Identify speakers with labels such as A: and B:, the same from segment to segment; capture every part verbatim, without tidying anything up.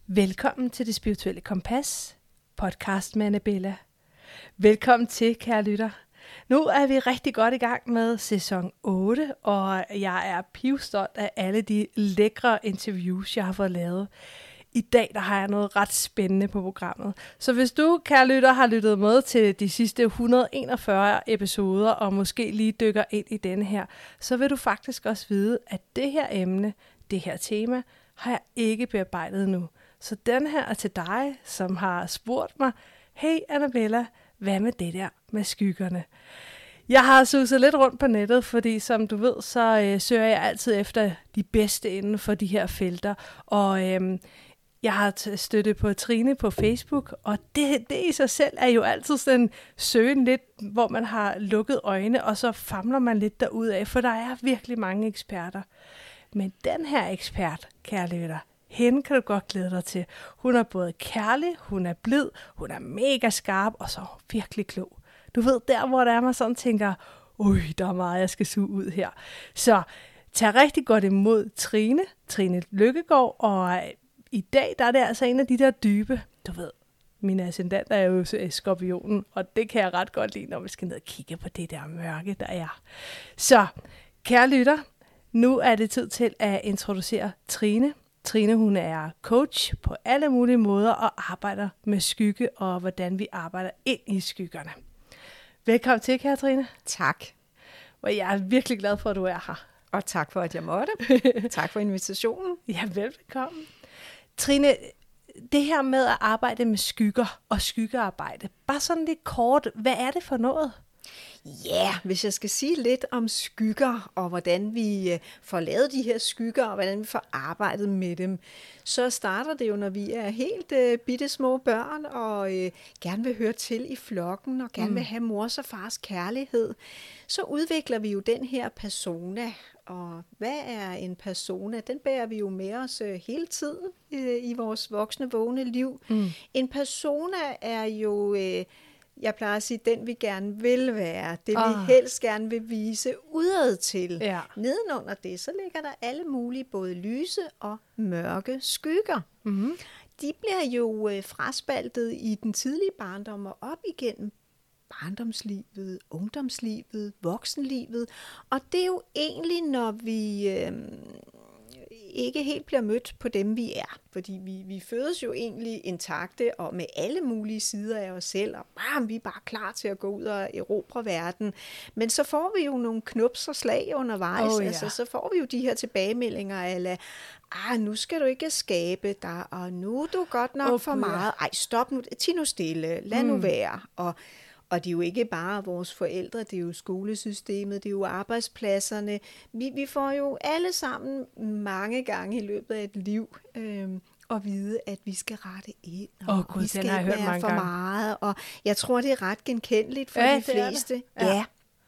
A: Velkommen til Det Spirituelle Kompas, podcast med Annabella. Velkommen til, kære lytter. Nu er vi rigtig godt i gang med sæson otte, og jeg er pivstolt af alle de lækre interviews, jeg har fået lavet. I dag der har jeg noget ret spændende på programmet. Så hvis du, kære lytter, har lyttet med til de sidste et hundrede og enogfyrre episoder, og måske lige dykker ind i denne her, så vil du faktisk også vide, at det her emne, det her tema, har jeg ikke bearbejdet nu. Så den her er til dig, som har spurgt mig, hey Annabella, hvad med det der med skyggerne? Jeg har suset lidt rundt på nettet, fordi som du ved, så øh, søger jeg altid efter de bedste inden for de her felter. Og øh, jeg har støttet på Trine på Facebook, og det, det i sig selv er jo altid sådan søgen lidt, hvor man har lukket øjne, og så famler man lidt derudad, for der er virkelig mange eksperter. Men den her ekspert, kære lytter, hende kan du godt glæde dig til. Hun er både kærlig, hun er blid, hun er mega skarp, og så virkelig klog. Du ved, der hvor der er, man sådan tænker, ui, der er meget, jeg skal suge ud her. Så tag rigtig godt imod Trine, Trine Lykkegaard, og i dag der er det altså en af de der dybe, du ved, min ascendant er jo skorpionen, og det kan jeg ret godt lide, når vi skal ned og kigge på det der mørke, der er. Så, kære lytter, nu er det tid til at introducere Trine. Trine, hun er coach på alle mulige måder og arbejder med skygge og hvordan vi arbejder ind i skyggerne. Velkommen til, kære Trine.
B: Tak.
A: Og jeg er virkelig glad for, at du er her.
B: Og tak for, at jeg måtte. Tak for invitationen.
A: Ja, velbekomme. Trine, det her med at arbejde med skygger og skyggearbejde, bare sådan lidt kort, hvad er det for noget?
B: Ja, yeah, hvis jeg skal sige lidt om skygger, og hvordan vi får lavet de her skygger, og hvordan vi får arbejdet med dem, så starter det jo, når vi er helt uh, bitte små børn, og uh, gerne vil høre til i flokken, og gerne mm. vil have mors og fars kærlighed. Så udvikler vi jo den her persona, og hvad er en persona? Den bærer vi jo med os uh, hele tiden uh, i vores voksne, vågne liv. Mm. En persona er jo... Uh, Jeg plejer at sige, den vi gerne vil være, det vi oh. helst gerne vil vise udad til. Ja. Nedenunder det, så ligger der alle mulige både lyse og mørke skygger. Mm-hmm. De bliver jo øh, fraspaltet i den tidlige barndom og op igennem barndomslivet, ungdomslivet, voksenlivet. Og det er jo egentlig, når vi... Øh, ikke helt bliver mødt på dem, vi er. Fordi vi, vi fødes jo egentlig intakte og med alle mulige sider af os selv, og bam, vi er bare klar til at gå ud og erobre verden. Men så får vi jo nogle knups og slag undervejs. Oh, ja. Altså, så får vi jo de her tilbagemeldinger, eller ah, nu skal du ikke skabe dig, og nu er du godt nok oh, for meget. Ej, stop nu, ti nu stille, lad mm. nu være. Og Og det er jo ikke bare vores forældre, det er jo skolesystemet, det er jo arbejdspladserne. Vi, vi får jo alle sammen mange gange i løbet af et liv øh, at vide, at vi skal rette ind, og
A: oh, God,
B: vi skal ikke være for
A: gange.
B: meget. Og jeg tror, det er ret genkendeligt for
A: ja,
B: de fleste.
A: Ja. ja.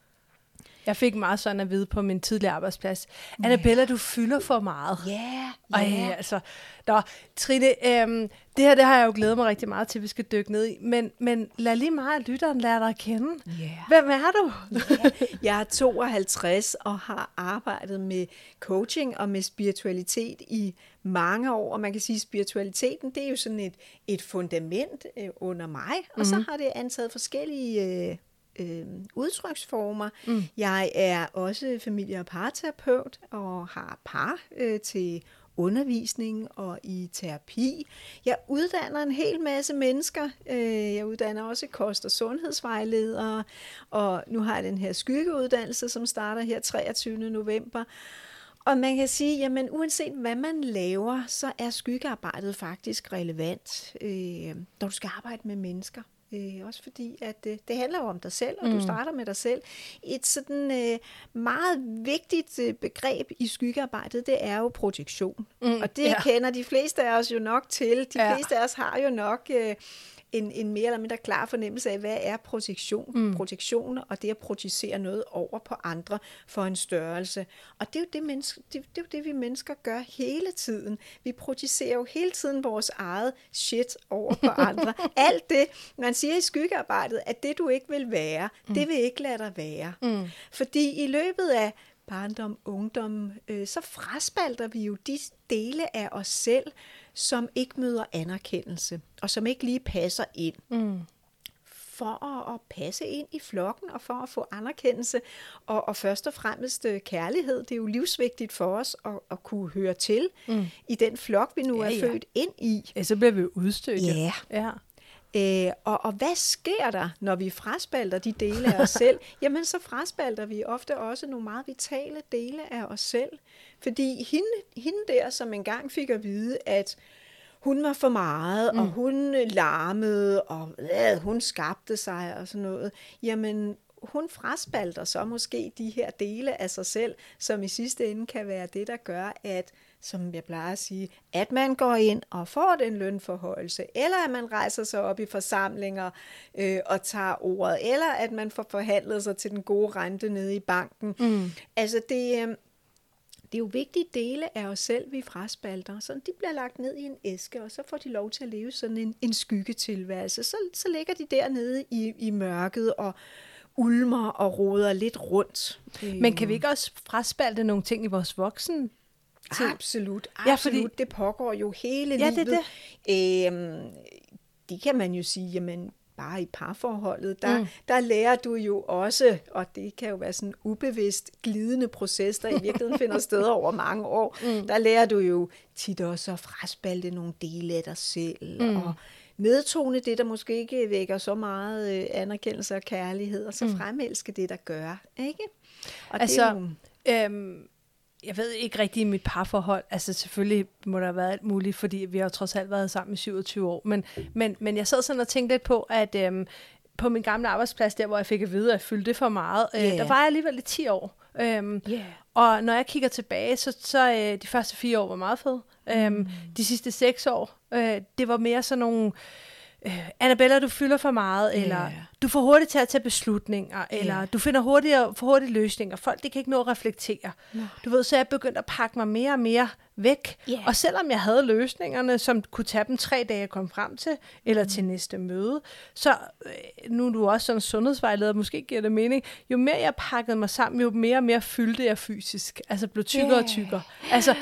A: Jeg fik meget sådan at vide på min tidligere arbejdsplads. Yeah. Annabella, du fylder for meget.
B: Ja, yeah,
A: ja.
B: yeah.
A: altså. Nå, Trine, øhm, det her det har jeg jo glædet mig rigtig meget til, vi skal dykke ned i. Men, men lad lige meget af lytteren lære dig at kende. Yeah. Hvem er du?
B: yeah. Jeg er tooghalvtreds og har arbejdet med coaching og med spiritualitet i mange år. Og man kan sige, at spiritualiteten, det er jo sådan et, et fundament øh, under mig. Og mm-hmm. så har det antaget forskellige... Øh, Øh, udtryksformer. Mm. Jeg er også familie- og parterapeut og har par øh, til undervisning og i terapi. Jeg uddanner en hel masse mennesker. Øh, jeg uddanner også kost- og sundhedsvejledere, og nu har jeg den her skyggeuddannelse, som starter her treogtyvende november. Og man kan sige, jamen uanset hvad man laver, så er skyggearbejdet faktisk relevant, øh, når du skal arbejde med mennesker. Øh, også fordi, at øh, det handler jo om dig selv, og mm. du starter med dig selv. Et sådan øh, meget vigtigt øh, begreb i skyggearbejdet, det er jo projektion. Mm. Og det ja. kender de fleste af os jo nok til. De ja. fleste af os har jo nok... Øh, En, en mere eller mindre klar fornemmelse af, hvad er projektion, mm. projektion, og det at projicere noget over på andre for en størrelse. Og det er jo det, menneske, det, det, er jo det vi mennesker gør hele tiden. Vi projicerer jo hele tiden vores eget shit over på andre. Alt det, man siger i skyggearbejdet, at det du ikke vil være, mm. det vil ikke lade dig være. Mm. Fordi i løbet af barndom, ungdom, øh, så fraspalter vi jo de dele af os selv, som ikke møder anerkendelse, og som ikke lige passer ind. Mm. For at, at passe ind i flokken, og for at få anerkendelse, og, og først og fremmest kærlighed. Det er jo livsvigtigt for os at, at kunne høre til mm. i den flok, vi nu ja, er ja. født ind i.
A: Ja, så bliver vi udstødt.
B: Ja. ja. Øh, og, og hvad sker der, når vi fraspalter de dele af os selv? Jamen, så fraspalter vi ofte også nogle meget vitale dele af os selv. Fordi hende, hende der, som engang fik at vide, at hun var for meget, mm. og hun larmede, og øh, hun skabte sig og sådan noget. Jamen, hun fraspalter så måske de her dele af sig selv, som i sidste ende kan være det, der gør, at, som jeg plejer at sige, at man går ind og får den lønforhøjelse, eller at man rejser sig op i forsamlinger øh, og tager ordet, eller at man får forhandlet sig til den gode rente nede i banken. Mm. Altså, det... Øh, Det er jo vigtige dele af os selv, vi fraspalter. Så de bliver lagt ned i en æske, og så får de lov til at leve sådan en, en skyggetilværelse. Så, så ligger de dernede i, i mørket og ulmer og roder lidt rundt.
A: Men kan vi ikke også fraspalte nogle ting i vores voksen?
B: Absolut, absolut.
A: Ja, fordi...
B: Det pågår jo hele
A: ja,
B: livet.
A: Det, det.
B: Øhm, det kan man jo sige, jamen... bare i parforholdet, der, mm. der lærer du jo også, og det kan jo være sådan en ubevidst glidende proces, der i virkeligheden finder sted over mange år, mm. der lærer du jo tit også at fraspalte nogle dele af dig selv, mm. og nedtone det, der måske ikke vækker så meget øh, anerkendelse og kærlighed, og så mm. fremelske det, der gør, ikke? Og
A: altså,
B: det er jo...
A: øhm, jeg ved ikke rigtig i mit parforhold, altså selvfølgelig må der have været alt muligt, fordi vi har jo trods alt været sammen i syvogtyve år, men, men, men jeg sad sådan og tænkte lidt på, at øhm, på min gamle arbejdsplads, der hvor jeg fik at vide, at jeg fyldte det for meget, øh, yeah. der var jeg alligevel i ti år. Øhm, yeah. Og når jeg kigger tilbage, så, så øh, de første fire år var meget fede. Mm. Øhm, de sidste seks år, øh, det var mere sådan nogle... Øh, Annabella, du fylder for meget, yeah. eller du får hurtigt til at tage beslutninger, yeah. eller du finder hurtigere, for hurtige løsninger. Folk, de kan ikke nå at reflektere. No. Du ved, så jeg begyndte at pakke mig mere og mere væk. Yeah. Og selvom jeg havde løsningerne, som kunne tage dem tre dage at komme frem til, eller mm. til næste møde, så øh, nu er du også sådan en sundhedsvejleder, måske giver det mening, jo mere jeg pakkede mig sammen, jo mere og mere fyldte jeg fysisk. Altså blev tykkere yeah. og tykkere. Altså,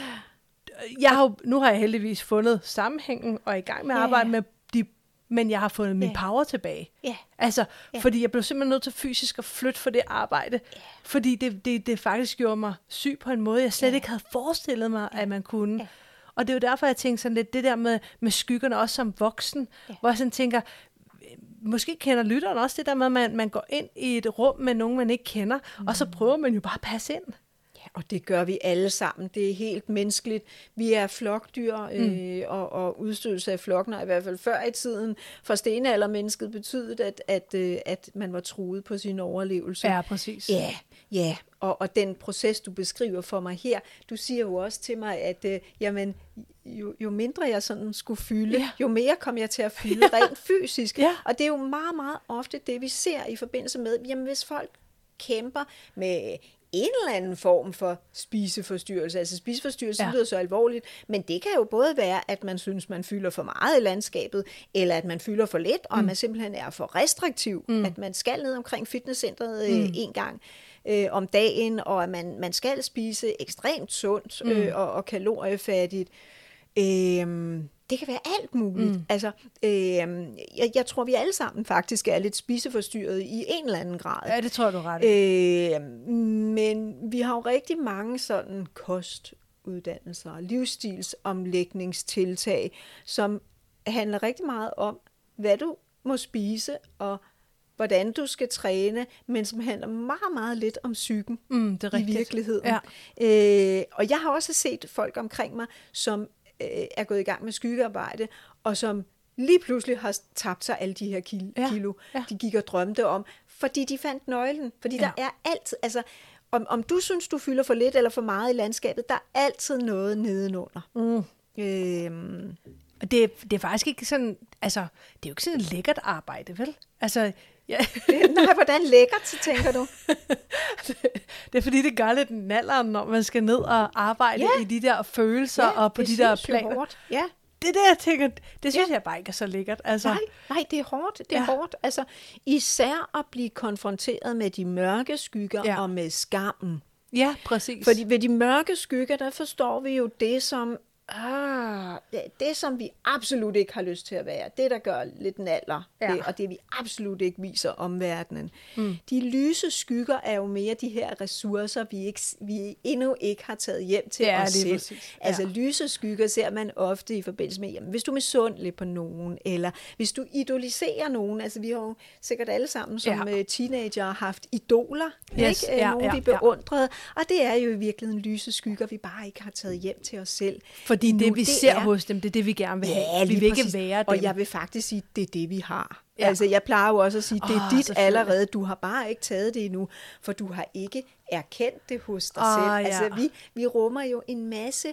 A: jeg har jo, nu har jeg heldigvis fundet sammenhængen, og er i gang med at arbejde yeah. med de men jeg har fundet min yeah. power tilbage. Yeah. Altså, yeah. fordi jeg blev simpelthen nødt til fysisk at flytte for det arbejde, yeah. fordi det, det, det faktisk gjorde mig syg på en måde, jeg slet yeah. ikke havde forestillet mig, at man kunne. Yeah. Og det er jo derfor, jeg tænker sådan lidt, det der med, med skyggerne, også som voksen, yeah. hvor jeg sådan tænker, måske kender lytteren også det der med, at man, man går ind i et rum med nogen, man ikke kender, mm. og så prøver man jo bare at passe ind.
B: Og det gør vi alle sammen. Det er helt menneskeligt. Vi er flokdyr, øh, mm. og, og udstødelse af flokken har i hvert fald før i tiden for stenaldermennesket betydet, at, at, øh, at man var truet på sin overlevelse.
A: Ja, præcis.
B: Ja, ja. Og, og den proces, du beskriver for mig her, du siger jo også til mig, at øh, jamen, jo, jo mindre jeg sådan skulle fylde, ja. jo mere kom jeg til at fylde rent fysisk. Ja. Og det er jo meget, meget ofte det, vi ser i forbindelse med, jamen hvis folk kæmper med en eller anden form for spiseforstyrrelse. Altså spiseforstyrrelse ja. lyder så alvorligt, men det kan jo både være, at man synes, man fylder for meget i landskabet, eller at man fylder for lidt, og mm. at man simpelthen er for restriktiv, mm. at man skal ned omkring fitnesscenteret øh, mm. en gang øh, om dagen, og at man, man skal spise ekstremt sundt øh, mm. og, og kaloriefattigt. Øh, Det kan være alt muligt. Mm. Altså, øh, jeg, jeg tror, vi alle sammen faktisk er lidt spiseforstyrret i en eller anden grad.
A: Ja, det tror jeg, du ret i.
B: Øh, men vi har jo rigtig mange sådan kostuddannelser, livsstilsomlægningstiltag, som handler rigtig meget om, hvad du må spise, og hvordan du skal træne, men som handler meget, meget lidt om psyken
A: mm, det er
B: i virkeligheden. Ja. Øh, og jeg har også set folk omkring mig, som er gået i gang med skyggearbejde, og som lige pludselig har tabt sig alle de her kilo, ja, ja. de gik og drømte om, fordi de fandt nøglen. Fordi ja. der er altid, altså, om, om du synes, du fylder for lidt eller for meget i landskabet, der er altid noget nedenunder. Mm. Øhm.
A: Og det, det er faktisk ikke sådan, altså, det er jo ikke sådan et lækkert arbejde, vel? Altså, ja.
B: Nej, hvordan lækkert, så tænker du?
A: det, det er fordi, det gør lidt nalderen, når man skal ned og arbejde ja. i de der følelser
B: ja,
A: og på de der planer.
B: Ja.
A: Det er det, jeg tænker, det synes ja. jeg bare ikke er så lækkert. Altså.
B: Nej, nej, det er hårdt, det er ja. hårdt. Altså, især at blive konfronteret med de mørke skygger ja. og med skammen.
A: Ja, præcis.
B: Fordi ved de mørke skygger, der forstår vi jo det, som Ah, det, det, som vi absolut ikke har lyst til at være, det, der gør lidt naller,
A: ja.
B: det, og det, vi absolut ikke viser omverdenen. Mm. De lyse skygger er jo mere de her ressourcer, vi, ikke, vi endnu ikke har taget hjem til
A: ja,
B: os selv.
A: Præcis. Ja.
B: Altså lyse skygger ser man ofte i forbindelse med, jamen, hvis du er misundelig på nogen, eller hvis du idoliserer nogen. Altså vi har jo sikkert alle sammen som ja. teenager haft idoler,
A: yes.
B: ikke?
A: Ja,
B: Nogen
A: ja,
B: vi beundrede, ja. Og det er jo i virkeligheden lyse skygger, vi bare ikke har taget hjem til os selv.
A: Fordi
B: nu,
A: det, vi
B: det
A: ser
B: er,
A: hos dem, det er det, vi gerne vil have.
B: Ja,
A: vi vil
B: præcis.
A: ikke være dem.
B: Og jeg vil faktisk sige, det er det, vi har.
A: Ja.
B: Altså, jeg plejer jo også at sige, det er
A: oh,
B: dit allerede. Du har bare ikke taget det endnu, for du har ikke erkendt det hos dig
A: oh,
B: selv.
A: Ja.
B: Altså, vi, vi rummer jo en masse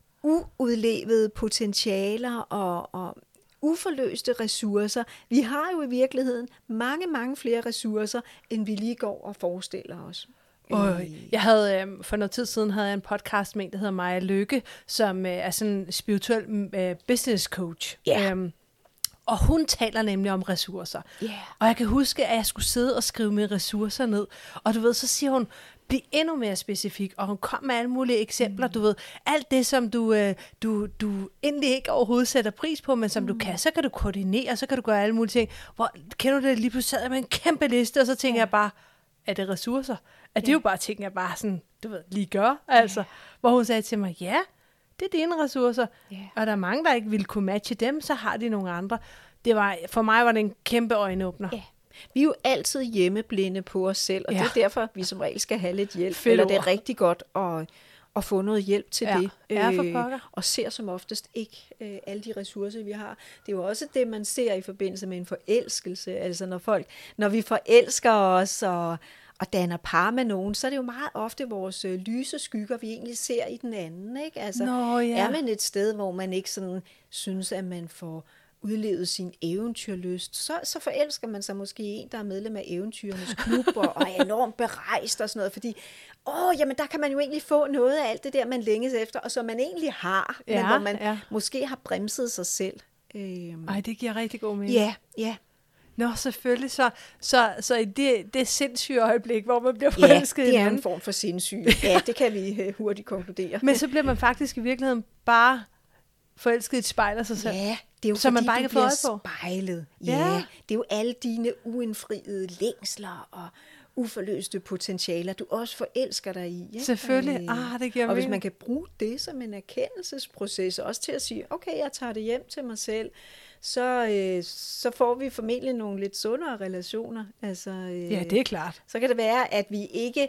B: uudlevede potentialer og, og uforløste ressourcer. Vi har jo i virkeligheden mange, mange flere ressourcer, end vi lige går og forestiller os.
A: Og jeg havde øh, for noget tid siden havde jeg en podcast med en, der hedder Maja Lykke, som øh, er sådan en spirituel øh, business coach.
B: Yeah.
A: Øhm, og hun taler nemlig om ressourcer.
B: Yeah.
A: Og jeg kan huske, at jeg skulle sidde og skrive mine ressourcer ned. Og du ved, så siger hun, bliv endnu mere specifik. Og hun kom med alle mulige eksempler. Mm. Du ved, alt det, som du, øh, du, du egentlig ikke overhovedet sætter pris på, men som mm. du kan, så kan du koordinere, så kan du gøre alle mulige ting. Hvor, kender du det? Lige pludselig sad jeg med en kæmpe liste, og så tænker yeah. jeg bare, er det ressourcer? At det er jo bare ting, jeg bare sådan, du ved, lige gør, altså. Yeah. Hvor hun sagde til mig, ja, det er dine ressourcer. Yeah. Og der er mange, der ikke ville kunne matche dem, så har de nogle andre. Det var, for mig var det en kæmpe øjenåbner.
B: Yeah. Vi er jo altid hjemmeblinde på os selv, og ja. det er derfor, vi som regel skal have lidt hjælp.
A: Fedt
B: eller
A: ord.
B: det er rigtig godt at, at få noget hjælp til
A: ja.
B: det.
A: Ja, for pokker.
B: Og ser som oftest ikke øh, alle de ressourcer, vi har. Det er jo også det, man ser i forbindelse med en forelskelse. Altså når folk, når vi forelsker os og og danner par med nogen, så er det jo meget ofte vores øh, lyse skygger, vi egentlig ser i den anden. Ikke? Altså,
A: Nå, ja.
B: Er man et sted, hvor man ikke sådan synes, at man får udlevet sin eventyrlyst, så, så forelsker man sig måske i en, der er medlem af Eventyrenes Klub, og, og er enormt berejst og sådan noget, fordi, åh, jamen der kan man jo egentlig få noget af alt det der, man længes efter, og som man egentlig har,
A: ja,
B: men hvor man
A: ja.
B: måske har bremset sig selv. Øhm.
A: Ej, det giver rigtig god mening.
B: Ja, ja.
A: Nå, selvfølgelig. Så, så, så i det, det sindssyge øjeblik, hvor man bliver forelsket
B: ja, det er
A: en
B: en form for sindssyg. Ja, det kan vi hurtigt konkludere.
A: Men så bliver man faktisk i virkeligheden bare forelsket i et spejl af sig selv.
B: Ja, det er jo
A: så
B: fordi,
A: man bare
B: du
A: ikke
B: bliver
A: på.
B: spejlet. Ja,
A: ja,
B: det er jo alle dine uindfriede længsler og uforløste potentialer, du også forelsker dig i. Ja?
A: Selvfølgelig. Ah, det giver
B: og hvis
A: mening.
B: man kan bruge det som en erkendelsesproces, også til at sige, okay, jeg tager det hjem til mig selv, så, øh, så får vi formentlig nogle lidt sundere relationer. Altså, øh,
A: ja, det er klart.
B: Så kan det være, at vi ikke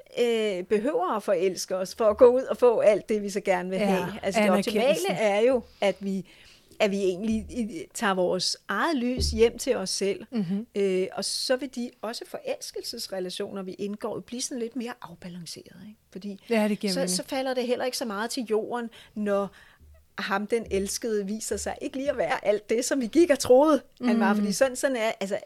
B: øh, behøver at forelske os for at gå ud og få alt det, vi så gerne vil
A: ja,
B: have. Altså det optimale er jo, at vi at vi egentlig tager vores eget lys hjem til os selv. Mm-hmm. Øh, og så vil de også forelskelsesrelationer, vi indgår, blive sådan lidt mere afbalanceret. Ikke? Fordi
A: ja, det giver
B: så, så falder det heller ikke så meget til jorden, når ham, den elskede, viser sig ikke lige at være alt det, som vi gik og troede, mm. han var. Fordi sådan, sådan er, altså,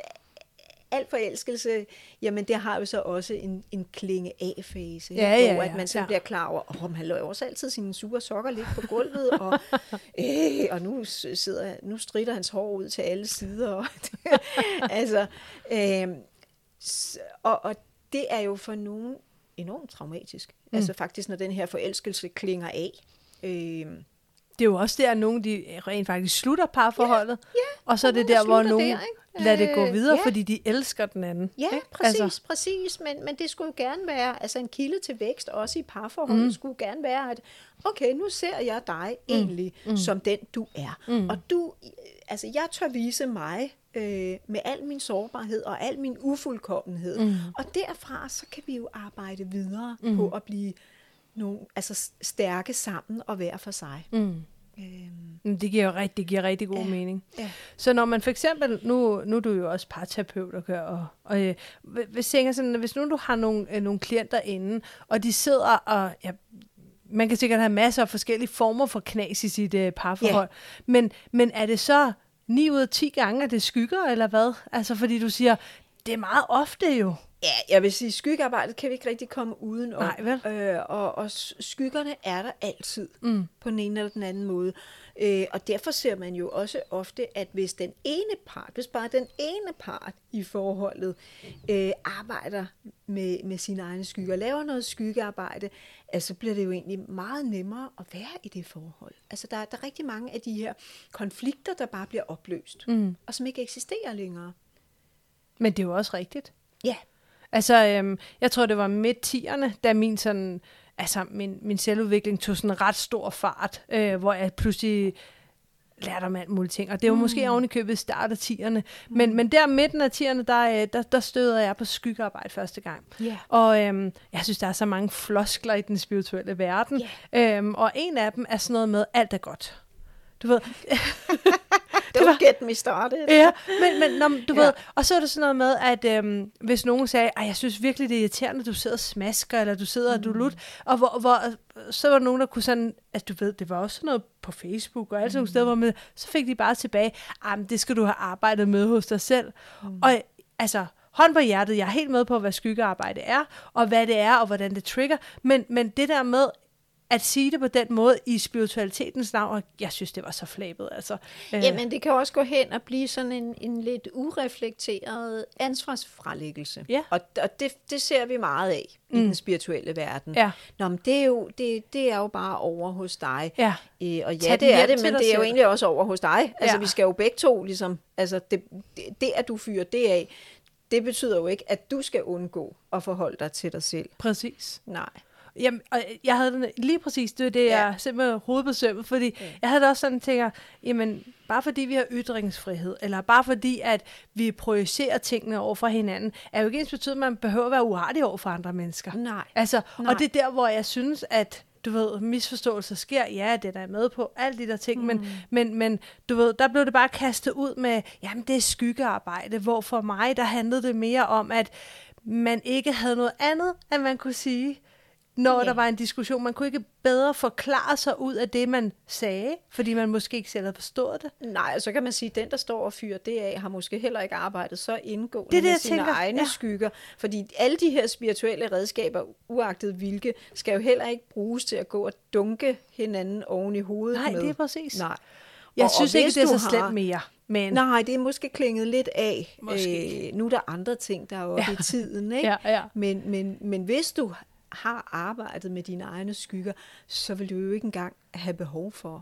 B: alt forelskelse, jamen det har jo så også en, en klinge af-fase,
A: ja, ja, ja,
B: hvor at man så
A: ja.
B: bliver klar over, om oh, han laver også altid sine sure sokker lidt på gulvet, og, øh, og nu sidder, nu stritter hans hår ud til alle sider. altså, øh, og, og det er jo for nogen enormt traumatisk. Mm. Altså faktisk, når den her forelskelse klinger af. Øh,
A: det er jo også der, at nogen de rent faktisk slutter parforholdet,
B: ja, ja,
A: og så er det der, hvor nogen
B: der,
A: lader det gå videre,
B: ja.
A: fordi de elsker den anden.
B: Ja,
A: ikke?
B: præcis,
A: altså.
B: præcis. Men, men det skulle jo gerne være, altså en kilde til vækst, også i parforholdet, mm. skulle gerne være, at okay, nu ser jeg dig mm. egentlig mm. som den, du er. Mm. Og du, altså jeg tør vise mig øh, med al min sårbarhed og al min ufuldkommenhed. Mm. Og derfra, så kan vi jo arbejde videre mm. på at blive nogle, altså stærke sammen og hver for sig. Mm.
A: Øhm. Det giver jo rigtig, det giver rigtig god
B: ja.
A: mening.
B: Ja.
A: Så når man for eksempel, nu, nu er du jo også parterapeut og gør, og, og øh, hvis, sådan, hvis nu du har nogle, øh, nogle klienter inde, og de sidder og, ja, man kan sikkert have masser af forskellige former for knas i sit øh, parforhold, ja. men, men er det så ni ud af ti gange, at det skygger, eller hvad? Altså fordi du siger, det er meget ofte jo.
B: Ja, jeg vil sige, skyggearbejdet kan vi ikke rigtig komme udenom.
A: Nej, vel?
B: Øh, og, og skyggerne er der altid, mm. på den ene eller den anden måde. Øh, og derfor ser man jo også ofte, at hvis den ene part, hvis bare den ene part i forholdet øh, arbejder med, med sine egne skygger, laver noget skyggearbejde, altså bliver det jo egentlig meget nemmere at være i det forhold. Altså der, der er rigtig mange af de her konflikter, der bare bliver opløst, mm. og som ikke eksisterer længere.
A: Men det er jo også rigtigt.
B: Ja.
A: Altså, øhm, jeg tror, det var midt tierne, da min sådan, altså min, min selvudvikling tog sådan en ret stor fart, øh, hvor jeg pludselig lærte om alt muligt ting. Og det var mm. måske oven i købet start af tierne. Mm. Men, men der midten af tierne, der, der, der støder jeg på skyggearbejde første gang. Yeah. Og øhm, jeg synes, der er så mange floskler i den spirituelle verden. Yeah. Øhm, og en af dem er sådan noget med, alt er godt. Du ved...
B: Don't get me started.
A: Ja, men, men når, du ja. ved, og så er det sådan noget med, at øhm, hvis nogen sagde, at jeg synes virkelig, det er irriterende, at du sidder og smasker, eller du sidder mm. og du lut, og hvor, hvor, så var der nogen, der kunne sådan, at du ved, det var også sådan noget på Facebook, og alle sådan nogle steder, hvor man, så fik de bare tilbage, ah, men det skal du have arbejdet med hos dig selv. Mm. Og altså, hånd på hjertet, jeg er helt med på, hvad skyggearbejde er, og hvad det er, og hvordan det trigger, men, men det der med, at sige det på den måde i spiritualitetens navn, og jeg synes, det var så flabet. Altså.
B: Jamen, det kan også gå hen og blive sådan en, en lidt ureflekteret ansvarsfralæggelse. Ja. Og, og det, det ser vi meget af mm. i den spirituelle verden. Ja. Nå, men det er, jo, det, det er jo bare over hos dig. Ja. Øh, og ja, det er det, men det er jo egentlig også over hos dig. Altså, ja. vi skal jo begge to, ligesom, altså, det, det, det, at du fyrer det af, det betyder jo ikke, at du skal undgå at forholde dig til dig selv.
A: Præcis.
B: Nej.
A: Jamen, og jeg havde lige præcis, det det, jeg ja. simpelthen hovedet på sømmet, fordi ja. jeg havde også sådan tænkt, jamen, bare fordi vi har ytringsfrihed, eller bare fordi, at vi projicerer tingene over for hinanden, er jo ikke ens betydet, at man behøver at være uartig over for andre mennesker.
B: Nej.
A: Altså,
B: Nej.
A: Og det er der, hvor jeg synes, at du ved, misforståelser sker, ja, det der er med på, alle de der ting, mm. men, men, men du ved, der blev det bare kastet ud med, jamen, det er skyggearbejde, hvor for mig, der handlede det mere om, at man ikke havde noget andet, end man kunne sige, når ja. der var en diskussion. Man kunne ikke bedre forklare sig ud af det, man sagde, fordi man måske ikke selv havde forstået det.
B: Nej, så kan man sige, at den, der står og fyrer det af, har måske heller ikke arbejdet så indgående det, det, med sine tænker. egne ja. skygger. Fordi alle de her spirituelle redskaber, uagtet hvilke, skal jo heller ikke bruges til at gå og dunke hinanden oven i hovedet
A: Nej,
B: med.
A: det er præcis.
B: Nej.
A: Jeg og, synes og ikke, det er så har... slemt mere. Men...
B: Nej, det er måske klinget lidt af. Øh, nu er der andre ting, der er oppe ja. i tiden. Ikke?
A: Ja, ja.
B: Men, men, men hvis du har arbejdet med dine egne skygger, så vil du jo ikke engang have behov for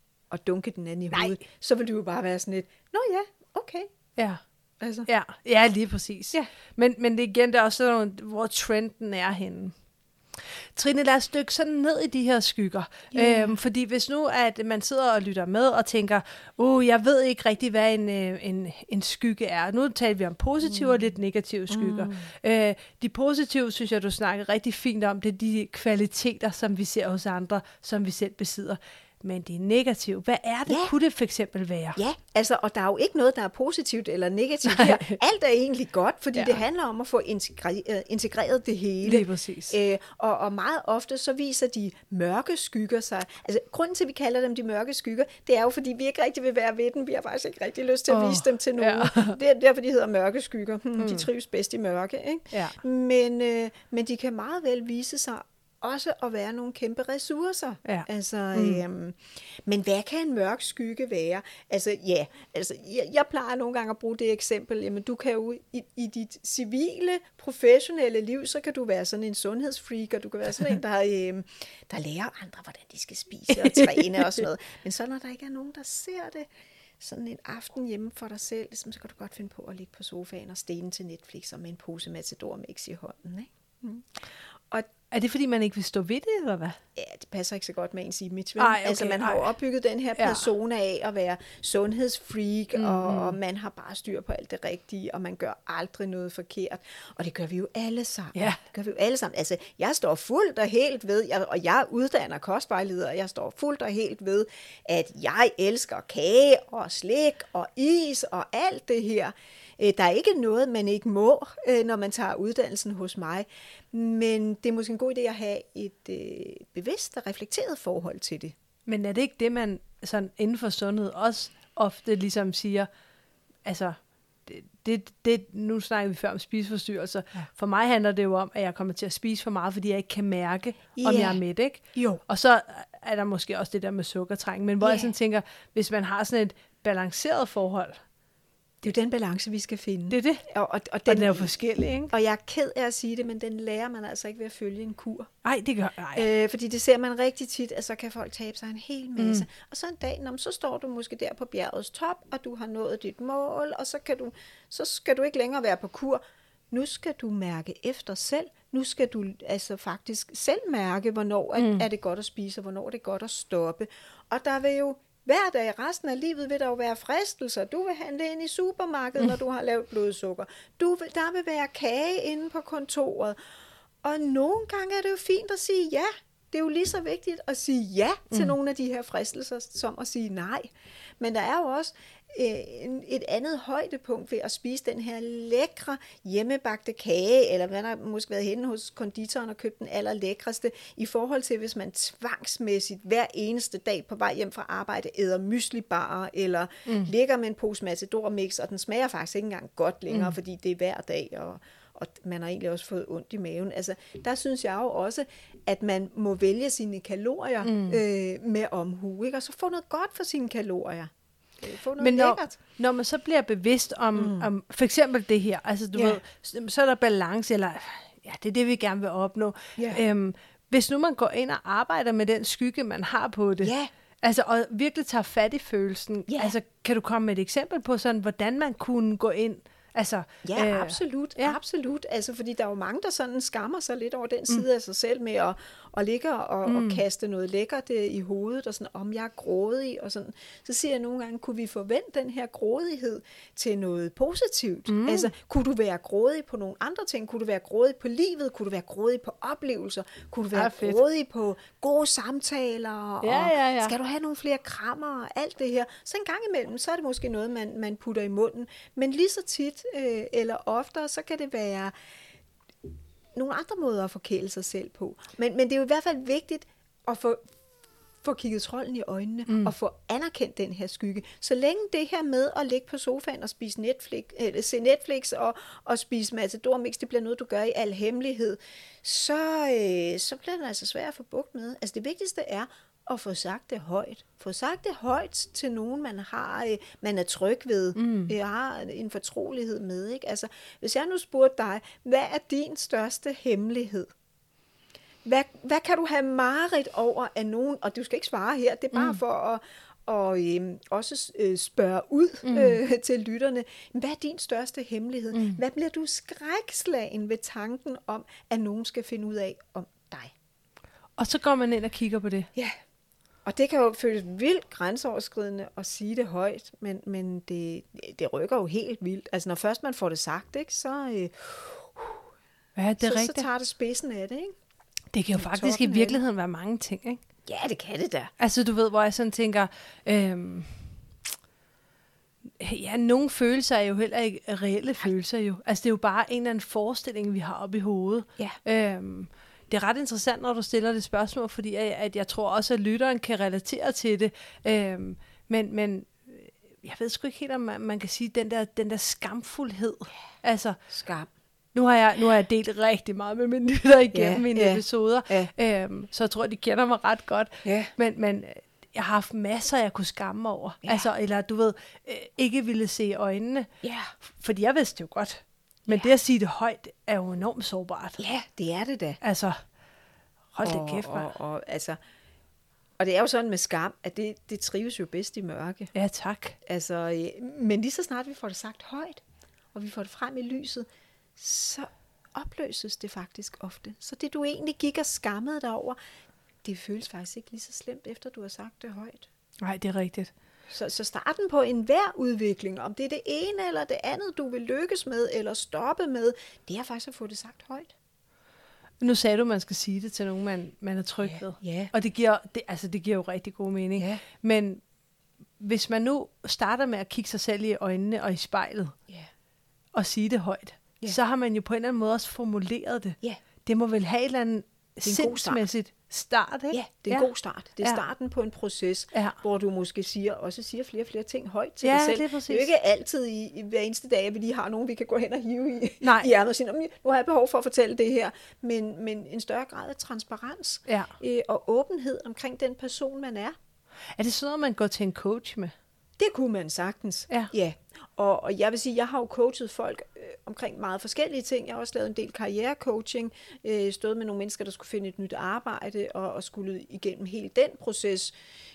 B: at dunke den anden i
A: Nej.
B: hovedet. Så vil du jo bare være sådan lidt, nå ja, okay.
A: Ja,
B: altså.
A: ja. ja lige præcis. Ja. Men, men det igen, der er også noget, hvor trenden er henne. Trine, lad os dykke sådan ned i de her skygger. Yeah. Øhm, fordi hvis nu, at man sidder og lytter med og tænker, uh, jeg ved ikke rigtig, hvad en, en, en skygge er. Nu taler vi om positive mm. og lidt negative skygger. Mm. Øh, de positive, synes jeg, du snakker rigtig fint om. Det er de kvaliteter, som vi ser hos andre, som vi selv besidder. Men det er negativt. Hvad er det? Ja. Kunne det for eksempel være?
B: Ja, altså, og der er jo ikke noget, der er positivt eller negativt her. Alt er egentlig godt, fordi ja. det handler om at få integreret, integreret det hele.
A: Lige præcis.
B: Æ, og, og meget ofte så viser de mørke skygger sig. Altså, grunden til, at vi kalder dem de mørke skygger, det er jo, fordi vi ikke rigtig vil være ved dem. Vi har faktisk ikke rigtig lyst til at oh, vise dem til nogen. Ja. Det er derfor, de hedder mørke skygger. Hmm, mm. De trives bedst i mørke, ikke?
A: Ja.
B: Men, øh, men de kan meget vel vise sig også at være nogle kæmpe ressourcer.
A: Ja.
B: Altså, mm. øhm, men hvad kan en mørk skygge være? Altså, ja, altså, jeg, jeg plejer nogle gange at bruge det eksempel, jamen du kan jo i, i dit civile, professionelle liv, så kan du være sådan en sundhedsfreak, og du kan være sådan en, der, øhm, der lærer andre, hvordan de skal spise og træne og sådan noget. Men så når der ikke er nogen, der ser det, sådan en aften hjemme for dig selv, så kan du godt finde på at ligge på sofaen og stene til Netflix og med en pose Matador Mix i hånden, ikke? Mm. Og
A: er det, fordi man ikke vil stå ved det, eller hvad?
B: Ja, det passer ikke så godt med ens image.
A: Ej, okay,
B: altså, man har jo opbygget den her persona ja. af at være sundhedsfreak, mm-hmm. og, og man har bare styr på alt det rigtige, og man gør aldrig noget forkert. Og det gør vi jo alle sammen.
A: Ja.
B: Det gør vi jo alle sammen. Altså, jeg står fuldt og helt ved, jeg, og jeg uddanner kostvejleder, og jeg står fuldt og helt ved, at jeg elsker kage og slik og is og alt det her. Der er ikke noget, man ikke må, når man tager uddannelsen hos mig, men det er måske en god idé at have et øh, bevidst og reflekteret forhold til det.
A: Men er det ikke det, man sådan inden for sundhed også ofte ligesom siger, altså det, det, det, nu snakker vi før om spiseforstyrrelser.
B: Ja.
A: For mig handler det jo om, at jeg kommer til at spise for meget, fordi jeg ikke kan mærke, om
B: Ja.
A: jeg er mæt, ikke?
B: Jo.
A: Og så er der måske også det der med sukkertræng. Men hvor
B: Ja.
A: jeg sådan tænker, hvis man har sådan et balanceret forhold,
B: Det er jo den balance, vi skal finde.
A: det er det.
B: Og, og, og,
A: Og
B: den,
A: den er jo forskellig, ikke?
B: og jeg er ked af at sige det, men den lærer man altså ikke ved at følge en kur.
A: Nej, det gør nej.
B: Øh, fordi det ser man rigtig tit, at så kan folk tabe sig en hel masse. Mm. Og så en dag, når, så står du måske der på bjergets top, og du har nået dit mål, og så, kan du, så skal du ikke længere være på kur. Nu skal du mærke efter selv. Nu skal du altså faktisk selv mærke, hvornår er, mm. er det godt at spise, og hvornår er det godt at stoppe. Og der vil jo hver dag resten af livet vil der jo være fristelser. Du vil handle ind i supermarkedet, mm. når du har lavt blodsukker. Du vil, der vil være kage inde på kontoret. Og nogle gange er det jo fint at sige ja. Det er jo lige så vigtigt at sige ja til mm. nogle af de her fristelser, som at sige nej. Men der er jo også øh, et andet højdepunkt ved at spise den her lækre hjemmebagte kage, eller man har måske været henne hos konditoren og købt den allerlækreste, i forhold til hvis man tvangsmæssigt hver eneste dag på vej hjem fra arbejde æder myslibarer, eller mm. ligger med en pose Matador Mix, og den smager faktisk ikke engang godt længere, mm. fordi det er hver dag, og og man har egentlig også fået ondt i maven. Altså, der synes jeg jo også, at man må vælge sine kalorier mm. øh, med omhu, ikke? Og så få noget godt for sine kalorier. Få noget
A: Men når,
B: lækkert.
A: når man så bliver bevidst om, mm. om for eksempel det her, altså du
B: Ja.
A: ved, så er der balance, eller ja, det er det, vi gerne vil opnå.
B: Ja.
A: Øhm, hvis nu man går ind og arbejder med den skygge, man har på det,
B: Ja.
A: altså, og virkelig tager fat i følelsen,
B: Ja.
A: altså, kan du komme med et eksempel på sådan, hvordan man kunne gå ind? Altså,
B: Ja,
A: øh,
B: absolut,
A: ja.
B: absolut. Altså, fordi der er jo mange, der sådan skammer sig lidt over den side mm. af sig selv med at, at ligge og, mm. og kaste noget lækkert i hovedet, og sådan, om jeg er grådig, og sådan. Så siger jeg nogle gange, kunne vi forvente den her grådighed til noget positivt? Mm. Altså, kunne du være grådig på nogle andre ting? Kunne du være grådig på livet? Kunne du være grådig på oplevelser? Kunne du være
A: Ah,
B: grådig på gode samtaler?
A: Ja,
B: og
A: ja, ja.
B: skal du have nogle flere krammer og alt det her? Så en gang imellem, så er det måske noget, man, man putter i munden. Men lige så tit øh, eller oftere, så kan det være nogle andre måder at forkæle sig selv på. Men, men det er jo i hvert fald vigtigt at få, få kigget trolden i øjnene, mm. og få anerkendt den her skygge. Så længe det her med at ligge på sofaen og spise Netflix, eller se Netflix og, og spise Matador Mix, det bliver noget, du gør i al hemmelighed, så, øh, så bliver det altså svært at få bugt med. Altså det vigtigste er at få sagt det højt. Få sagt det højt til nogen, man har, øh, man er tryg ved, mm. øh, har en fortrolighed med. Ikke? Altså, hvis jeg nu spurgte dig, hvad er din største hemmelighed? Hvad, hvad kan du have mareridt over af nogen? Og du skal ikke svare her, det er bare mm. for at og øh, også øh, spørge ud mm. øh, til lytterne. Hvad er din største hemmelighed? Mm. Hvad bliver du skrækslagen ved tanken om, at nogen skal finde ud af om dig?
A: og så går man ind og kigger på det.
B: Ja, og det kan jo føles vildt grænseoverskridende at sige det højt, men, men det, det rykker jo helt vildt. Altså når først man får det sagt, ikke, så, øh,
A: Ja, det er
B: så, så
A: rigtigt.
B: tager det spidsen af det. Ikke?
A: Det kan jo
B: Toppen
A: faktisk i
B: af det.
A: virkeligheden være mange ting, ikke?
B: Ja, det kan det da.
A: Altså, du ved, hvor jeg sådan tænker, øhm, ja, nogle følelser er jo heller ikke reelle følelser jo. Altså, det er jo bare en eller anden forestilling, vi har oppe i hovedet.
B: Ja.
A: Øhm, det er ret interessant, når du stiller det spørgsmål, fordi at, at jeg tror også, at lytteren kan relatere til det. Øhm, men, men jeg ved sgu ikke helt, om man, man kan sige, den der, den der skamfuldhed. Altså,
B: Skam.
A: nu har jeg, nu har jeg delt rigtig meget med mine lyttere igennem
B: Ja,
A: mine
B: ja,
A: episoder,
B: ja.
A: øhm, så jeg tror, de kender mig ret godt.
B: Ja.
A: Men, men jeg har haft masser, jeg kunne skamme mig over.
B: Ja.
A: Altså, eller du ved, øh, ikke ville se i øjnene.
B: Ja.
A: Fordi jeg vidste jo godt. Men
B: Ja.
A: det at sige det højt, er jo enormt sårbart.
B: Ja, det er det da.
A: Altså, hold da
B: og,
A: kæft, mand.
B: og, og, altså, og det er jo sådan med skam, at det, det trives jo bedst i mørke.
A: Ja, tak.
B: Altså, øh, men lige så snart vi får det sagt højt, og vi får det frem i lyset, så opløses det faktisk ofte. Så det du egentlig gik og skammede dig over, det føles faktisk ikke lige så slemt, efter du har sagt det højt.
A: Nej, det er rigtigt.
B: Så, så starten på enhver udvikling, om det er det ene eller det andet, du vil lykkes med eller stoppe med, det er faktisk at få det sagt højt.
A: Nu sagde du, at man skal sige det til nogen, man, man er tryg
B: Ja,
A: ved.
B: ja.
A: Og det giver, det, altså, det giver jo rigtig god mening.
B: Ja.
A: Men hvis man nu starter med at kigge sig selv i øjnene og i spejlet,
B: Ja.
A: og sige det højt,
B: Ja.
A: så har man jo på en eller anden måde også formuleret det.
B: Ja.
A: Det må vel have et eller andet
B: er en god start.
A: sindsmæssigt start, ikke?
B: Ja, det er en
A: ja.
B: god start. Det er
A: Ja.
B: starten på en proces,
A: Ja.
B: hvor du måske siger, også siger flere og flere ting højt til
A: Ja,
B: dig selv.
A: lige præcis.
B: Det er jo ikke altid i, i hver eneste dag, at vi lige har nogen, vi kan gå hen og hive i,
A: Nej.
B: i ærmet og sige, nu har jeg behov for at fortælle det her. Men, men en større grad af transparens
A: Ja.
B: øh, og åbenhed omkring den person, man er.
A: Er det sådan noget, man går til en coach med?
B: Det kunne man sagtens.
A: Ja.
B: ja. Og, og jeg vil sige, jeg har jo coachet folk øh, omkring meget forskellige ting. Jeg har også lavet en del karrierecoaching, øh, stået med nogle mennesker, der skulle finde et nyt arbejde, og, og skulle igennem hele den proces,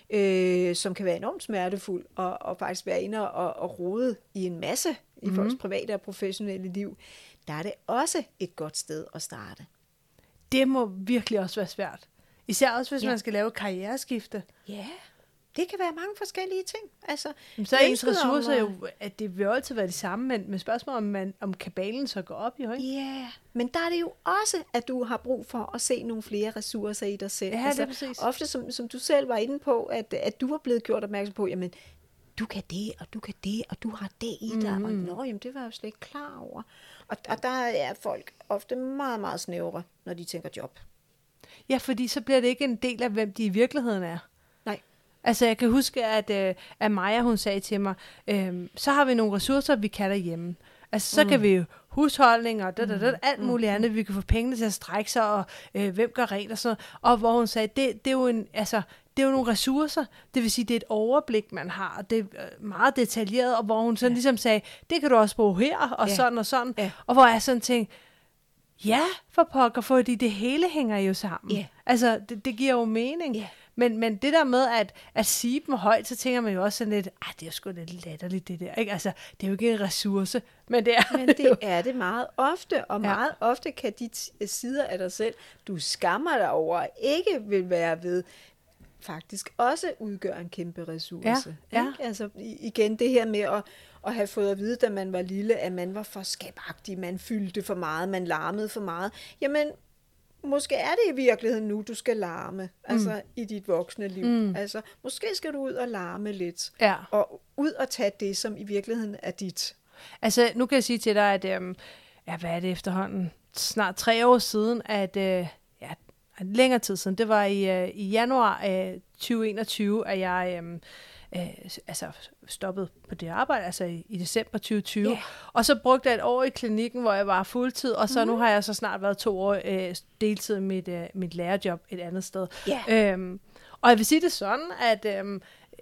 B: øh, som kan være enormt smertefuld, og, og faktisk være inde og, og rode i en masse i mm-hmm. folks private og professionelle liv. Der er det også et godt sted at starte.
A: Det må virkelig også være svært. Især også, hvis
B: Ja.
A: man skal lave karriereskifte.
B: Ja, det kan være mange forskellige ting. Altså,
A: Så er ens
B: ønsket om
A: ressourcer
B: at-
A: jo, at det vil jo altid være de samme, men med spørgsmål om, man, om kabalen så går op, jo ikke?
B: Ja, yeah. Men der er det jo også, at du har brug for at se nogle flere ressourcer i dig selv.
A: Ja, det er præcis.
B: Ofte, som, som du selv var inde på, at, at du var blevet gjort opmærksom på, jamen, du kan det, og du kan det, og du har det i dig. Mm. Og nå, jamen, det var jeg jo slet ikke klar over. Og, og der er folk ofte meget, meget snævre, når de tænker job.
A: Ja, fordi så bliver det ikke en del af, hvem de i virkeligheden er.
B: Nej.
A: Altså, jeg kan huske, at, øh, at Maja, hun sagde til mig, øh, så har vi nogle ressourcer, vi kan derhjemme. Altså, så mm. kan vi jo husholdning og da, da, da, alt muligt mm. andet. Vi kan få pengene til at strække sig, og øh, hvem gør rent og sådan noget. Og hvor hun sagde, det, det er jo en, altså, det er jo nogle ressourcer. Det vil sige, det er et overblik, man har, og det er meget detaljeret, og hvor hun sådan ja. ligesom sagde, det kan du også bruge her, og ja. sådan og sådan. Ja. Og hvor jeg sådan tænkte, ja, for pokker, fordi det hele hænger jo sammen.
B: Yeah.
A: Altså, det, det giver jo mening.
B: Yeah.
A: Men, men det der med at, at sige dem højt, så tænker man jo også sådan lidt, ah, det er jo sgu lidt latterligt, det der. Ikke? Altså, det er jo ikke en ressource, men det er
B: Men
A: det
B: det
A: jo.
B: er det meget ofte, og meget ja. ofte kan de t- sider af dig selv, du skammer dig over, ikke vil være ved, faktisk også udgør en kæmpe ressource.
A: Ja, ja.
B: Ikke? Altså igen det her med at, at have fået at vide, da man var lille, at man var for skabagtig, man fyldte for meget, man larmede for meget. Jamen, måske er det i virkeligheden nu, du skal larme, altså mm. i dit voksne liv. Mm. Altså, måske skal du ud og larme lidt,
A: Ja.
B: og ud og tage det, som i virkeligheden er dit.
A: Altså, nu kan jeg sige til dig, at, øhm, ja, hvad er det efterhånden? Snart tre år siden, at, øh, ja, længere tid siden, det var i, øh, i januar øh, tyve enogtyve, at jeg øh, øh, altså, stoppede på det arbejde, altså i, i december tyve tyve. Yeah. Og så brugte jeg et år i klinikken, hvor jeg var fuldtid, og så mm. nu har jeg så snart været to år øh, deltid i mit, øh, mit lærerjob et andet sted.
B: Yeah.
A: Øhm, og jeg vil sige det sådan, at øhm,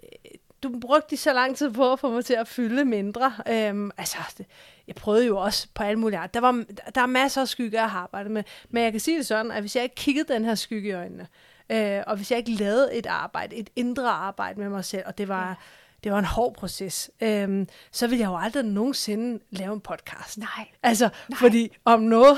A: du brugte de så lang tid på at få mig til at fylde mindre. Øhm, altså, det, jeg prøvede jo også på alle mulige der, var, der er masser af skygger, jeg har arbejdet med. Men jeg kan sige det sådan, at hvis jeg ikke kiggede den her skygge i øjnene, øh, og hvis jeg ikke lavede et arbejde, et indre arbejde med mig selv, og det var, ja. det var en hård proces, øh, så ville jeg jo aldrig nogensinde lave en podcast.
B: Nej.
A: Altså,
B: Nej.
A: fordi om noget,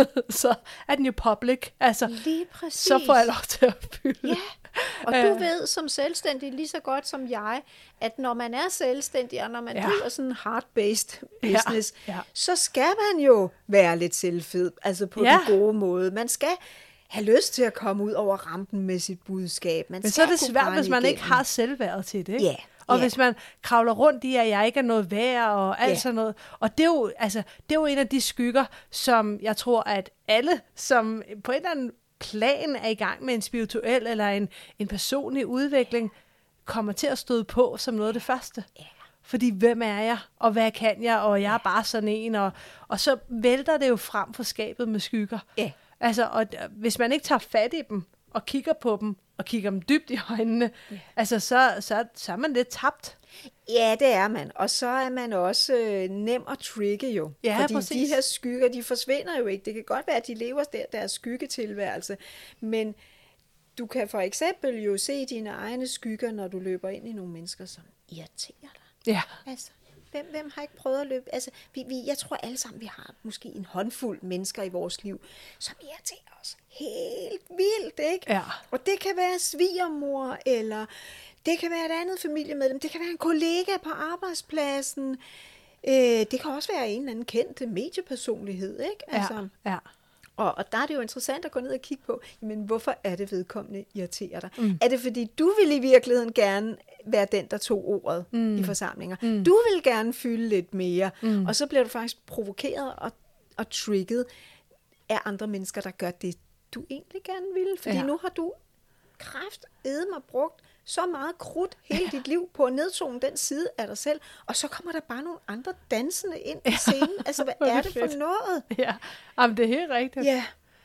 A: så er den jo public. Altså,
B: lige præcis.
A: Så får jeg lov til at fylde.
B: Ja. Og du ved som selvstændig lige så godt som jeg, at når man er selvstændig, og når man ja. driver sådan en hard-based business,
A: ja. Ja.
B: så skal man jo være lidt selvfed, altså på
A: ja.
B: den gode måde. Man skal have lyst til at komme ud over rampen med sit budskab. Man
A: Men
B: skal
A: så er det svært, hvis man
B: igennem.
A: ikke har selvværd til det. Ikke?
B: Ja.
A: Og
B: ja.
A: hvis man kravler rundt i, at jeg ikke er noget værd og alt
B: ja.
A: sådan noget. Og det er, jo, altså, det er jo en af de skygger, som jeg tror, at alle, som på en eller anden plan er i gang med en spirituel eller en, en personlig udvikling, kommer til at støde på som noget af det første.
B: Ja.
A: Fordi hvem er jeg, og hvad kan jeg, og jeg er bare sådan en. Og, og så vælter det jo frem for skabet med skygger.
B: Ja.
A: Altså, og hvis man ikke tager fat i dem, og kigger på dem, og kigger dem dybt i øjnene, ja. altså, så, så, så er man lidt tabt.
B: Ja, det er man. Og så er man også øh, nem at trigge jo.
A: Ja,
B: fordi
A: præcis.
B: de her skygger, de forsvinder jo ikke. Det kan godt være, at de lever der, deres skyggetilværelse. Men du kan for eksempel jo se dine egne skygger, når du løber ind i nogle mennesker, som irriterer dig.
A: Ja.
B: Altså, hvem, hvem har ikke prøvet at løbe? Altså, vi, vi, jeg tror alle sammen, vi har måske en håndfuld mennesker i vores liv, som irriterer os helt vildt, ikke?
A: Ja.
B: Og det kan være svigermor, eller det kan være et andet familiemedlem, det kan være en kollega på arbejdspladsen, øh, det kan også være en eller anden kendt mediepersonlighed, ikke? Altså,
A: ja, ja.
B: Og, og der er det jo interessant at gå ned og kigge på, jamen hvorfor er det vedkommende irriterer dig? Mm. Er det fordi, du vil i virkeligheden gerne være den, der tog ordet mm. i forsamlinger? Mm. Du vil gerne fylde lidt mere, mm. og så bliver du faktisk provokeret og, og trigget af andre mennesker, der gør det, du egentlig gerne ville. Fordi
A: Ja.
B: nu har du kraftedme brugt så meget krudt hele dit liv på at nedtone den side af dig selv, og så kommer der bare nogle andre dansende ind i scenen. Altså, hvad
A: Hvor er
B: er
A: det
B: det for
A: fedt.
B: noget?
A: Ja, jamen, det er helt rigtigt.
B: Ja.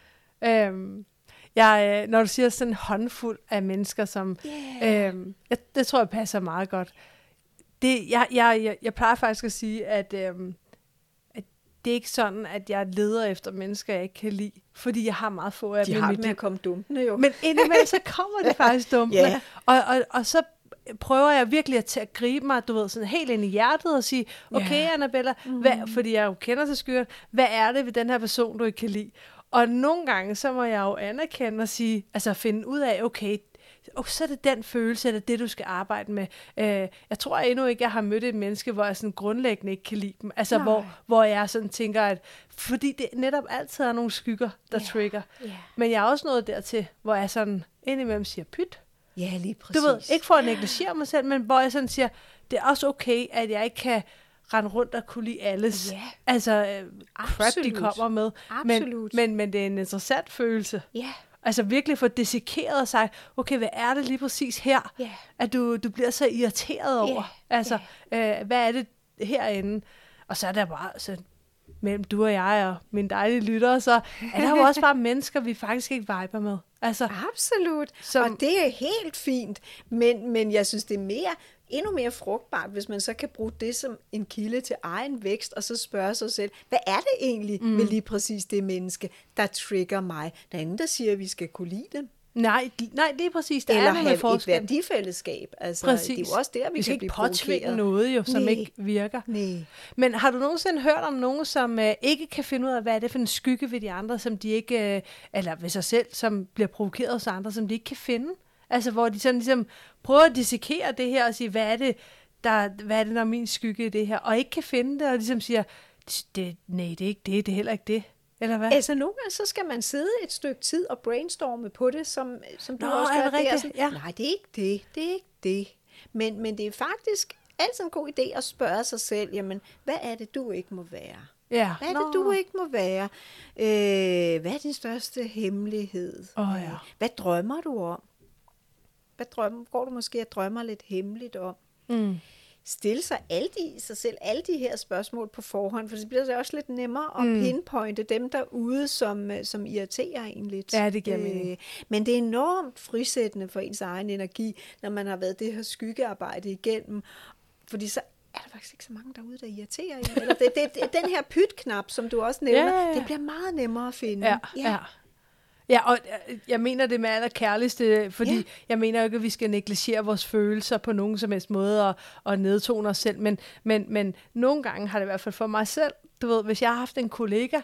A: Øhm, jeg, øh, når du siger sådan en håndfuld af mennesker, som
B: Yeah.
A: øhm, jeg, det tror jeg passer meget godt. Det, jeg, jeg, jeg, jeg plejer faktisk at sige, at, øhm, at det er ikke sådan, at jeg leder efter mennesker, jeg ikke kan lide, fordi jeg har meget få af
B: De
A: dem
B: har
A: i
B: det
A: mit
B: med
A: liv.
B: at komme dumpende jo.
A: Men indimellem så kommer det faktisk dumpende.
B: Ja.
A: Og, og, og så prøver jeg virkelig at, til at gribe mig, du ved, sådan helt ind i hjertet og sige, okay,
B: Ja.
A: Annabella, hvad, fordi jeg jo kender til skørt, hvad er det ved den her person, du ikke kan lide? Og nogle gange, så må jeg jo anerkende og sige, altså finde ud af, okay, oh, så er det den følelse, eller det, du skal arbejde med. Øh, jeg tror endnu ikke, jeg har mødt et menneske, hvor jeg sådan grundlæggende ikke kan lide dem. Altså, hvor, hvor jeg sådan tænker, at fordi det netop altid er nogle skygger, der
B: Ja.
A: trigger.
B: Ja.
A: Men jeg er også nået dertil, hvor jeg sådan indimellem siger, pyt.
B: Ja, lige præcis.
A: Du ved, ikke for at negligere mig selv, men hvor jeg sådan siger, det er også okay, at jeg ikke kan rende rundt og kunne lide alles.
B: Ja.
A: Altså, øh, crap, de
B: Absolut.
A: kommer med.
B: Absolut.
A: Men, men, men det er en interessant følelse.
B: Ja.
A: Altså virkelig få dissekeret og sagt, okay, hvad er det lige præcis her,
B: Ja.
A: at du, du bliver så irriteret over?
B: Ja.
A: Altså, øh, hvad er det herinde? Og så er der bare, så mellem du og jeg og mine dejlige lyttere, så er der jo også bare mennesker, vi faktisk ikke viber med. Altså,
B: Absolut.
A: Som-
B: Og det er helt fint. Men, men jeg synes, det er mere, endnu mere frugtbart, hvis man så kan bruge det som en kilde til egen vækst, og så spørge sig selv, hvad er det egentlig mm. med lige præcis det menneske, der trigger mig? Der er ingen, der siger, at vi skal kunne lide dem.
A: nej, nej, det er præcis, der
B: Eller
A: er noget med
B: have et
A: forskel.
B: værdifællesskab. Altså,
A: Præcis.
B: det er jo også der, vi,
A: vi skal
B: kan
A: ikke
B: blive
A: påtvinge
B: provokeret.
A: noget, jo, som
B: Nej.
A: ikke virker.
B: Nej.
A: Men har du nogensinde hørt om nogen, som øh, ikke kan finde ud af, hvad er det for en skygge ved de andre, som de ikke, øh, eller ved sig selv, som bliver provokeret hos andre, som de ikke kan finde? Altså, hvor de sådan ligesom prøver at dissekere det her og sige, hvad er det, der, hvad er det, der er min skygge i det her? Og ikke kan finde det, og ligesom siger, det, nej, det er ikke det, det er heller ikke det. Eller hvad?
B: Altså nogle gange, så skal man sidde et stykke tid og brainstorme på det, som, som du
A: Nå,
B: også
A: er
B: gør
A: det
B: der.
A: rigtigt?
B: Sådan,
A: Ja.
B: Nej, det er ikke det. Det er ikke det. Men, men det er faktisk altid en god idé at spørge sig selv, jamen, hvad er det, du ikke må være?
A: ja.
B: Hvad er det, du ikke må være? Øh, hvad er din største hemmelighed?
A: Åh, ja.
B: Hvad drømmer du om? Hvad drømmer, går du måske og drømmer lidt hemmeligt om?
A: Mm.
B: Stille sig, alle de, sig selv alle de her spørgsmål på forhånd, for så bliver det også lidt nemmere at
A: Mm.
B: pinpointe dem derude, som, øh, som irriterer en lidt.
A: Ja, det giver mening.
B: Øh, men det er enormt frisættende for ens egen energi, når man har været det her skyggearbejde igennem, fordi så er der faktisk ikke så mange derude, der irriterer en. Eller det, det, det, den her pytknap, som du også nævner,
A: Ja, ja, ja.
B: det bliver meget nemmere at finde.
A: Ja, ja. ja. Ja, og øh, jeg mener det med allerkærligste, fordi
B: Ja.
A: jeg mener jo ikke, at vi skal negligere vores følelser på nogen som helst måde og, og nedtone os selv, men, men, men nogle gange har det i hvert fald for mig selv, du ved, hvis jeg har haft en kollega,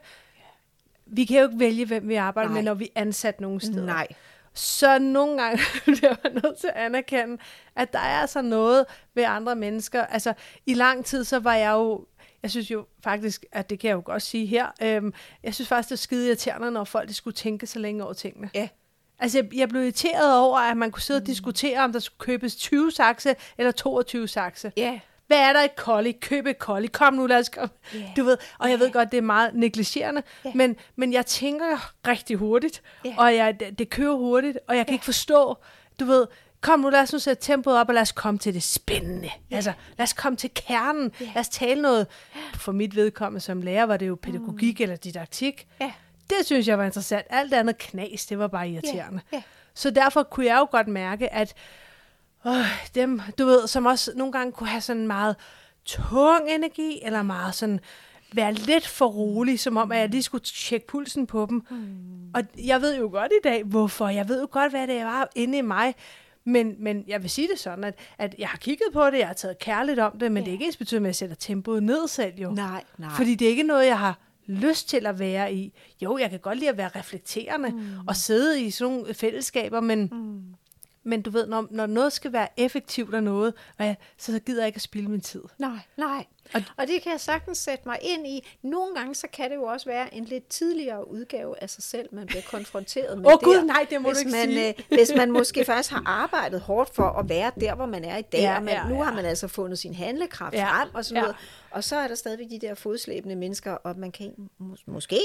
A: vi kan jo ikke vælge, hvem vi arbejder
B: Nej.
A: med, når vi er ansat nogle steder.
B: Nej.
A: Så nogle gange bliver man nødt til at anerkende, at der er altså noget ved andre mennesker. Altså, i lang tid, så var jeg jo, jeg synes jo faktisk, at det kan jeg jo godt sige her, øhm, jeg synes faktisk, det er skide irriterende, når folk de skulle tænke så længe over tingene.
B: Ja.
A: Altså, jeg, jeg blev irriteret over, at man kunne sidde og diskutere, om der skulle købes tyve sakse eller toogtyve sakse.
B: Ja.
A: Hvad er der i kolli? Køb et kolli. Kom nu, lad os komme.
B: Yeah.
A: Du ved, og jeg ved godt, det er meget negligerende,
B: Yeah.
A: men, men jeg tænker rigtig hurtigt,
B: Yeah.
A: og jeg, det, det kører hurtigt, og jeg kan ikke forstå, du ved, kom nu, lad os nu sætte tempoet op, og lad os komme til det spændende. Yeah. Altså, lad os komme til kernen.
B: Yeah.
A: Lad os tale noget. For mit vedkommende som lærer, var det jo pædagogik mm. eller didaktik.
B: Ja.
A: Det synes jeg var interessant. Alt andet knas, det var bare irriterende.
B: Ja. Ja.
A: Så derfor kunne jeg jo godt mærke, at øh, dem, du ved, som også nogle gange kunne have sådan meget tung energi, eller meget sådan være lidt for rolig, som om, at jeg lige skulle tjekke pulsen på dem. Mm. Og jeg ved jo godt i dag, hvorfor. Jeg ved jo godt, hvad det var inde i mig. Men, men jeg vil sige det sådan, at, at jeg har kigget på det, jeg har taget kærligt om det, men ja. Det er ikke ens betydning, at jeg sætter tempoet ned selv jo.
B: Nej, nej.
A: Fordi det er ikke noget, jeg har lyst til at være i. Jo, jeg kan godt lide at være reflekterende mm. og sidde i sådan nogle fællesskaber, men, mm. men du ved, når, når noget skal være effektivt og noget, ja, så gider jeg ikke at spilde min tid.
B: Nej, nej.
A: Og-
B: Og, og det kan jeg sagtens sætte mig ind i. Nogle gange, så kan det jo også være en lidt tidligere udgave af sig selv, man bliver konfronteret med.
A: Åh,
B: der.
A: Gud, nej, det må
B: hvis
A: du ikke
B: man,
A: sige.
B: øh, Hvis man måske faktisk har arbejdet hårdt for at være der, hvor man er i dag,
A: Ja,
B: og man,
A: ja,
B: nu
A: ja.
B: har man altså fundet sin handlekraft
A: Ja,
B: frem og sådan
A: ja.
B: noget. Og så er der stadigvæk de der fodslæbende mennesker, og man kan mås- måske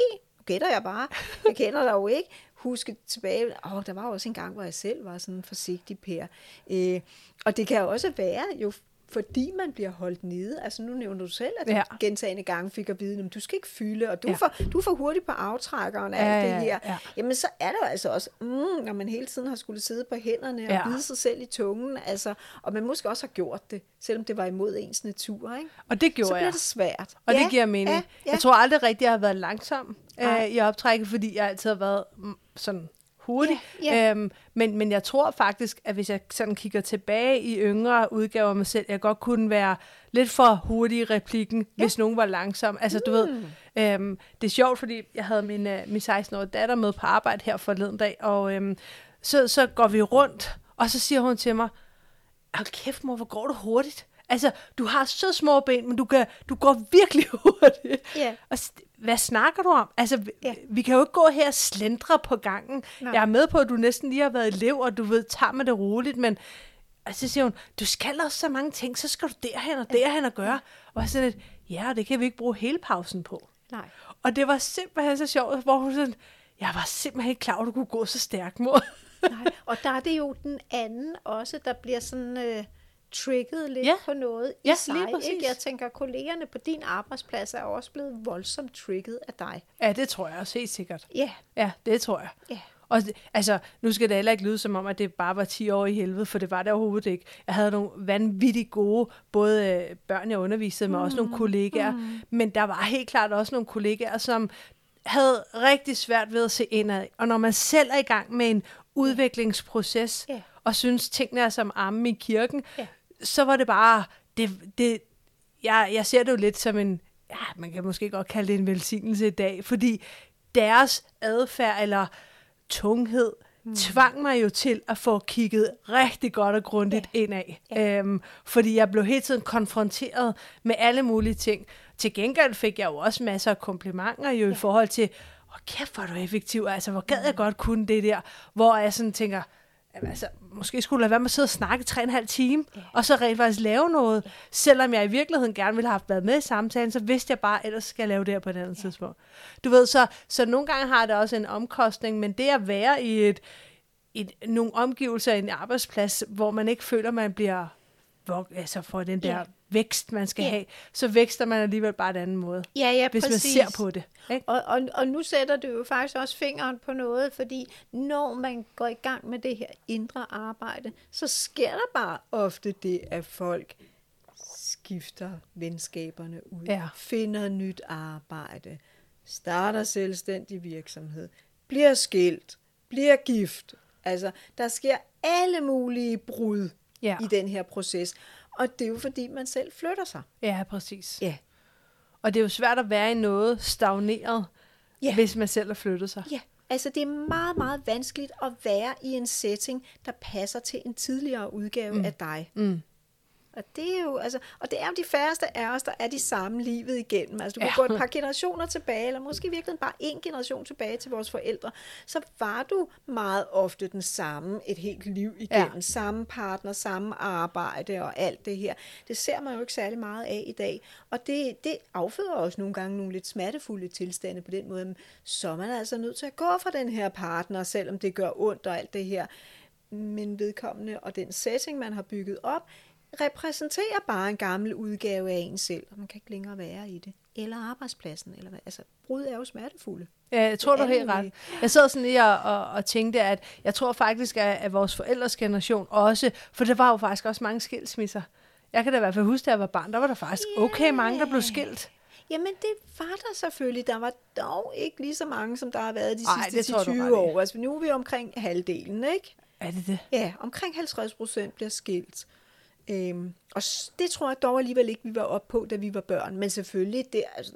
B: gætter jeg bare. Jeg kender dig jo ikke. Huske tilbage, åh, der var også en gang, hvor jeg selv var sådan en forsigtig pær. Øh, og det kan jo også være, jo fordi man bliver holdt nede. Altså nu nævner du selv, at du ja. gentagne gange fik at vide, at du skal ikke fylde, og du, ja. er for, du er for hurtig på aftrækkeren og alt ja, det her. Ja, ja. Jamen så er det jo altså også, mm, når man hele tiden har skulle sidde på hænderne og ja. bide sig selv i tungen, altså, og man måske også har gjort det, selvom det var imod ens natur. Ikke?
A: Og det gjorde
B: så bliver
A: jeg.
B: det svært.
A: Og
B: ja,
A: det giver mening. Ja, ja. Jeg tror aldrig rigtigt, jeg har været langsom øh, i optrækket, fordi jeg altid har været mm, sådan hurtigt. Yeah, yeah. Øhm, men, men jeg tror faktisk, at hvis jeg sådan kigger tilbage i yngre udgaver af mig selv, jeg godt kunne være lidt for hurtig i replikken, yeah. hvis nogen var langsom. Altså, du mm. ved, øhm, det er sjovt, fordi jeg havde min, øh, min seksten-årige datter med på arbejde her forleden dag, og øhm, så, så går vi rundt, og så siger hun til mig, hold kæft mor, hvor går du hurtigt? Altså, du har så små ben, men du, kan, du går virkelig hurtigt. Yeah. Og hvad snakker du om? Altså, yeah. vi kan jo ikke gå her og slendre på gangen. No. Jeg er med på, at du næsten lige har været elev, og du ved, tager med det roligt, men og så siger hun, du skal også så mange ting, så skal du derhen og derhen og gøre. Og jeg sådan lidt, ja, det kan vi ikke bruge hele pausen på.
B: Nej.
A: Og det var simpelthen så sjovt, hvor hun sådan, jeg var simpelthen ikke klar, at du kunne gå så stærkt, mor.
B: Nej. Og der er det jo den anden også, der bliver sådan Øh trigget lidt
A: ja.
B: på noget i
A: ja,
B: sig. Ikke? Jeg tænker, kollegerne på din arbejdsplads er også blevet voldsomt trigget af dig.
A: Ja, det tror jeg også helt sikkert.
B: Ja.
A: Ja, det tror jeg.
B: Ja.
A: Og altså, nu skal det heller ikke lyde som om, at det bare var ti år i helvede, for det var det overhovedet ikke. Jeg havde nogle vanvittigt gode, både børn, jeg underviste med, mm. også nogle kollegaer, mm. men der var helt klart også nogle kollegaer, som havde rigtig svært ved at se indad. Og når man selv er i gang med en udviklingsproces, yeah. og synes, tingene er som armen i kirken, yeah. så var det bare, det, det, jeg, jeg ser det jo lidt som en, ja, man kan måske godt kalde det en velsignelse i dag, fordi deres adfærd eller tunghed mm. tvang mig jo til at få kigget rigtig godt og grundigt yeah. indad. Yeah. Øhm, fordi jeg blev hele tiden konfronteret med alle mulige ting. Til gengæld fik jeg jo også masser af komplimenter jo yeah. i forhold til, åh kæft, hvor er du effektiv, altså hvor gad jeg godt kunne det der, hvor jeg sådan tænker, altså, måske skulle jeg være med at sidde og snakke tre og en halv time, yeah. og så rent faktisk lave noget. Yeah. Selvom jeg i virkeligheden gerne ville have været med i samtalen, så vidste jeg bare, ellers skal jeg lave det her på et andet yeah. tidspunkt. Du ved, så, så nogle gange har det også en omkostning, men det at være i et, et, nogle omgivelser i en arbejdsplads, hvor man ikke føler, man bliver hvor, altså for den der yeah. vækst, man skal yeah. have, så vækster man alligevel bare en anden måde,
B: ja, ja,
A: hvis
B: præcis.
A: man ser på det. Ikke?
B: Og, og, og nu sætter du jo faktisk også fingeren på noget, fordi når man går i gang med det her indre arbejde, så sker der bare ofte det, at folk skifter venskaberne ud, ja. finder nyt arbejde, starter selvstændig virksomhed, bliver skilt, bliver gift. Altså, der sker alle mulige brud ja. i den her proces. Og det er jo fordi, man selv flytter sig.
A: Ja, præcis.
B: Ja.
A: Og det er jo svært at være i noget stagneret,
B: ja.
A: hvis man selv har flyttet sig.
B: Ja, altså det er meget, meget vanskeligt at være i en setting, der passer til en tidligere udgave mm. af dig.
A: Mm.
B: Og det er jo, altså, og det er jo de færreste af os, der er de samme livet igennem. Altså du
A: ja.
B: kan gå et par generationer tilbage, eller måske virkelig bare en generation tilbage til vores forældre, så var du meget ofte den samme et helt liv igennem. Ja. Samme partner, samme arbejde og alt det her. Det ser man jo ikke særlig meget af i dag. Og det, det afføder også nogle gange nogle lidt smertefulde tilstande på den måde. Så er man altså nødt til at gå fra den her partner, selvom det gør ondt og alt det her. Men vedkommende og den setting, man har bygget op, repræsenterer bare en gammel udgave af en selv, og man kan ikke længere være i det. Eller arbejdspladsen. Eller hvad. Altså, brud er jo smertefulde.
A: Ja, jeg tror, du er helt ret. Jeg sad sådan lige og, og, og tænkte, at jeg tror faktisk, at, at vores forældres generation også, for der var jo faktisk også mange skilsmisser. Jeg kan da i hvert fald huske, da jeg var barn, der var der faktisk yeah. okay mange, der blev skilt.
B: Jamen, det var der selvfølgelig. Der var dog ikke lige så mange, som der har været de
A: Ej,
B: sidste ti til tyve år. Altså, nu er vi omkring halvdelen, ikke?
A: Er det det?
B: Ja, omkring halvtreds procent bliver skilt. Øhm, og det tror jeg dog alligevel ikke, vi var oppe på, da vi var børn. Men selvfølgelig, det er altså,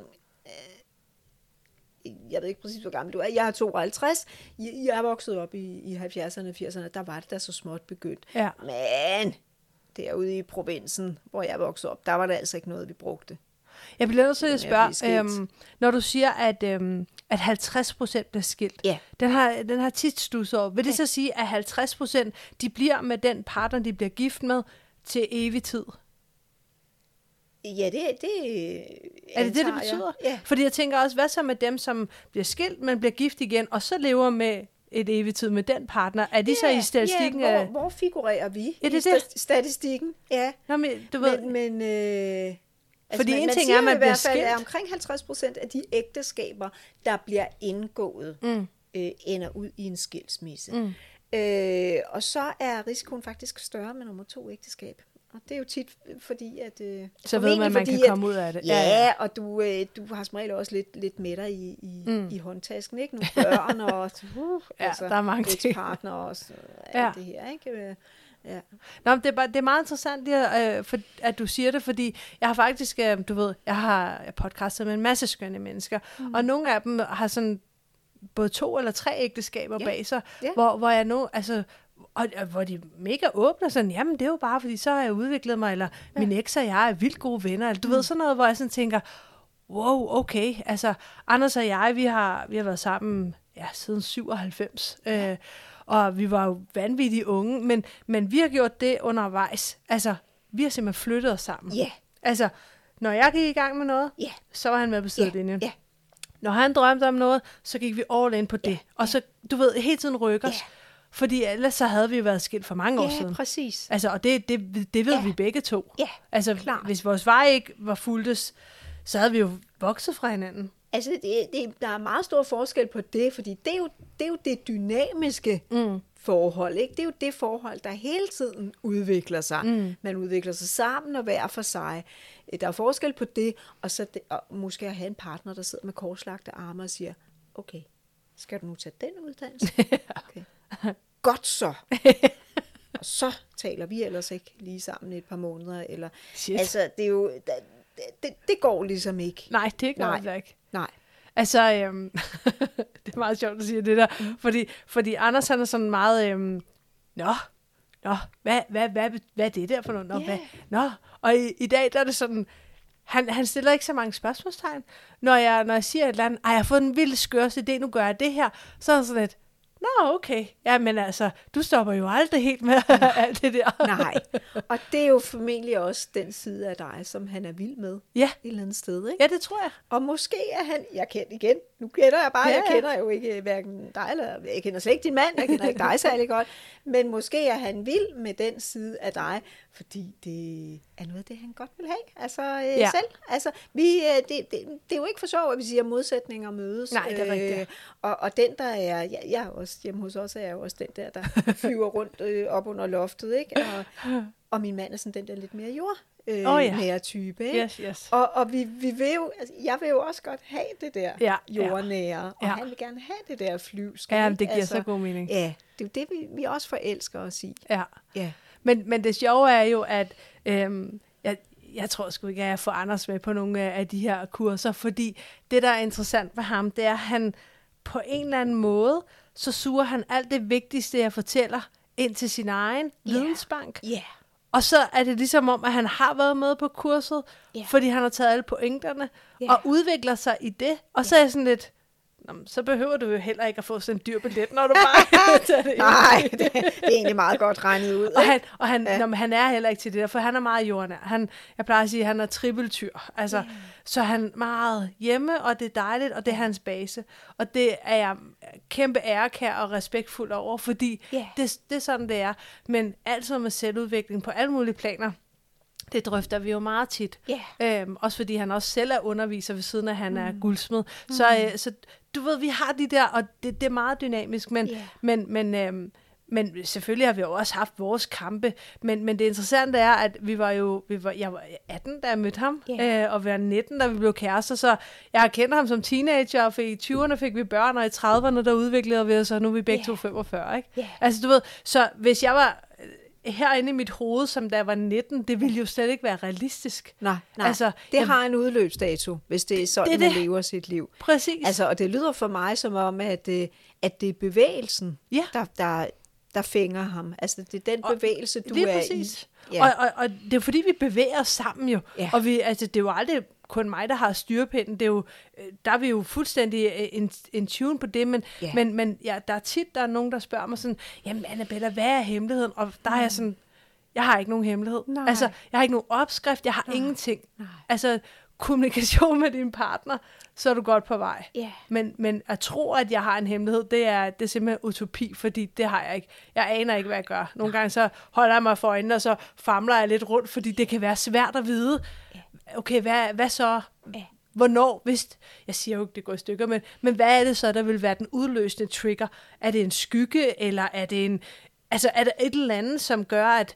B: øh, jeg ved ikke præcis, hvor gammel du er. Jeg er tooghalvtreds. Jeg, jeg er vokset op i, i halvfjerdserne og firserne. Der var det da så småt begyndt.
A: Ja.
B: Men derude i provinsen, hvor jeg voksede op, der var det altså ikke noget, vi brugte.
A: Jeg bliver nødt til at spørge, øhm, når du siger, at, øhm, at halvtreds procent bliver skilt,
B: ja.
A: den har, den har tit stusset over. Vil det ja. så sige, at halvtreds procent de bliver med den partner, de bliver gift med, til evig tid?
B: Ja, det, det
A: er det det, det betyder?
B: Ja.
A: Fordi jeg tænker også, hvad så med dem, som bliver skilt, men bliver gift igen, og så lever med et evigt tid med den partner? Er de ja, så i statistikken?
B: Ja, hvor, hvor figurerer vi
A: er det
B: i
A: det?
B: statistikken? Ja.
A: Nå, men, du ved...
B: men, men øh, altså
A: fordi
B: man,
A: en
B: man
A: ting er, at man
B: i
A: bliver
B: hvert fald,
A: skilt.
B: er omkring halvtreds procent af de ægteskaber, der bliver indgået, mm. øh, ender ud i en skilsmisse. Mm. Øh, og så er risikoen faktisk større med nummer to ægteskab. Og det er jo tit fordi, at... Øh,
A: så ved man, at man
B: fordi,
A: kan komme ud af det.
B: Ja, ja. og du, øh, du har som regel også lidt, lidt med dig i, i, mm. i håndtasken, ikke? Nogle børn og... Uh,
A: ja,
B: altså,
A: der er mange ting.
B: Partner og så,
A: ja.
B: alt det her, ikke? Ja.
A: Nå, det, er bare, det er meget interessant, at, for, at du siger det, fordi jeg har faktisk, du ved, jeg har podcastet med en masse skønne mennesker, mm. og nogle af dem har sådan både to eller tre ægteskaber ja. bag sig, ja. hvor, hvor jeg nu, altså... Og, og hvor de er mega åbne, sådan, jamen det er jo bare, fordi så har jeg udviklet mig, eller ja. min eks og jeg er vildt gode venner, eller du mm. ved, sådan noget, hvor jeg sådan tænker, wow, okay, altså Anders og jeg, vi har, vi har været sammen, ja, siden syvoghalvfems, ja. øh, og vi var jo vanvittige unge, men, men vi har gjort det undervejs, altså, vi har simpelthen flyttet os sammen.
B: Ja.
A: Altså, når jeg gik i gang med noget,
B: ja.
A: så var han med på sidelinjen.
B: Ja. Ja.
A: Når han drømte om noget, så gik vi all in på det, ja. og så, du ved, hele tiden rykker os. Ja. Fordi ellers så havde vi været skilt for mange
B: ja,
A: år siden.
B: Ja, præcis.
A: Altså, og det, det, det ved ja. vi begge to.
B: Ja,
A: altså,
B: klart.
A: Hvis vores vej ikke var fuldtes, så havde vi jo vokset fra hinanden.
B: Altså, det, det, der er meget stor forskel på det, fordi det er jo det, er jo det dynamiske mm. forhold. Ikke? Det er jo det forhold, der hele tiden udvikler sig. Mm. Man udvikler sig sammen og hver for sig. Der er forskel på det, og så det, og måske at have en partner, der sidder med korslagte arme og siger, okay, skal du nu tage den uddannelse? Okay. Godt så. Og så taler vi ellers ikke lige sammen et par måneder. Eller, altså, det er jo... Det, det går ligesom ikke.
A: Nej, det går altså ikke.
B: Nej.
A: Altså, øhm, det er meget sjovt at sige det der, mm. fordi, fordi Anders han er sådan meget, øhm, nå, nå, hvad, hvad, hvad, hvad er det der for noget? Nå, yeah. hvad, nå, og i, i dag der er det sådan, han, han stiller ikke så mange spørgsmålstegn. Når jeg, når jeg siger et eller andet, ej, jeg har fået en vild skørste idé, nu gør jeg det her, så er han sådan lidt, nå, okay. Ja, men altså, du stopper jo aldrig helt med alt det der.
B: Nej, og det er jo formentlig også den side af dig, som han er vild med.
A: Ja.
B: Et eller andet sted, ikke?
A: Ja, det tror jeg.
B: Og måske er han, jeg kender igen, nu kender jeg bare,
A: ja,
B: jeg kender jo ikke hverken dig, eller jeg kender slet ikke din mand, jeg kender ikke dig særlig godt, men måske er han vild med den side af dig, fordi det er noget af det, han godt vil have, altså øh, ja. selv. Altså, vi, øh, det, det, det er jo ikke for sjovt, at vi siger, at modsætninger mødes.
A: Nej, det er rigtigt.
B: Øh, og, og den, der er, ja, jeg er også, hjemme hos os er jeg jo også den der, der flyver rundt øh, op under loftet, ikke? Og, og min mand er sådan den der lidt mere jord. Øh, oh, ja. Nære type, ikke?
A: Yes, yes.
B: Og, og vi, vi vil jo, altså, jeg vil jo også godt have det der
A: ja,
B: jordnære, og
A: ja.
B: han vil gerne have det der flyvsk.
A: Ja, det giver
B: altså,
A: så god mening.
B: Ja, det er jo det, vi, vi også forelsker os i.
A: Ja,
B: ja.
A: Men, men det sjove er jo, at øhm, jeg, jeg tror sgu ikke, at jeg får Anders med på nogle af de her kurser, fordi det, der er interessant for ham, det er, at han på en eller anden måde, så suger han alt det vigtigste, jeg fortæller, ind til sin egen yeah. vidensbank.
B: Yeah.
A: Og så er det ligesom om, at han har været med på kurset, yeah. fordi han har taget alle pointerne, yeah. og udvikler sig i det. Og så er jeg sådan lidt, så behøver du jo heller ikke at få sådan en dyr billet, når du bare tager det ind.
B: Nej, det, det er egentlig meget godt regnet ud.
A: Og, han, og han, ja. når, han er heller ikke til det der, for han er meget jordnær. Han, jeg plejer at sige, at han er trippeltyr. Altså, yeah. Så han er meget hjemme, og det er dejligt, og det er hans base. Og det er jeg kæmpe ærekær og respektfuld over, fordi yeah. det, det er sådan, det er. Men altid med selvudvikling på alle mulige planer, det drøfter vi jo meget tit. Yeah. Øhm, også fordi han også selv er underviser ved siden af, han mm. er guldsmed. Mm. Så, øh, så du ved, vi har de der, og det, det er meget dynamisk, men, yeah. men, men, øhm, men selvfølgelig har vi jo også haft vores kampe. Men, men det interessante er, at vi var jo, vi var, jeg var atten, da jeg mødte ham, yeah. øh, og vi var nitten, da vi blev kærester, så jeg har kendt ham som teenager, og i tyverne fik vi børn, og i trediverne, der udviklede vi os, og nu er vi begge yeah. to femogfyrre, ikke? Yeah. Altså du ved, så hvis jeg var herinde i mit hoved, som da jeg var nitten, det ville jo slet ikke være realistisk.
B: Nej, nej. Altså, det jeg, har en udløbsdato, hvis det er sådan, det, det. man lever sit liv.
A: Præcis.
B: Altså, og det lyder for mig som om, at, at det er bevægelsen, ja. der, der, der fænger ham. Altså, det er den og bevægelse, du er præcis. i.
A: Ja. Og, og, og det er fordi, vi bevæger os sammen jo. Ja. Og vi, altså, det er jo aldrig kun mig, der har styrepinden. Det er jo, der er vi jo fuldstændig in, in tune på det, men, yeah. men, men ja, der er tit, der er nogen, der spørger mig sådan, jamen Annabella, hvad er hemmeligheden? Og der er jeg sådan, Jeg har ikke nogen hemmelighed.
B: Nej.
A: Altså, jeg har ikke nogen opskrift, jeg har Nej. ingenting.
B: Nej.
A: Altså, kommunikation med din partner, så er du godt på vej.
B: Yeah.
A: Men, men at tro, at jeg har en hemmelighed, det er, det er simpelthen utopi, fordi det har jeg ikke. Jeg aner ikke, hvad jeg gør. Nogle gange så holder jeg mig for øjnene, og så famler jeg lidt rundt, fordi det kan være svært at vide. Okay, hvad, hvad så? Hvornår? Hvis, jeg siger jo ikke, det går i stykker, men, men hvad er det så, der vil være den udløsende trigger? Er det en skygge, eller er det en... Altså, er der et eller andet, som gør, at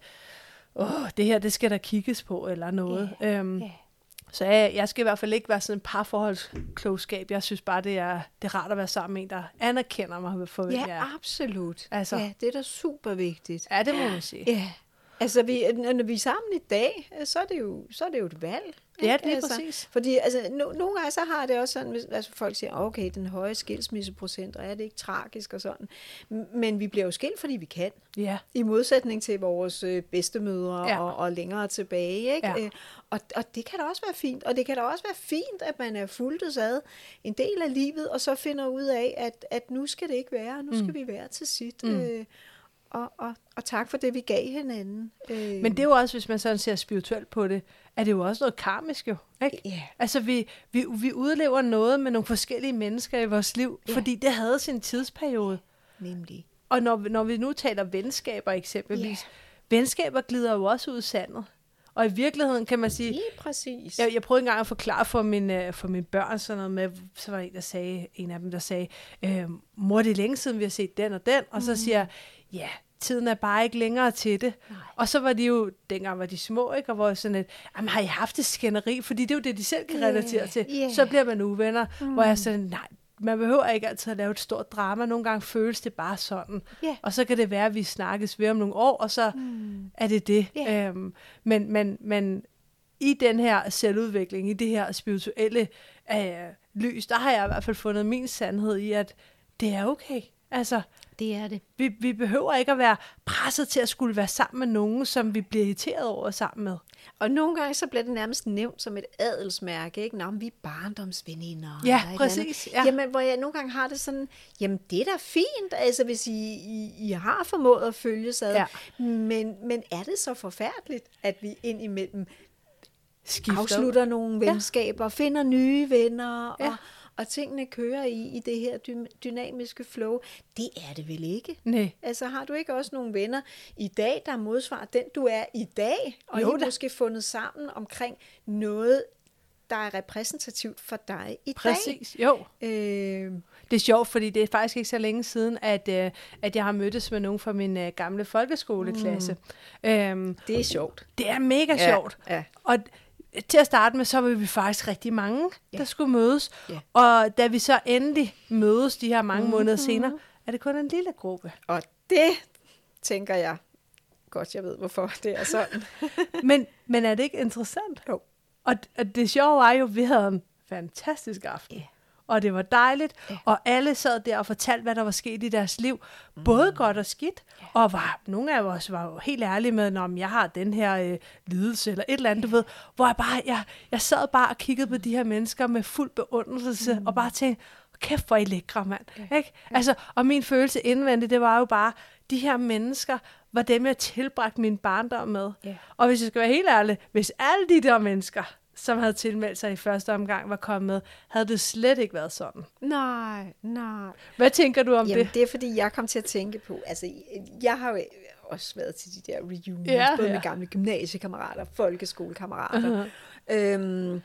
A: åh, det her, det skal der kigges på, eller noget? Yeah. Øhm, yeah. Så jeg, jeg skal i hvert fald ikke være sådan en parforholdsklogskab. Jeg synes bare, det er, det er rart at være sammen med en, der anerkender mig for, hvem
B: ja,
A: jeg er.
B: Ja, absolut.
A: Altså,
B: ja, det er da super vigtigt.
A: Ja, det må man sige.
B: Ja. Altså, vi, når vi er sammen i dag, så er det jo, så er det jo et valg.
A: Ja, det er
B: altså,
A: præcis.
B: Fordi altså, no, nogle gange så har det også sådan, hvis altså, folk siger, okay, den høje skilsmisseprocent, og er det ikke tragisk og sådan. Men vi bliver jo skilt, fordi vi kan.
A: Ja.
B: I modsætning til vores øh, bedstemødre
A: ja.
B: og, og længere tilbage. Ikke?
A: Ja.
B: Øh, og, og det kan da også være fint. Og det kan da også være fint, at man er fulgtes ad en del af livet, og så finder ud af, at, at nu skal det ikke være, nu skal mm. vi være til sit. Mm. Øh, Og, og, og tak for det, vi gav hinanden. Øh.
A: Men det er jo også, hvis man sådan ser spirituelt på det, er det jo også noget karmisk jo, ikke?
B: Yeah.
A: Altså, vi, vi, vi udlever noget med nogle forskellige mennesker i vores liv, yeah. fordi det havde sin tidsperiode.
B: Nemlig.
A: Og når, når vi nu taler venskaber eksempelvis, yeah. venskaber glider jo også ud i sandet. Og i virkeligheden kan man sige...
B: Lige præcis.
A: Jeg, jeg prøvede engang at forklare for, min, for mine børn sådan noget med, så var der en, der sagde, en af dem, der sagde, øh, mor, det er længe siden, vi har set den og den. Og mm. så siger jeg, ja, tiden er bare ikke længere til det. Nej. Og så var de jo, dengang var de små, ikke? Og hvor sådan et, jamen har I haft det skænderi? Fordi det er jo det, de selv kan relatere yeah. til. Yeah. Så bliver man uvenner, mm. hvor jeg sådan, nej, man behøver ikke altid at lave et stort drama. Nogle gange føles det bare sådan. Yeah. Og så kan det være, at vi snakkes ved om nogle år, og så mm. er det det. Yeah. Øhm, men, men, men i den her selvudvikling, i det her spirituelle øh, lys, der har jeg i hvert fald fundet min sandhed i, at det er okay. Altså,
B: det er det.
A: Vi, vi behøver ikke at være presset til at skulle være sammen med nogen, som vi bliver irriteret over sammen med.
B: Og nogle gange så bliver det nærmest nævnt som et adelsmærke, ikke? Nå, vi er barndomsveninder.
A: Ja, præcis. Ja.
B: Jamen, hvor jeg nogle gange har det sådan, jamen det er da fint, altså hvis I, I, I har formået at følges ad. Ja. Men, men er det så forfærdeligt, at vi indimellem skifter, afslutter nogle venskaber, ja. finder nye venner, ja. og og tingene kører i, i det her dy- dynamiske flow. Det er det vel ikke?
A: Nej.
B: Altså har du ikke også nogle venner i dag, der modsvarer den, du er i dag? Og I er måske fundet sammen omkring noget, der er repræsentativt for dig i
A: Præcis.
B: dag?
A: Præcis, jo. Øh... Det er sjovt, fordi det er faktisk ikke så længe siden, at, øh, at jeg har mødtes med nogen fra min øh, gamle folkeskoleklasse. Mm. Øhm,
B: det er sjovt.
A: Det er mega
B: ja,
A: sjovt.
B: Ja.
A: Og til at starte med, så var vi faktisk rigtig mange, der ja. skulle mødes.
B: Ja.
A: Og da vi så endelig mødes de her mange mm-hmm. måneder senere, er det kun en lille gruppe.
B: Og det tænker jeg godt, jeg ved, hvorfor det er sådan.
A: men, men er det ikke interessant?
B: Jo.
A: Og, og det sjove var jo, at vi havde en fantastisk aften. Yeah. Og det var dejligt, yeah. og alle sad der og fortalte, hvad der var sket i deres liv. Mm. Både godt og skidt. Yeah. Og var, nogle af os var jo helt ærlige med, om jeg har den her øh, lidelse, eller et eller andet, du ved. Hvor jeg bare, jeg, jeg sad bare og kiggede på de her mennesker med fuld beundrelse, mm. og bare tænkte, kæft hvor I lækre, mand. Yeah. Ikke? Yeah. Altså, og min følelse indvendigt, det var jo bare, de her mennesker var dem, jeg tilbragte min barndom med. Yeah. Og hvis jeg skal være helt ærlig, hvis alle de der mennesker, som havde tilmeldt sig i første omgang, var kommet med, havde det slet ikke været sådan.
B: Nej, nej.
A: Hvad tænker du om
B: Jamen,
A: det?
B: det er, fordi jeg kom til at tænke på, altså, jeg har jo også været til de der reunions,
A: ja,
B: både
A: ja.
B: med gamle gymnasiekammerater, folkeskolekammerater. Uh-huh. Øhm,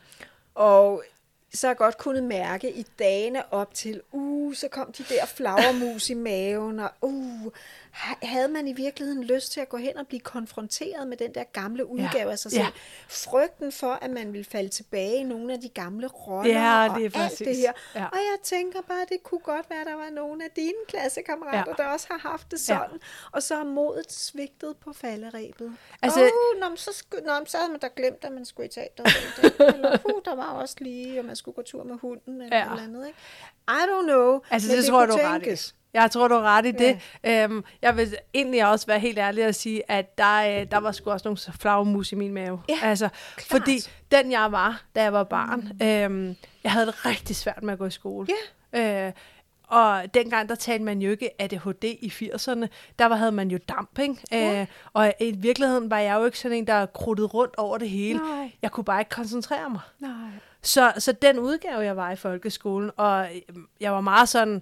B: og så har jeg godt kunnet mærke i dagene op til, uh, så kom de der flagermus i maven, og uh, havde man i virkeligheden lyst til at gå hen og blive konfronteret med den der gamle udgave ja. af sig selv. Ja. Frygten for, at man ville falde tilbage i nogle af de gamle roller
A: ja,
B: og
A: det er
B: alt det her.
A: Ja.
B: Og jeg tænker bare, det kunne godt være, at der var nogle af dine klassekammerater, ja. der også har haft det sådan. Ja. Og så er modet svigtet på falderebet. Altså, oh, nå, så, sku, nå, så havde man da glemt, at man skulle i teateret. Eller uh, der var også lige, og man skulle gå tur med hunden, eller ja. noget andet. Ikke? I don't know.
A: Altså, det, det tror du ret i. Jeg tror, du er ret i det. Ja. Øhm, jeg vil egentlig også være helt ærlig at sige, at der, der var sgu også nogle flagermus i min mave.
B: Ja,
A: altså, fordi den jeg var, da jeg var barn, mm. øhm, jeg havde det rigtig svært med at gå i skole.
B: Ja.
A: Øh, og dengang, der talte man jo ikke A D H D i firserne. Der var, havde man jo damp, ikke? Ja. Øh, og i virkeligheden var jeg jo ikke sådan en, der krudtede rundt over det hele.
B: Nej.
A: Jeg kunne bare ikke koncentrere mig.
B: Nej.
A: Så, så den udgave, jeg var i folkeskolen, og jeg var meget sådan,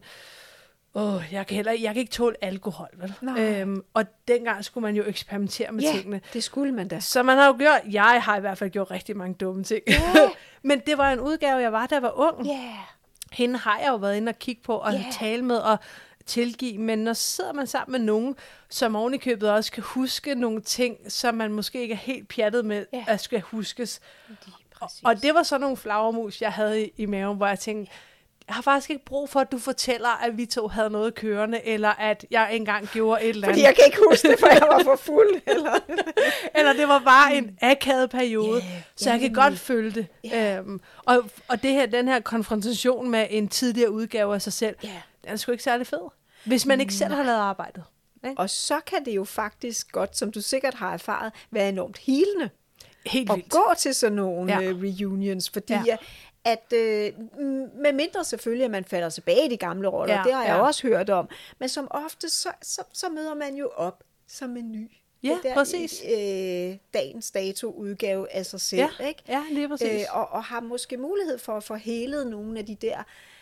A: åh, jeg kan heller jeg kan ikke tåle alkohol, vel? Øhm, og dengang skulle man jo eksperimentere med
B: ja,
A: tingene.
B: det skulle man da.
A: Så man har jo gjort, jeg har i hvert fald gjort rigtig mange dumme ting.
B: Yeah.
A: Men det var en udgave, jeg var, da jeg var ung.
B: Yeah.
A: Hende har jeg jo været inde og kigge på, og yeah. tale med, og tilgive, men når sidder man sammen med nogen, som oven i købet også kan huske nogle ting, som man måske ikke er helt pjattet med, yeah. at skal huskes. Og, og det var sådan nogle flagermus, jeg havde i, i maven, hvor jeg tænkte, jeg har faktisk ikke brug for, at du fortæller, at vi to havde noget kørende, eller at jeg engang gjorde et eller andet.
B: Fordi jeg kan ikke huske det, for jeg var for fuld. Eller,
A: eller det var bare en akavet periode,
B: yeah,
A: så jeg kan godt følge det. Yeah. Øhm, og og det her, den her konfrontation med en tidligere udgave af sig selv, yeah. den er sgu ikke særlig fed, hvis man ikke selv har lavet arbejdet. Ikke?
B: Og så kan det jo faktisk godt, som du sikkert har erfaret, være enormt healende.
A: Helt vildt.
B: At gå til sådan nogle
A: ja.
B: uh, reunions, fordi
A: ja.
B: at øh, med mindre selvfølgelig, at man falder tilbage i de gamle roller, ja, det har jeg ja. også hørt om, men som ofte, så, så, så møder man jo op som en ny.
A: Ja, der, præcis.
B: Øh, dagens dato udgave af sig selv,
A: ja.
B: ikke?
A: Ja, lige præcis. Øh,
B: og, og har måske mulighed for at få helet nogle af de der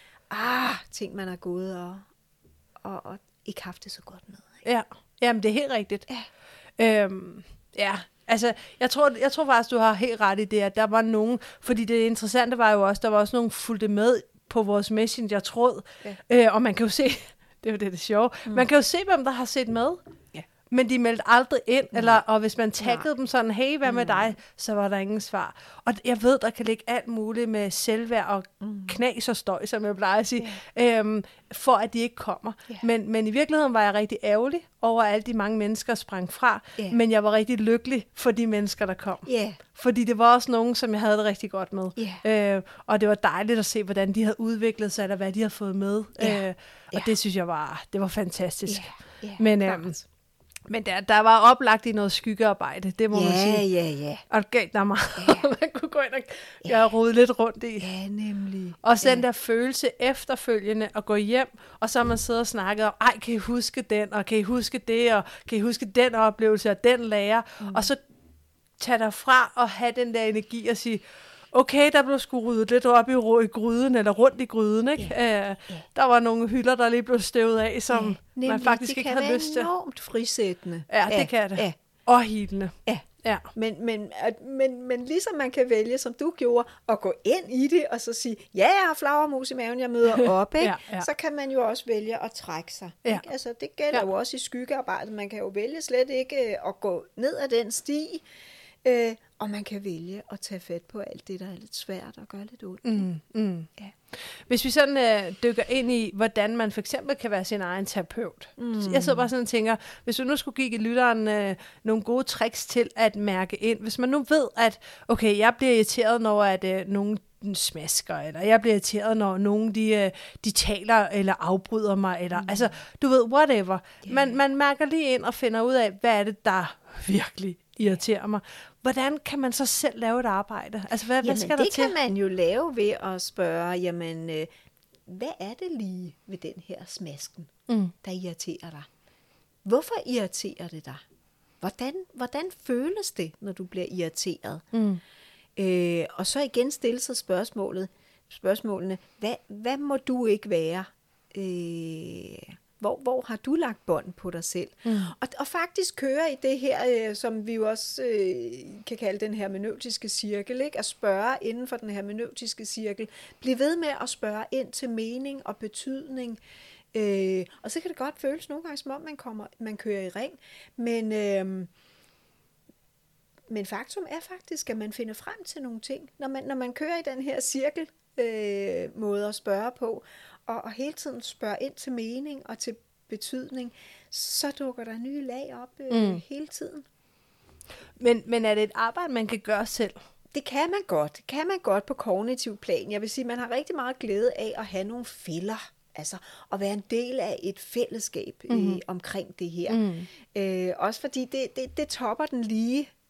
B: ah, ting, man har gået og, og, og ikke haft det så godt med. Ikke?
A: Ja, jamen det er helt rigtigt.
B: Ja.
A: Øhm, ja, altså, jeg tror, jeg tror faktisk, du har helt ret i det, at der var nogen, fordi det interessante var jo også, der var også nogen, fulgte med på vores Messenger-tråd, ja. øh, og man kan jo se, det er jo det, det er sjove, mm. man kan jo se, hvem der har set med, ja. men de meldte aldrig ind, mm. eller, og hvis man taggede ja. dem sådan, hey, hvad med mm. dig, så var der ingen svar. Og jeg ved, der kan ligge alt muligt med selvværd og mm. knas og støj, som jeg plejer at sige, yeah. øhm, for at de ikke kommer. Yeah. Men, men i virkeligheden var jeg rigtig ærgerlig over, at alle de mange mennesker sprang fra, yeah. men jeg var rigtig lykkelig for de mennesker, der kom.
B: Yeah.
A: Fordi det var også nogen, som jeg havde det rigtig godt med.
B: Yeah.
A: Øh, og det var dejligt at se, hvordan de havde udviklet sig, eller hvad de havde fået med.
B: Yeah.
A: Øh, og yeah. det synes jeg var, det var fantastisk.
B: Yeah. Yeah.
A: Men øhm, Men der, der var oplagt i noget skyggearbejde, det må
B: ja,
A: man sige.
B: Ja, ja,
A: Og det gav der meget,
B: ja.
A: man kunne gå ind og ja. gøre rode lidt rundt i.
B: Ja, nemlig.
A: Og så
B: ja.
A: den der følelse efterfølgende at gå hjem, og så har man siddet og snakket om, ej, kan I huske den, og kan I huske det, og kan I huske den oplevelse, og den lærer. Mm. Og så tage derfra og have den der energi og sige, okay, der blev sgu ryddet lidt op i, i gryden, eller rundt i gryden, ikke? Yeah. Øh, yeah. Der var nogle hylder, der lige blev støvet af, som yeah. man Nemlig, faktisk ikke havde lyst til.
B: Det kan være enormt frisættende.
A: Ja, det ja. kan det. Ja. Og healende.
B: Ja.
A: Ja.
B: Men, men, men, men ligesom man kan vælge, som du gjorde, at gå ind i det, og så sige, ja, jeg har flagermus i maven, jeg møder op, ikke? ja, ja. Så kan man jo også vælge at trække sig. Ja. Ikke? Altså, det gælder ja. jo også i skyggearbejdet. Man kan jo vælge slet ikke at gå ned ad den sti, øh, og man kan vælge at tage fat på alt det, der er lidt svært og gøre lidt ondt.
A: Mm, mm. Ja. Hvis vi sådan øh, dykker ind i, hvordan man for eksempel kan være sin egen terapeut. Mm. Jeg sidder bare sådan og tænker, hvis du nu skulle give lytteren øh, nogle gode tricks til at mærke ind. Hvis man nu ved, at okay, jeg bliver irriteret, når at, øh, nogen smasker, eller jeg bliver irriteret, når nogen de, øh, de taler eller afbryder mig, eller mm. altså, du ved, whatever. Yeah. Man, man mærker lige ind og finder ud af, hvad er det, der virkelig irriterer mig. Hvordan kan man så selv lave et arbejde? Altså, hvad,
B: jamen,
A: hvad skal
B: der
A: det
B: til?
A: kan
B: man jo lave ved at spørge, jamen, øh, hvad er det lige ved den her smasken, mm. der irriterer dig? Hvorfor irriterer det dig? Hvordan, hvordan føles det, når du bliver irriteret? Mm. Øh, og så igen stille sig spørgsmålet, spørgsmålene, hvad, hvad må du ikke være? Øh, Hvor, hvor har du lagt bånd på dig selv? Mm. Og, og faktisk køre i det her, øh, som vi jo også øh, kan kalde den hermeneutiske cirkel, ikke? At spørge inden for den hermeneutiske cirkel. Bliv ved med at spørge ind til mening og betydning. Øh, og så kan det godt føles nogle gange, som om man, kommer, man kører i ring. Men, øh, men faktum er faktisk, at man finder frem til nogle ting, når man, når man kører i den her cirkel øh, måde at spørge på, og, og hele tiden spørge ind til mening og til betydning, så dukker der nye lag op øh, mm. hele tiden.
A: Men, men er det et arbejde, man kan gøre selv?
B: Det kan man godt. Det kan man godt på kognitiv plan. Jeg vil sige, man har rigtig meget glæde af at have nogle fælder. Altså at være en del af et fællesskab mm. øh, omkring det her. Mm. Øh, også fordi det, det, det topper den lige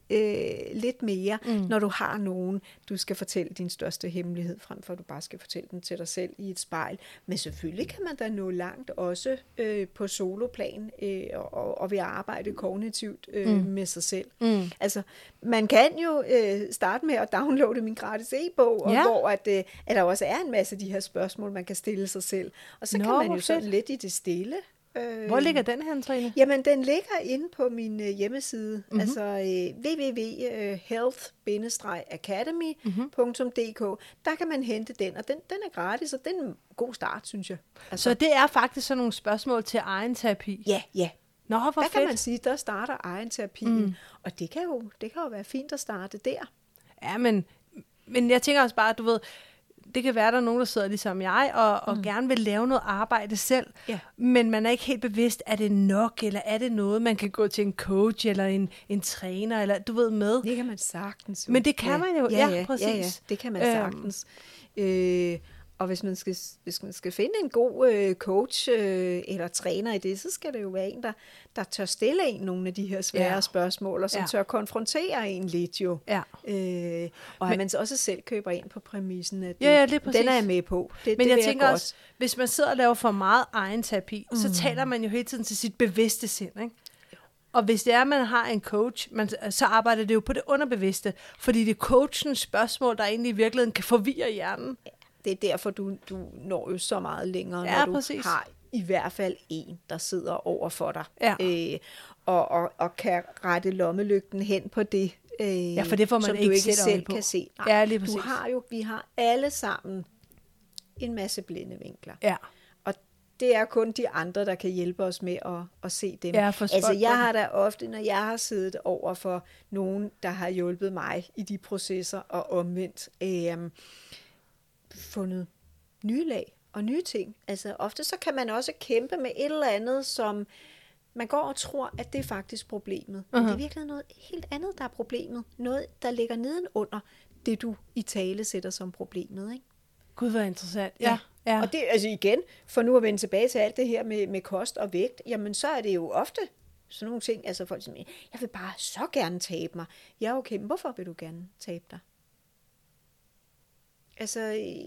B: øh, lidt mere, mm. når du har nogen, du skal fortælle din største hemmelighed, frem for at du bare skal fortælle den til dig selv i et spejl. Men selvfølgelig kan man da nå langt også øh, på soloplan øh, og, og ved at arbejde kognitivt øh, mm. med sig selv. Mm. Altså, man kan jo øh, starte med at downloade min gratis e-bog, ja. hvor at, øh, at der også er en masse af de her spørgsmål, man kan stille sig selv. Og så Nå, kan man jo sådan lidt i det stille.
A: Hvor ligger den her, Trine?
B: Jamen, den ligger inde på min uh, hjemmeside, mm-hmm. altså uh, w w w punktum health bindestreg academy punktum d k. Der kan man hente den, og den, den er gratis, og den er en god start, synes jeg. Altså,
A: så det er faktisk sådan nogle spørgsmål til egen terapi?
B: Ja, ja.
A: Nå, hvor
B: der
A: fedt.
B: kan man sige, der starter egen terapien, mm. og det kan, jo, det kan jo være fint at starte der.
A: Ja, men, men jeg tænker også bare, du ved, det kan være, der er nogen, der sidder ligesom jeg, og, og mm. gerne vil lave noget arbejde selv, ja. men man er ikke helt bevidst, er det nok, eller er det noget, man kan gå til en coach, eller en, en træner, eller du ved med.
B: Det kan man sagtens.
A: Men det kan
B: ja.
A: man jo,
B: ja,
A: ja,
B: ja
A: præcis.
B: Ja, ja. Det kan man sagtens. Øhm. Øh, og hvis man skal, hvis man skal finde en god øh, coach øh, eller træner i det, så skal det jo være en, der, der tør stille en nogle af de her svære ja. spørgsmål, og som ja. tør konfrontere en lidt jo. Ja. Øh, og at man så også selv køber ind på præmissen, at det, ja, ja, det er den er jeg med på. Det,
A: Men
B: det
A: jeg tænker jeg også, hvis man sidder og laver for meget egen terapi, mm. så taler man jo hele tiden til sit bevidste sind, ikke? Og hvis det er, at man har en coach, man, så arbejder det jo på det underbevidste, fordi det er coachens spørgsmål, der egentlig i virkeligheden kan forvirre hjernen.
B: Ja. Det er derfor, du, du når jo så meget længere, ja, når du præcis. har i hvert fald en, der sidder over for dig, ja. øh, og, og, og kan rette lommelygten hen på det, øh,
A: ja, for det får man
B: som
A: ikke
B: du ikke selv
A: på.
B: kan se. Nej,
A: ja, lige præcis.
B: Du har jo, vi har alle sammen en masse blinde vinkler.
A: Ja.
B: Og det er kun de andre, der kan hjælpe os med at, at se dem.
A: Ja,
B: altså jeg har da ofte, når jeg har siddet over for nogen, der har hjulpet mig i de processer og omvendt, øh, fundet nye lag og nye ting. Altså ofte så kan man også kæmpe med et eller andet, som man går og tror, at det er faktisk problemet. Men uh-huh. det er virkelig noget helt andet, der er problemet. Noget, der ligger nedenunder det, du i tale sætter som problemet. Ikke?
A: Gud, hvor interessant. Ja. Ja.
B: Og det, altså igen, for nu at vende tilbage til alt det her med, med kost og vægt, jamen så er det jo ofte sådan nogle ting, altså folk siger, jeg vil bare så gerne tabe mig. Ja, okay, men hvorfor vil du gerne tabe dig? Altså,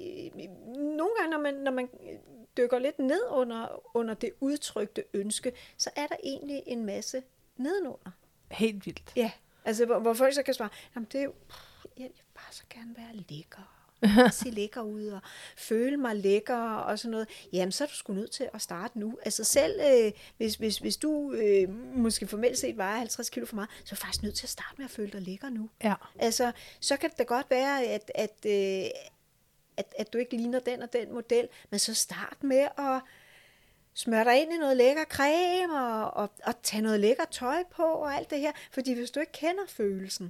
B: nogle gange, når man, når man dykker lidt ned under, under det udtrykte ønske, så er der egentlig en masse nedenunder.
A: Helt vildt.
B: Ja, altså hvor, hvor folk så kan svare, jamen det er jo, jeg vil bare så gerne være lækker, se lækker ud og føle mig lækker og sådan noget. Jamen, så er du sgu nødt til at starte nu. Altså selv, øh, hvis, hvis, hvis du øh, måske formelt set vejer halvtreds kilo for meget, så er du faktisk nødt til at starte med at føle dig lækker nu. Ja. Altså, så kan det da godt være, at, at, øh, at, at du ikke ligner den og den model, men så start med at smøre dig ind i noget lækker creme og, og, og tage noget lækker tøj på og alt det her. Fordi hvis du ikke kender følelsen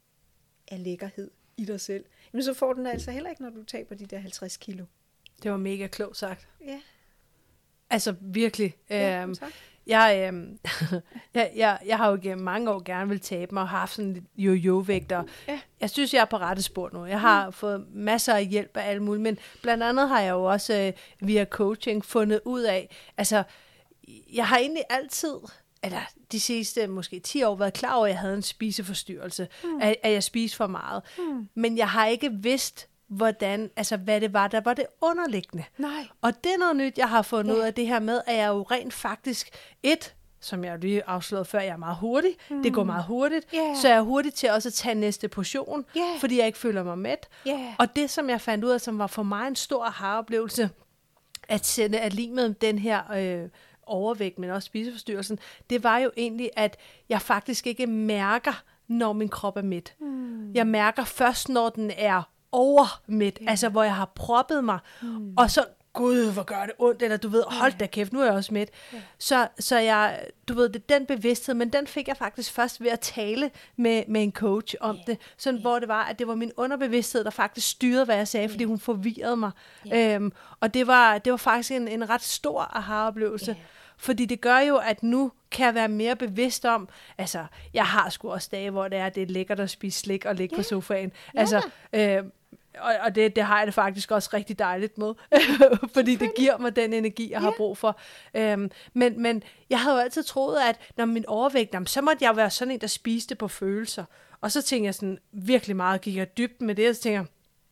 B: af lækkerhed i dig selv, men så får den altså heller ikke, når du taber de der halvtreds kilo.
A: Det var mega klogt sagt.
B: Ja.
A: Altså virkelig.
B: Ja,
A: øhm, jeg, øhm, jeg, jeg, jeg har jo gennem mange år gerne vil tabe mig og har haft sådan lidt jo-jo-vægter. Ja. Jeg synes, jeg er på rette spor nu. Jeg har mm. fået masser af hjælp af alle mulige, men blandt andet har jeg jo også øh, via coaching fundet ud af, altså jeg har egentlig altid, eller de sidste måske ti år, været klar over, at jeg havde en spiseforstyrrelse, mm. at, at jeg spiste for meget. Mm. Men jeg har ikke vidst, hvordan, altså hvad det var, der var det underliggende.
B: Nej.
A: Og det er noget nyt, jeg har fundet ja. ud af det her med, at jeg jo rent faktisk, et, som jeg lige afslørede før, jeg er meget hurtig. Mm. Det går meget hurtigt. Yeah. Så jeg er hurtig til også at tage næste portion, yeah. fordi jeg ikke føler mig mæt. Yeah. Og det, som jeg fandt ud af, som var for mig en stor aha-oplevelse, at sætte at lige med den her øh, overvægt, men også spiseforstyrrelsen, det var jo egentlig, at jeg faktisk ikke mærker, når min krop er mæt. Mm. Jeg mærker først, når den er overmæt, yeah. altså hvor jeg har proppet mig, mm. og så, gud, hvor gør det ondt, eller du ved, hold da kæft, nu er jeg også mæt. Yeah. Så, så jeg, du ved, det den bevidsthed, men den fik jeg faktisk først ved at tale med, med en coach om yeah. det, sådan yeah. hvor det var, at det var min underbevidsthed, der faktisk styrede, hvad jeg sagde, yeah. fordi hun forvirrede mig. Yeah. Øhm, og det var, det var faktisk en, en ret stor aha-oplevelse, yeah. fordi det gør jo, at nu kan jeg være mere bevidst om, altså, jeg har sgu også dage, hvor det er, det er lækkert at spise slik og ligge yeah. på sofaen. Altså, øh, og, og det, det har jeg det faktisk også rigtig dejligt med, fordi det giver mig den energi, jeg har brug for. Øhm, men, men jeg havde jo altid troet, at når min overvægt, så måtte jeg være sådan en, der spiste på følelser. Og så tænkte jeg sådan, virkelig meget, gik jeg dybt med det, og så tænkte jeg,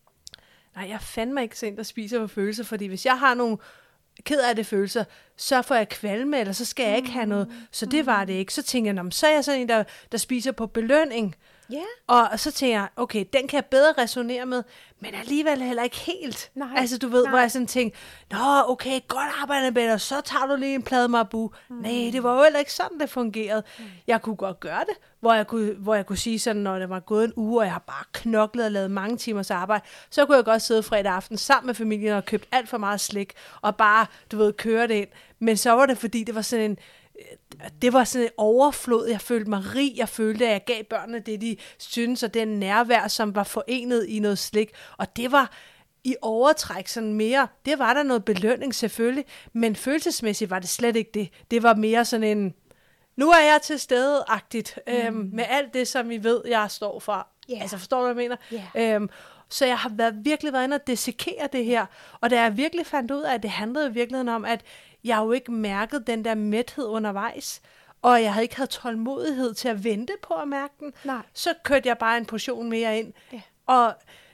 A: nej, jeg fandme ikke sådan, der spiser på følelser, fordi hvis jeg har nogle ked af det følelser, så får jeg kvalme, eller så skal jeg ikke have noget. Så det var det ikke. Så tænkte jeg, nå, så er jeg sådan en, der, der spiser på belønning.
B: Ja.
A: Og, og så tænker jeg, okay, den kan jeg bedre resonere med, men alligevel heller ikke helt.
B: Nej.
A: Altså, du ved,
B: Nej.
A: hvor jeg sådan tænkte, nå, okay, godt arbejde, Bella, så tager du lige en plade Marabu. Mm. Nej, det var jo heller ikke sådan, det fungerede. Mm. Jeg kunne godt gøre det, hvor jeg kunne, hvor jeg kunne sige sådan, når det var gået en uge, og jeg har bare knoklet og lavet mange timers arbejde, så kunne jeg godt sidde fredag aften sammen med familien og købt alt for meget slik, og bare, du ved, køre det ind. Men så var det, fordi det var sådan en, det var sådan en overflod. Jeg følte mig rig. Jeg følte, at jeg gav børnene det, de synes, og den nærvær, som var forenet i noget slik. Og det var i overtræk sådan mere. Det var der noget belønning selvfølgelig, men følelsesmæssigt var det slet ikke det. Det var mere sådan en, nu er jeg til stede-agtigt, mm. øhm, med alt det, som I ved, jeg står for. Yeah. Altså forstår du, hvad jeg mener? Yeah. Øhm, så jeg har været, virkelig været inde og dissekere det her. Og da jeg virkelig fandt ud af, at det handlede i virkeligheden om, at jeg jo ikke mærkede den der mæthed undervejs, og jeg havde ikke havde tålmodighed til at vente på at mærke den,
B: Nej.
A: så kørte jeg bare en portion mere ind.
B: Ja.
A: Og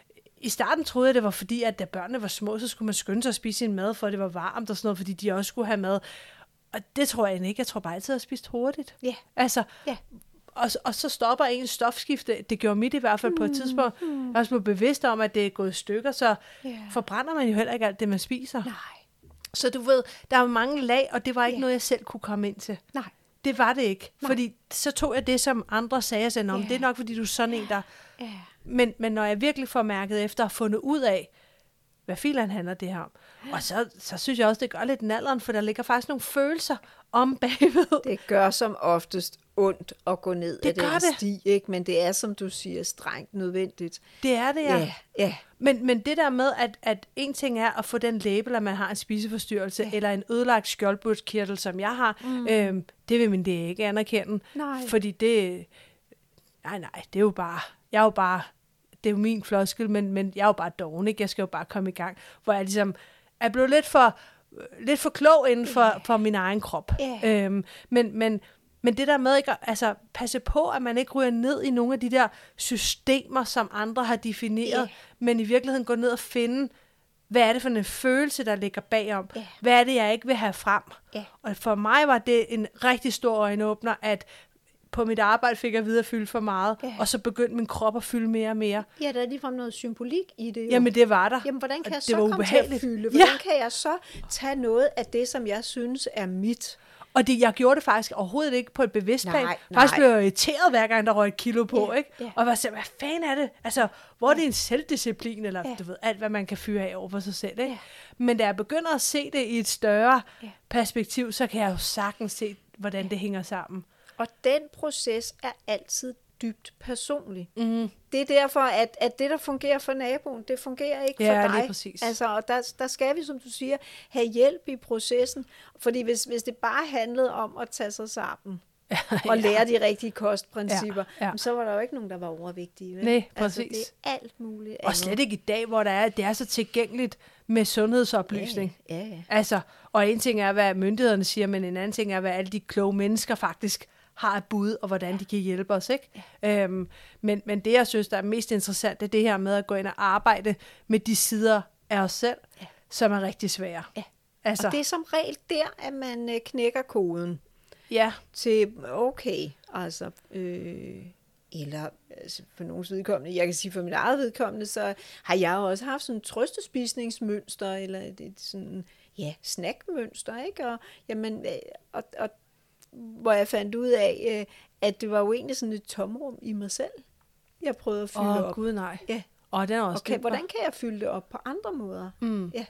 A: i starten troede jeg, det var fordi, at da børnene var små, så skulle man skynde sig at spise sin mad, for det var varmt og sådan noget, fordi de også skulle have mad. Og det tror jeg ikke. Jeg tror bare altid, at jeg har spist hurtigt.
B: Ja.
A: Altså,
B: Ja.
A: Og, og så stopper ens stofskifte. Det gjorde mit i hvert fald mm. på et tidspunkt. Mm. Jeg er også blevet bevidst om, at det er gået i stykker, så yeah. forbrænder man jo heller ikke alt det, man spiser.
B: Nej.
A: Så du ved, der var mange lag, og det var ikke
B: yeah.
A: noget, jeg selv kunne komme ind til.
B: Nej.
A: Det var det ikke.
B: Nej.
A: Fordi så tog jeg det, som andre sagde, og sagde, yeah. det er nok, fordi du er sådan en, der... Yeah. Men, men når jeg virkelig får mærket efter og fundet ud af, hvad filen handler det her om. Og så, så synes jeg også, det gør lidt nalderen, for der ligger faktisk nogle følelser om bagved.
B: Det gør som oftest ondt at gå ned
A: det
B: af den
A: det.
B: sti, ikke? Men det er, som du siger, strengt nødvendigt.
A: Det er det, ja.
B: Ja, ja.
A: Men, men det der med, at, at en ting er at få den label, at man har en spiseforstyrrelse, ja. eller en ødelagt skjoldbruskkirtel, som jeg har, mm. øhm, det vil min det ikke anerkende.
B: Nej.
A: Fordi det... Nej, nej, det er jo bare... Jeg er jo bare... Det er jo min floskel, men, men jeg er jo bare doven, ikke? Jeg skal jo bare komme i gang. Hvor jeg ligesom er blevet lidt for, lidt for klog inden for, yeah. for min egen krop. Yeah. Øhm, men, men, men det der med ikke at altså, passe på, at man ikke ryger ned i nogle af de der systemer, som andre har defineret, yeah. men i virkeligheden går ned og finde, hvad er det for en følelse, der ligger bagom? Yeah. Hvad er det, jeg ikke vil have frem? Yeah. Og for mig var det en rigtig stor øjenåbner, at på mit arbejde fik jeg at vide at fylde for meget, ja. Og så begyndte min krop at fylde mere og mere.
B: Ja, der er ligefrem noget symbolik i det. Jo.
A: Jamen, det var der.
B: Jamen, hvordan kan jeg
A: det
B: så komme
A: ubehageligt.
B: til at fylde? Hvordan
A: ja.
B: kan jeg så tage noget af det, som jeg synes er mit?
A: Og det, jeg gjorde det faktisk overhovedet ikke på et bevidst plan.
B: Nej,
A: nej. Faktisk blev jeg irriteret, hver gang der røg et kilo på,
B: ja,
A: ikke?
B: Ja.
A: Og jeg sagde, hvad fanden er det? Altså, hvor
B: ja.
A: er det en selvdisciplin, eller
B: ja.
A: du ved, alt, hvad man kan fyre af over for sig selv, ikke?
B: Ja.
A: Men da jeg begynder at se det i et større
B: ja.
A: perspektiv, så kan jeg jo sagtens se, hvordan ja. det hænger sammen.
B: Og den proces er altid dybt personlig.
A: Mm.
B: Det er derfor, at, at det, der fungerer for naboen, det fungerer ikke
A: ja,
B: for dig.
A: Lige præcis.
B: Altså, og der, der skal vi, som du siger, have hjælp i processen. Fordi hvis, hvis det bare handlede om at tage sig sammen ja, og lære ja. de rigtige kostprincipper, ja, ja. så var der jo ikke nogen, der var overvægtige. Vel?
A: Nej, præcis.
B: Altså, det er alt muligt
A: og slet ikke i dag, hvor der er, det er så tilgængeligt med sundhedsoplysning.
B: Ja, ja, ja.
A: Altså, og en ting er, hvad myndighederne siger, men en anden ting er, hvad alle de kloge mennesker faktisk har et bud, og hvordan de kan hjælpe os, ikke? Ja. Øhm, men, men det, jeg synes, der er mest interessant, det er det her med at gå ind og arbejde med de sider af os selv, ja. som er rigtig svære.
B: Ja.
A: Altså,
B: og det er som regel der, at man knækker koden.
A: Ja.
B: Til, okay, altså... Øh, eller altså for nogens vedkommende, jeg kan sige for mit eget vedkommende, så har jeg også haft sådan et trøstespisningsmønster, eller et, et sådan, ja, snackmønster, ikke? Og, jamen, og, og hvor jeg fandt ud af, at det var jo egentlig sådan et tomrum i mig selv, jeg prøvede at fylde
A: oh,
B: op.
A: Åh, gud nej.
B: Ja.
A: Oh, den er også
B: okay, hvordan kan jeg fylde det op på andre måder?
A: Mm.
B: Ja.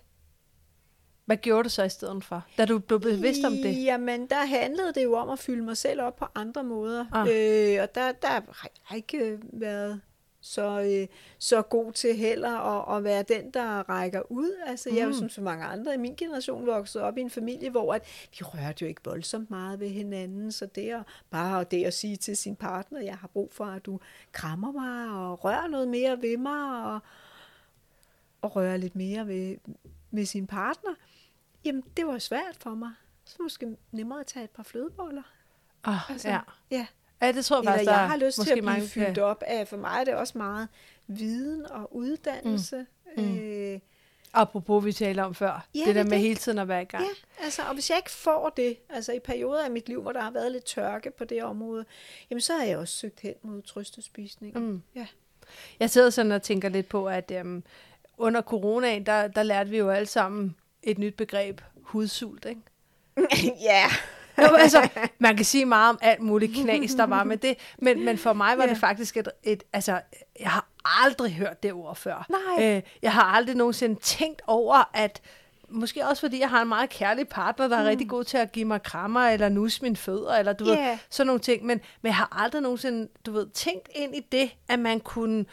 A: Hvad gjorde du så i stedet for, da du blev bevidst om det?
B: Jamen, der handlede det jo om at fylde mig selv op på andre måder.
A: Ah.
B: Øh, og der, der har jeg ikke været så, øh, så god til heller at, at være den, der rækker ud. Altså, mm. jeg er jo som så mange andre i min generation vokset op i en familie, hvor at vi rørte jo ikke voldsomt meget ved hinanden. Så det er bare det at sige til sin partner, jeg har brug for, at du krammer mig og rører noget mere ved mig og, og rører lidt mere ved, ved sin partner. Jamen, det var svært for mig. Så måske nemmere at tage et par flødeboller.
A: Oh,
B: altså,
A: ja.
B: ja.
A: Ja, det tror jeg
B: Eller
A: faktisk,
B: jeg
A: der
B: har lyst til
A: måske
B: at blive
A: mange,
B: fyldt
A: ja.
B: op af, for mig er det også meget viden og uddannelse.
A: Mm. Mm.
B: Øh,
A: Apropos, vi talte om før.
B: Ja,
A: det
B: det
A: der
B: er
A: med
B: det.
A: hele tiden at være i gang.
B: Ja, altså, og hvis jeg ikke får det, altså i perioder af mit liv, hvor der har været lidt tørke på det område, jamen så har jeg også søgt hen mod trøstespisning.
A: Mm.
B: Ja.
A: Jeg sidder sådan og tænker lidt på, at øhm, under coronaen, der, der lærte vi jo alle sammen et nyt begreb, hudsult, ikke?
B: Ja.
A: Jo, altså, man kan sige meget om alt muligt knas, der var med det, men, men for mig var
B: Ja.
A: det faktisk et, et, altså, jeg har aldrig hørt det ord før.
B: Nej.
A: Øh, jeg har aldrig nogensinde tænkt over, at måske også fordi jeg har en meget kærlig partner, der er mm. rigtig god til at give mig krammer, eller nusse mine fødder, eller du
B: Yeah.
A: ved, sådan nogle ting, men, men jeg har aldrig nogensinde, du ved, tænkt ind i det, at man kunne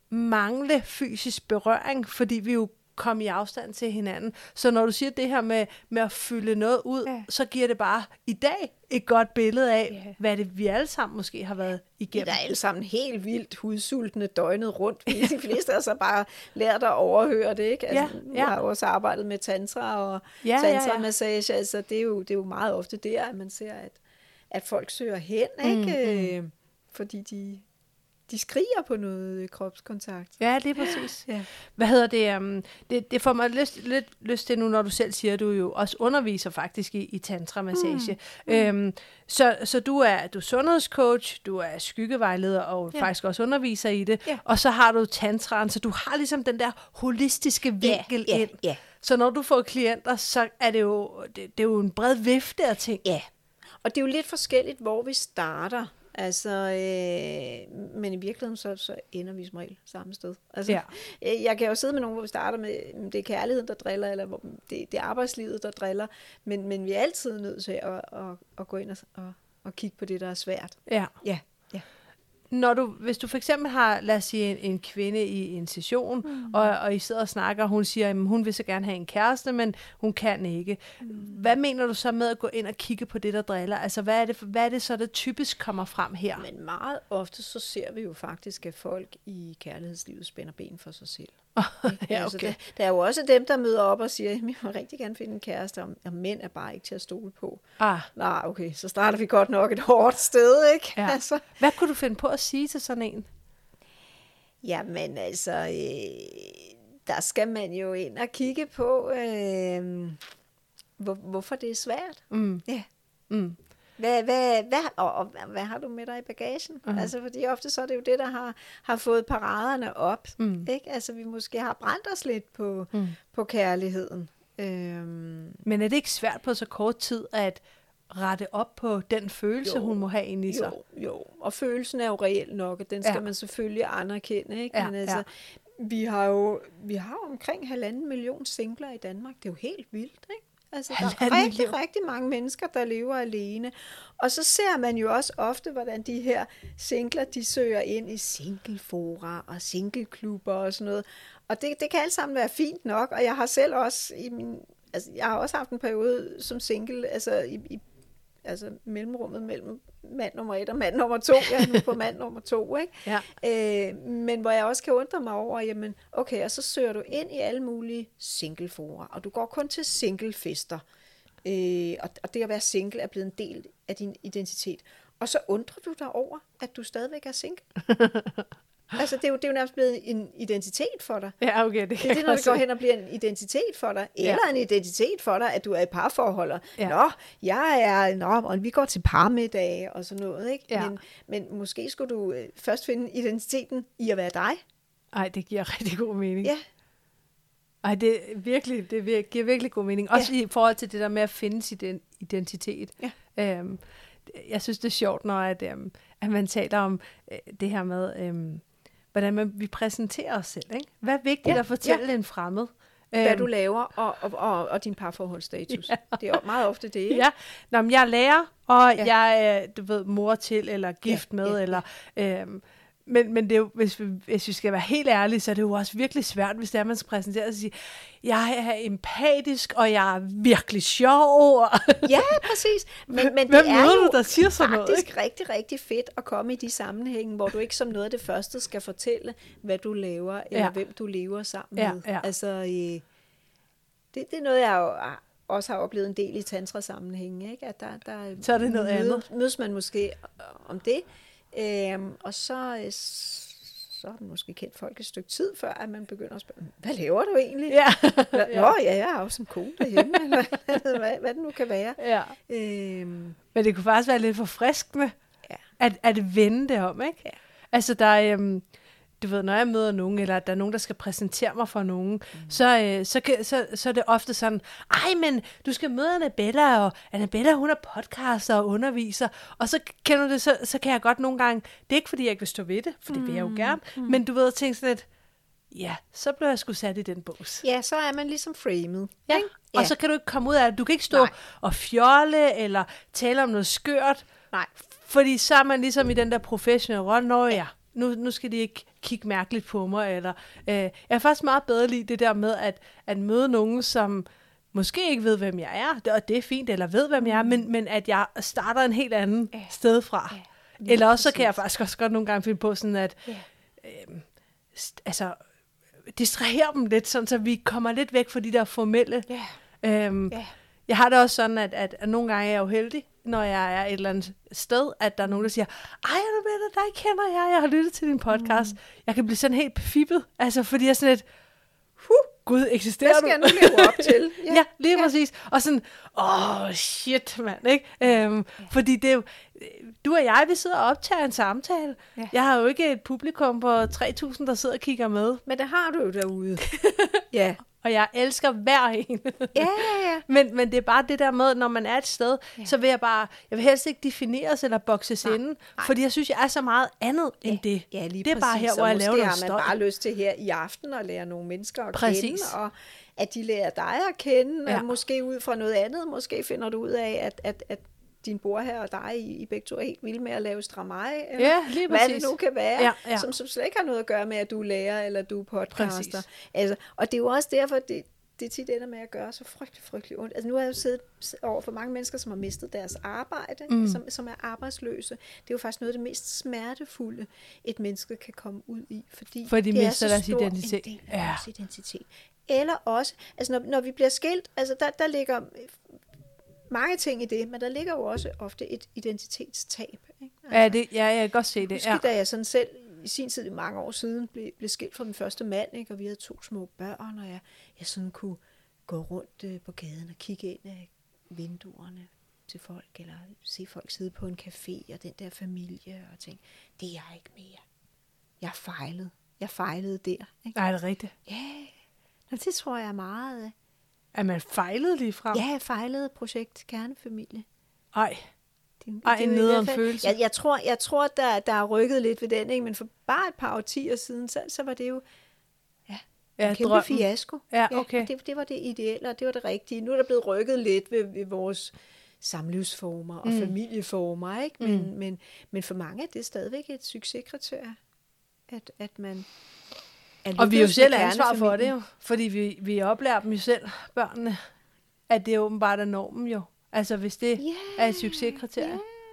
A: mangle fysisk berøring, fordi vi jo kom i afstand til hinanden. Så når du siger det her med, med at fylde noget ud,
B: Ja.
A: så giver det bare i dag et godt billede af,
B: Ja.
A: hvad det vi alle sammen måske har været
B: Vi
A: igennem.
B: er alle sammen helt vildt hudsultne døgnet rundt. Vi de fleste af os har bare lært at overhøre det, ikke? Altså,
A: Ja,
B: nu
A: ja.
B: har jeg også arbejdet med tantra og
A: Ja, ja, ja.
B: tantra-massage. Altså, det er, jo, det er jo meget ofte der, at man ser, at, at folk søger hen, ikke? Mm, mm. Fordi de, de skriger på noget kropskontakt.
A: Ja, det er præcis.
B: Ja.
A: Hvad hedder det? Um, det, det får mig lyst, lidt lyst til nu, når du selv siger, at du jo også underviser faktisk i, i tantra-massage. Mm. Øhm, så, så du er, du er sundhedscoach, du er skyggevejleder og
B: Ja.
A: faktisk også underviser i det.
B: Ja.
A: Og så har du tantraen, så du har ligesom den der holistiske vinkel
B: ja,
A: ind.
B: ja.
A: Så når du får klienter, så er det jo, det, det er jo en bred vifte af ting.
B: Ja, og det er jo lidt forskelligt, hvor vi starter. Altså, øh, men i virkeligheden, så, så ender vi som regel samme sted. Altså,
A: Ja.
B: øh, jeg kan jo sidde med nogen, hvor vi starter med, mm, det er kærligheden, der driller, eller hvor det, det er arbejdslivet, der driller, men, men vi er altid nødt til at, at, at gå ind og, og, og kigge på det, der er svært.
A: Ja.
B: Ja, ja.
A: Når du, hvis du for eksempel har, lad os sige, en, en kvinde i en session, mm. og, og I sidder og snakker, og hun siger, at hun vil så gerne have en kæreste, men hun kan ikke. Mm. Hvad mener du så med at gå ind og kigge på det, der driller? Altså, hvad er det, hvad er det så, der typisk kommer frem her?
B: Men meget ofte, så ser vi jo faktisk, at folk i kærlighedslivet spænder ben for sig selv.
A: Ja,
B: Altså,
A: okay.
B: der, der er jo også dem, der møder op og siger, at jeg vil rigtig gerne finde en kæreste, og, og mænd er bare ikke til at stole på.
A: Ah,
B: Nej, okay, så starter vi godt nok et hårdt sted, ikke?
A: ja.
B: Altså.
A: Hvad kunne du finde på at sige til sådan en?
B: Jamen altså, øh, der skal man jo ind og kigge på, øh, hvor, hvorfor det er svært.
A: Mm.
B: Ja.
A: Mm.
B: Hvad, hvad, hvad, og, og hvad har du med dig i bagagen?
A: Mhm.
B: Altså, fordi ofte så er det jo det, der har, har fået paraderne op.
A: Mm.
B: Ikke? Altså, vi måske har brændt os lidt på,
A: Mm.
B: på kærligheden. Øhm,
A: Men er det ikke svært på så kort tid at rette op på den følelse,
B: Jo.
A: hun må have inde i sig?
B: jo, jo, og følelsen er jo reelt nok, og den skal
A: Ja.
B: man selvfølgelig anerkende. Ikke?
A: Ja,
B: Men altså,
A: ja.
B: vi har jo vi har jo omkring halvanden million singler i Danmark. Det er jo helt vildt, ikke? Altså, der er
A: Halvanden
B: rigtig,
A: million?
B: rigtig mange mennesker, der lever alene. Og så ser man jo også ofte, hvordan de her singler, de søger ind i singlefora og singleklubber og sådan noget. Og det, det kan alt sammen være fint nok, og jeg har selv også i min, altså, jeg har også haft en periode som single, altså i, i altså mellemrummet mellem mand nummer et og mand nummer to. Jeg er nu på mand nummer to, ikke?
A: Ja.
B: Øh, men hvor jeg også kan undre mig over, jamen, okay, og så søger du ind i alle mulige singlefora, og du går kun til singlefester. Øh, og, og det at være single er blevet en del af din identitet. Og så undrer du dig over, at du stadigvæk er single. Altså, det er, jo, det er jo nærmest blevet en identitet for dig.
A: Ja, okay. Det,
B: Det er det, når det går hen og bliver en identitet for dig. Eller
A: Ja.
B: en identitet for dig, at du er i parforhold. Og,
A: Ja.
B: Nå, jeg er... Nå, og vi går til parmiddag og sådan noget, ikke?
A: Ja.
B: Men, men måske skulle du øh, først finde identiteten i at være dig.
A: Ej, det giver rigtig god mening.
B: Ja.
A: Ej, det er virkelig, det vir- giver virkelig god mening. Også ja. i forhold til det der med at finde sin identitet.
B: Ja.
A: Øhm, jeg synes, det er sjovt, når at, øhm, at man taler om øh, det her med, øhm, hvordan man, vi præsenterer os selv. Ikke? Hvad er vigtigt
B: Ja,
A: at fortælle ja. en fremmed?
B: Hvad
A: Øhm,
B: du laver, og, og, og, og din parforholdsstatus. Ja. Det er jo meget ofte det, ikke?
A: Ja, Nå, men jeg er lærer, og
B: Ja.
A: ja. jeg er, du ved, mor til, eller gift
B: Ja,
A: med,
B: ja,
A: eller... Øhm, men, men det er jo, hvis, vi, hvis vi skal være helt ærlige, så er det jo også virkelig svært, hvis det er, man skal præsentere sig og sige, jeg er empatisk, og jeg er virkelig sjov.
B: Ja, præcis. Men, men
A: Hvem
B: det er
A: møder
B: jo
A: du, der siger sådan noget,
B: faktisk rigtig, rigtig fedt at komme i de sammenhænge, hvor du ikke som noget af det første skal fortælle, hvad du laver, eller
A: Ja.
B: hvem du lever sammen
A: Ja,
B: med.
A: ja.
B: Altså, øh, det, det er noget, jeg jo også har oplevet en del i tantra-sammenhænge, ikke? At der, der
A: så er det noget
B: møder,
A: andet.
B: Mødes man måske om det, øhm, og så, så har man måske kendt folk et stykke tid, før at man begynder at spørge, hvad laver du egentlig?
A: Ja.
B: Nå, ja, jeg har også en kone derhjemme, eller hvad, hvad det nu kan være.
A: Ja.
B: Øhm,
A: Men det kunne faktisk være lidt forfriskende,
B: ja.
A: at, at vende det om, ikke?
B: Ja.
A: Altså, der er, øhm, du ved, når jeg møder nogen, eller der er nogen, der skal præsentere mig for nogen, mm. så, øh, så, kan, så, så er det ofte sådan, ej, men du skal møde Annabella, og Annabella, hun er podcaster og underviser, og så kender du det, så, så kan jeg godt nogle gange, det er ikke, fordi jeg ikke vil stå ved det, for det vil jeg jo gerne, mm. men du ved, at tænke sådan lidt, ja, så bliver jeg sgu sat i den bås.
B: Ja, så er man ligesom framed.
A: Ja,
B: ikke?
A: og
B: Ja.
A: så kan du ikke komme ud af det. Du kan ikke stå
B: Nej.
A: og fjolle, eller tale om noget skørt,
B: Nej.
A: fordi så er man ligesom i den der professionelle rolle, når ja, nu, nu skal de ikke kigge mærkeligt på mig, eller øh, jeg er faktisk meget bedre lide det der med, at, at møde nogen, som måske ikke ved, hvem jeg er, og det er fint, eller ved, hvem jeg er, men, men at jeg starter en helt anden
B: Ja.
A: sted fra.
B: Ja,
A: Eller også så
B: præcis.
A: kan jeg faktisk også godt nogle gange finde på sådan, at
B: Ja.
A: øh, st- altså, distrahere dem lidt, sådan, så vi kommer lidt væk fra de der formelle.
B: Ja.
A: Øhm,
B: Ja.
A: Jeg har det også sådan, at, at, at nogle gange er jeg uheldig, når jeg er et eller andet sted, at der er nogen, der siger, ej, Annabella, dig kender jeg, jeg har lyttet til din podcast. Mm. Jeg kan blive sådan helt befippet, altså fordi jeg er sådan lidt, huh, gud, eksisterer
B: Hvad
A: du?
B: skal jeg nu leve op til?
A: Ja, ja, lige ja. præcis. Og sådan, åh, oh, shit, mand, ikke? Øhm, ja. Fordi det er jo, du og jeg, vi sidder og optager en samtale.
B: Ja.
A: Jeg har jo ikke et publikum på tre tusind, der sidder og kigger med.
B: Men det har du jo derude. Ja.
A: Og jeg elsker hver en.
B: Ja, ja, ja.
A: men, men det er bare det der med, når man er et sted,
B: Ja.
A: så vil jeg bare, jeg vil helst ikke defineres eller bokses
B: Nej,
A: inden,
B: nej.
A: fordi jeg synes, jeg er så meget andet
B: Ja,
A: end det.
B: Ja, lige
A: det er bare
B: præcis.
A: her, hvor
B: Og
A: jeg laver
B: måske
A: noget
B: har man
A: støj.
B: bare lyst til her i aften at lære nogle mennesker at
A: Præcis.
B: kende, og at de lærer dig at kende,
A: Ja.
B: og måske ud fra noget andet, måske finder du ud af, at, at, at din bror her og dig, I, I begge to er helt vilde med at lave strammeje, eller
A: Ja, lige
B: hvad
A: præcis.
B: det nu kan være,
A: Ja, ja.
B: Som, som slet ikke har noget at gøre med, at du er lærer, eller du er podcaster.
A: Præcis.
B: Altså, og det er jo også derfor, det, det tit ender med at gøre så frygtelig, frygtelig ondt. Altså nu har jeg jo siddet over for mange mennesker, som har mistet deres arbejde, mm. som, som er arbejdsløse. Det er jo faktisk noget af det mest smertefulde, et menneske kan komme ud i, fordi
A: For de
B: det er
A: mister
B: så
A: deres
B: stor
A: identitet.
B: en del af
A: Ja.
B: vores identitet. Eller også, altså når, når vi bliver skilt, altså der, der ligger mange ting i det, men der ligger jo også ofte et identitetstab. Ikke? Altså,
A: Ja, det, ja, jeg kan godt se det.
B: Husk,
A: Ja.
B: da jeg sådan selv i sin tid, i mange år siden, blev, blev skilt fra min første mand, ikke? Og vi havde to små børn, og jeg, jeg sådan kunne gå rundt øh, på gaden og kigge ind af vinduerne til folk, eller se folk sidde på en café, og den der familie, og tænke, det er jeg ikke mere. Jeg fejlede. Jeg fejlede der. Ikke?
A: Nej, det er rigtigt.
B: Ja, Nå, det tror jeg er meget. øh,
A: Er man fejlet lige frem?
B: Ja, jeg fejlede projekt Kernefamilie.
A: Ej,
B: Det,
A: Ej,
B: det er
A: en
B: jo i
A: nederen
B: hvert fald-
A: følelse.
B: Jeg, jeg tror, jeg tror der, der er rykket lidt ved den, ikke? Men for bare et par årtier siden, så, så var det jo
A: ja,
B: en kæmpe
A: drømmen.
B: fiasko.
A: Ja, okay.
B: og det, det var det ideelle, og det var det rigtige. Nu er der blevet rykket lidt ved, ved vores samlivsformer og
A: Mm.
B: familieformer, ikke? Men,
A: Mm.
B: men, men for mange er det stadigvæk et succeskriterie, at, at man er
A: Og vi er jo
B: lykkedes
A: selv
B: med
A: ansvar for det
B: kernefamilien.
A: jo, fordi vi, vi oplærer dem jo selv, børnene, at det er åbenbart er normen jo. Altså hvis det
B: Ja,
A: er et succeskriterie.
B: ja.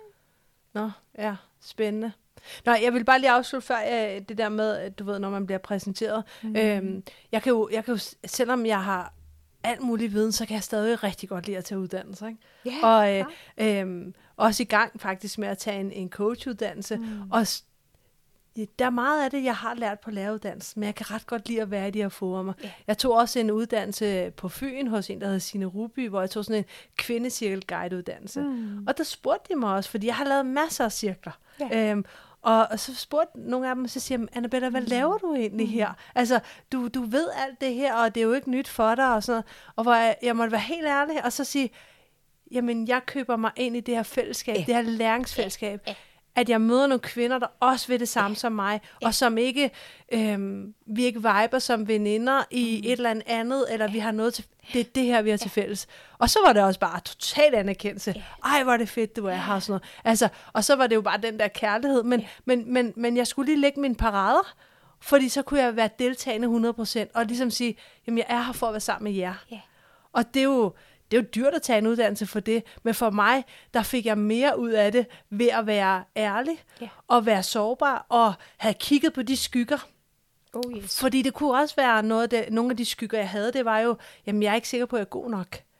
A: Nå, ja, spændende. Nå, jeg vil bare lige afslutte før jeg, det der med, at du ved, når man bliver præsenteret. Mm. Øhm, jeg, kan jo, jeg kan jo, selvom jeg har alt mulig viden, så kan jeg stadig rigtig godt lide at tage uddannelse. Ikke?
B: Ja,
A: Og øh, øhm, også i gang faktisk med at tage en, en coachuddannelse. Mm. Og s- ja, der er meget af det, jeg har lært på læreruddannelsen, men jeg kan ret godt lide at være i de her forumer.
B: Ja.
A: Jeg tog også en uddannelse på Fyn hos en, der hedder Signe Ruby, hvor jeg tog sådan en kvindecirkel-guideuddannelse. Mm. Og der spurgte de mig også, fordi jeg har lavet masser af cirkler.
B: Ja.
A: Øhm, og, og så spurgte nogle af dem, så siger jeg, Annabella, hvad mm. laver du egentlig her? Altså, du, du ved alt det her, og det er jo ikke nyt for dig, og sådan noget. Og hvor jeg, jeg måtte være helt ærlig, og så sige, jamen, jeg køber mig ind i det her fællesskab,
B: Ja.
A: det her læringsfællesskab.
B: Ja.
A: At jeg møder nogle kvinder, der også vil det samme ja. som mig, ja. og som ikke, øhm, vi ikke viber som veninder i mm. et eller andet, eller ja. vi har noget til, det er det her, vi har ja. til fælles. Og så var det også bare total anerkendelse. Ja. Ej, hvor er det fedt, du er her, og sådan noget. Altså, og så var det jo bare den der kærlighed, men, ja. men, men, men jeg skulle lige lægge mine parader, fordi så kunne jeg være deltagende hundrede procent, og ligesom sige, jamen jeg er her for at være sammen med jer.
B: Ja.
A: Og det er jo, det er jo dyrt at tage en uddannelse for det, men for mig, der fik jeg mere ud af det ved at være ærlig,
B: Ja.
A: og være sårbar, og have kigget på de skygger.
B: Oh yes.
A: Fordi det kunne også være noget af det, nogle af de skygger, jeg havde, det var jo, jamen jeg er ikke sikker på, at jeg er god nok.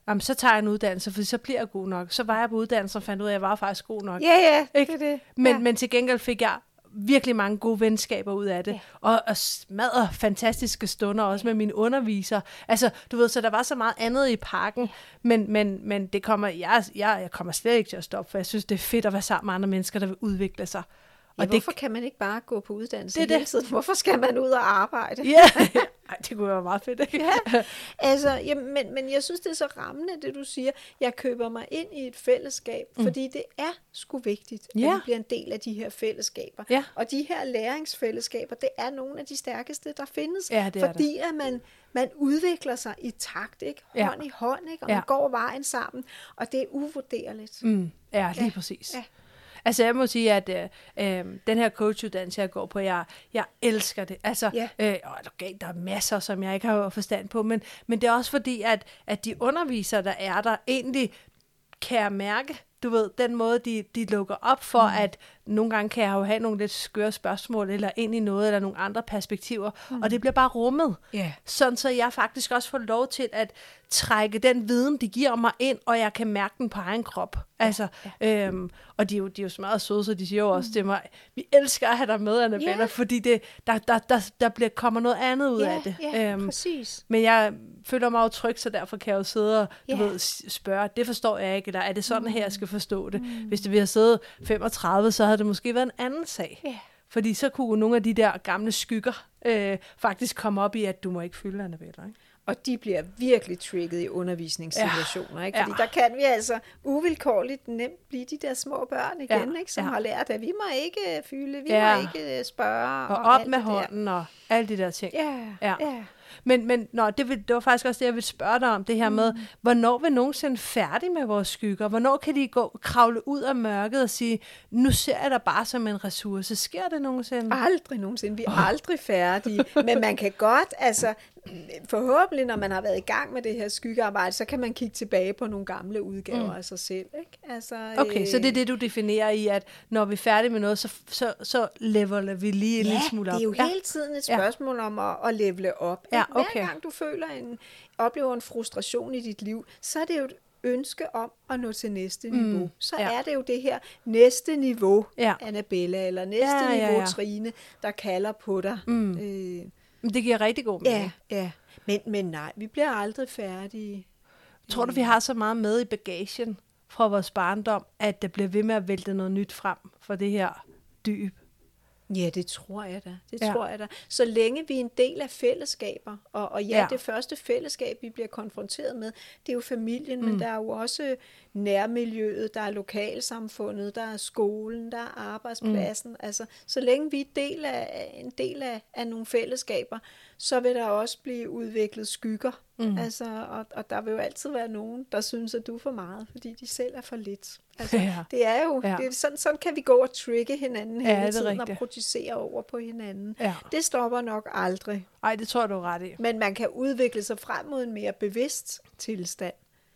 A: jamen, så tager jeg en uddannelse, for så bliver jeg god nok. Så var jeg på uddannelse og fandt ud af, at jeg var faktisk god nok.
B: Ja, ja,
A: ikke?
B: det er det.
A: Men,
B: Ja.
A: men til gengæld fik jeg virkelig mange gode venskaber ud af det.
B: Ja.
A: Og, og smadre fantastiske stunder også med mine undervisere. Altså, du ved, så der var så meget andet i pakken, men, men, men det kommer, jeg, jeg, jeg kommer slet ikke til at stoppe, for jeg synes, det er fedt at være sammen med andre mennesker, der vil udvikle sig.
B: Ja,
A: Og
B: hvorfor
A: det,
B: kan man ikke bare gå på uddannelse
A: det er
B: hele
A: det.
B: tiden? Hvorfor skal man ud og arbejde?
A: ja, Ej, det kunne være meget fedt, ikke?
B: Ja, altså, ja, men, men jeg synes, det er så rammende, det du siger. Jeg køber mig ind i et fællesskab, mm. fordi det er sgu vigtigt, at
A: Ja.
B: vi bliver en del af de her fællesskaber.
A: Ja.
B: Og de her læringsfællesskaber, det er nogle af de stærkeste, der findes.
A: Ja, det er
B: fordi at man, man udvikler sig i takt, ikke?
A: Ja.
B: Hånd i hånd, ikke? Og
A: Ja.
B: man går vejen sammen, og det er uvurderligt.
A: Mm, ja, lige
B: Ja.
A: præcis.
B: Ja.
A: Altså jeg må sige, at øh, øh, den her coachuddannelse, jeg går på, jeg, jeg elsker det. Altså,
B: Ja.
A: øh, okay, der er masser, som jeg ikke har forstand på, men, men det er også fordi, at, at de undervisere, der er der, egentlig kan jeg mærke, du ved, den måde, de, de lukker op for, mm. at nogle gange kan jeg jo have nogle lidt skøre spørgsmål, eller ind i noget, eller nogle andre perspektiver, mm. og det bliver bare rummet.
B: Yeah.
A: Sådan så jeg faktisk også får lov til at trække den viden, de giver mig ind, og jeg kan mærke den på egen krop. Altså, ja. øhm, og de er, jo, de er jo så meget søde, så de siger jo også til mig, vi elsker at have dig med, Annabella,
B: Ja.
A: fordi det, der, der, der, der bliver, kommer noget andet ud
B: Ja,
A: af det.
B: ja,
A: Øhm,
B: præcis.
A: men jeg føler mig jo tryg, så derfor kan jeg jo sidde og du
B: Ja.
A: ved, s- spørge, det forstår jeg ikke, eller er det sådan her, jeg skal forstå det? Mm. Hvis det ville have siddet femogtredive, så havde det måske været en anden sag.
B: Ja.
A: Fordi så kunne nogle af de der gamle skygger øh, faktisk komme op i, at du må ikke fylde, Annabella, ikke?
B: Og de bliver virkelig trigget i undervisningssituationer, ikke? Fordi
A: Ja.
B: der kan vi altså uvilkårligt nemt blive de der små børn igen,
A: Ja.
B: ikke? Som
A: Ja.
B: har lært, at vi må ikke fylde, vi
A: Ja.
B: må ikke spørge.
A: Og op
B: alt
A: med
B: det der.
A: hånden og alle de der ting.
B: Ja,
A: Ja.
B: ja.
A: Men, men nå, det, vil, det var faktisk også det, jeg ville spørge dig om, det her med, hvornår vil nogensinde færdig med vores skygger? Hvornår kan de gå kravle ud af mørket og sige, nu ser jeg dig bare som en ressource? Sker det nogensinde?
B: Aldrig nogensinde. Vi er oh. aldrig færdige. Men man kan godt, altså forhåbentlig, når man har været i gang med det her skyggearbejde, så kan man kigge tilbage på nogle gamle udgaver mm. af sig selv. Ikke? Altså,
A: Okay,
B: øh,
A: så det er det, du definerer i, at når vi er færdige med noget, så, så, så leveler vi lige en
B: ja,
A: lille smule op.
B: det er jo
A: Ja.
B: hele tiden et spørgsmål ja. om at, at levele op.
A: Ja,
B: Ikke? Hver
A: okay.
B: gang du føler en, oplever en frustration i dit liv, så er det jo et ønske om at nå til næste niveau.
A: Mm,
B: Så
A: ja.
B: er det jo det her næste niveau,
A: Ja.
B: Annabella, eller næste
A: Ja, ja,
B: niveau,
A: ja.
B: Trine, der kalder på dig.
A: Mm.
B: Øh,
A: Men det giver rigtig god mening.
B: ja, ja. Men, men nej, vi bliver aldrig færdige.
A: Tror du, vi har så meget med i bagagen fra vores barndom, at der bliver ved med at vælte noget nyt frem for det her dyb?
B: Ja, det tror jeg da. Det
A: Ja.
B: tror jeg da. Så længe vi er en del af fællesskaber, og, og ja,
A: Ja.
B: ja, det første fællesskab, vi bliver konfronteret med, det er jo familien, mm. men der er jo også nærmiljøet, der er lokalsamfundet, der er skolen, der er arbejdspladsen. Mm. Altså, så længe vi er del af, en del af, af nogle fællesskaber, så vil der også blive udviklet skygger. Mm. Altså, og, og der vil jo altid være nogen, der synes, at du er for meget, fordi de selv er for lidt. Altså,
A: Ja.
B: det er jo,
A: Ja.
B: det er, sådan, sådan kan vi gå og trigge hinanden
A: Ja,
B: hele
A: det er
B: tiden og
A: rigtigt.
B: projicere over på hinanden.
A: Ja.
B: Det stopper nok aldrig.
A: Ej, det tror jeg, du er ret i.
B: Men man kan udvikle sig frem mod en mere bevidst tilstand.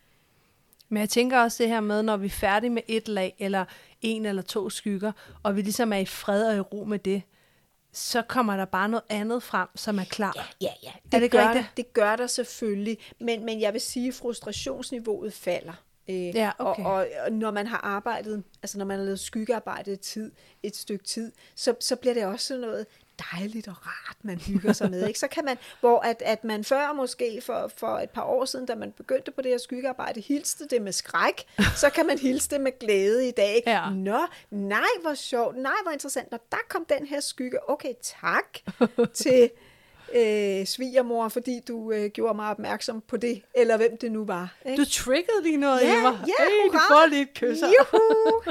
A: Men jeg tænker også det her med, når vi er færdige med et lag, eller en eller to skygger, og vi ligesom er i fred og i ro med det, så kommer der bare noget andet frem, som er klar.
B: Ja, ja.
A: Er
B: Det,
A: det ikke
B: gør,
A: rigtigt?
B: der, det gør der selvfølgelig. Men, men jeg vil sige, at frustrationsniveauet falder. Øh,
A: Ja, okay.
B: og, og, og når man har arbejdet, altså når man har lavet skyggearbejde et, tid, et stykke tid, så, så bliver det også sådan noget dejligt og rart, man hygger sig med. Ikke? Så kan man, hvor at, at man før måske for, for et par år siden, da man begyndte på det her skyggearbejde, hilste det med skræk, så kan man hilse det med glæde i dag.
A: Ja.
B: Nå, nej, hvor sjovt, nej, hvor interessant. Når der kom den her skygge, okay, tak til øh, svigermor, fordi du øh, gjorde mig opmærksom på det, eller hvem det nu var. Ikke?
A: Du triggede lige noget
B: Ja,
A: i mig.
B: ja,
A: Ej, du
B: hurra.
A: får lige et kys.
B: Juhu!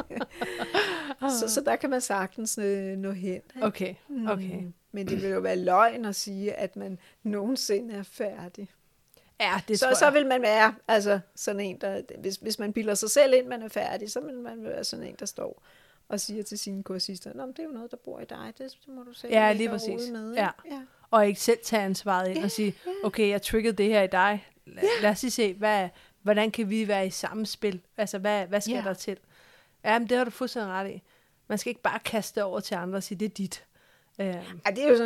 B: så, så der kan man sagtens øh, nå hen. Ikke?
A: Okay, okay.
B: Mm. Men det vil jo være løgn at sige, at man nogensinde er færdig.
A: Ja, det
B: Så,
A: tror
B: så
A: jeg.
B: vil man være altså, sådan en, der, hvis, hvis man bilder sig selv ind, man er færdig, så vil man være sådan en, der står og siger til sine kursister, nå, men det er jo noget, der bor i dig, det, det må du selv
A: Ja,
B: ikke
A: lige
B: rode
A: præcis.
B: med.
A: Ja.
B: Ikke? Ja.
A: Og ikke selv tage ansvaret ind
B: Ja,
A: og sige,
B: ja.
A: okay, jeg triggede det her i dig. Lad, lad os lige se, hvad, hvordan kan vi være i samspil? Altså, hvad, hvad skal
B: Ja.
A: der til? Jamen, det har du fuldstændig ret i. Man skal ikke bare kaste det over til andre og sige, det er dit. Øhm,
B: Ej, det er jo sådan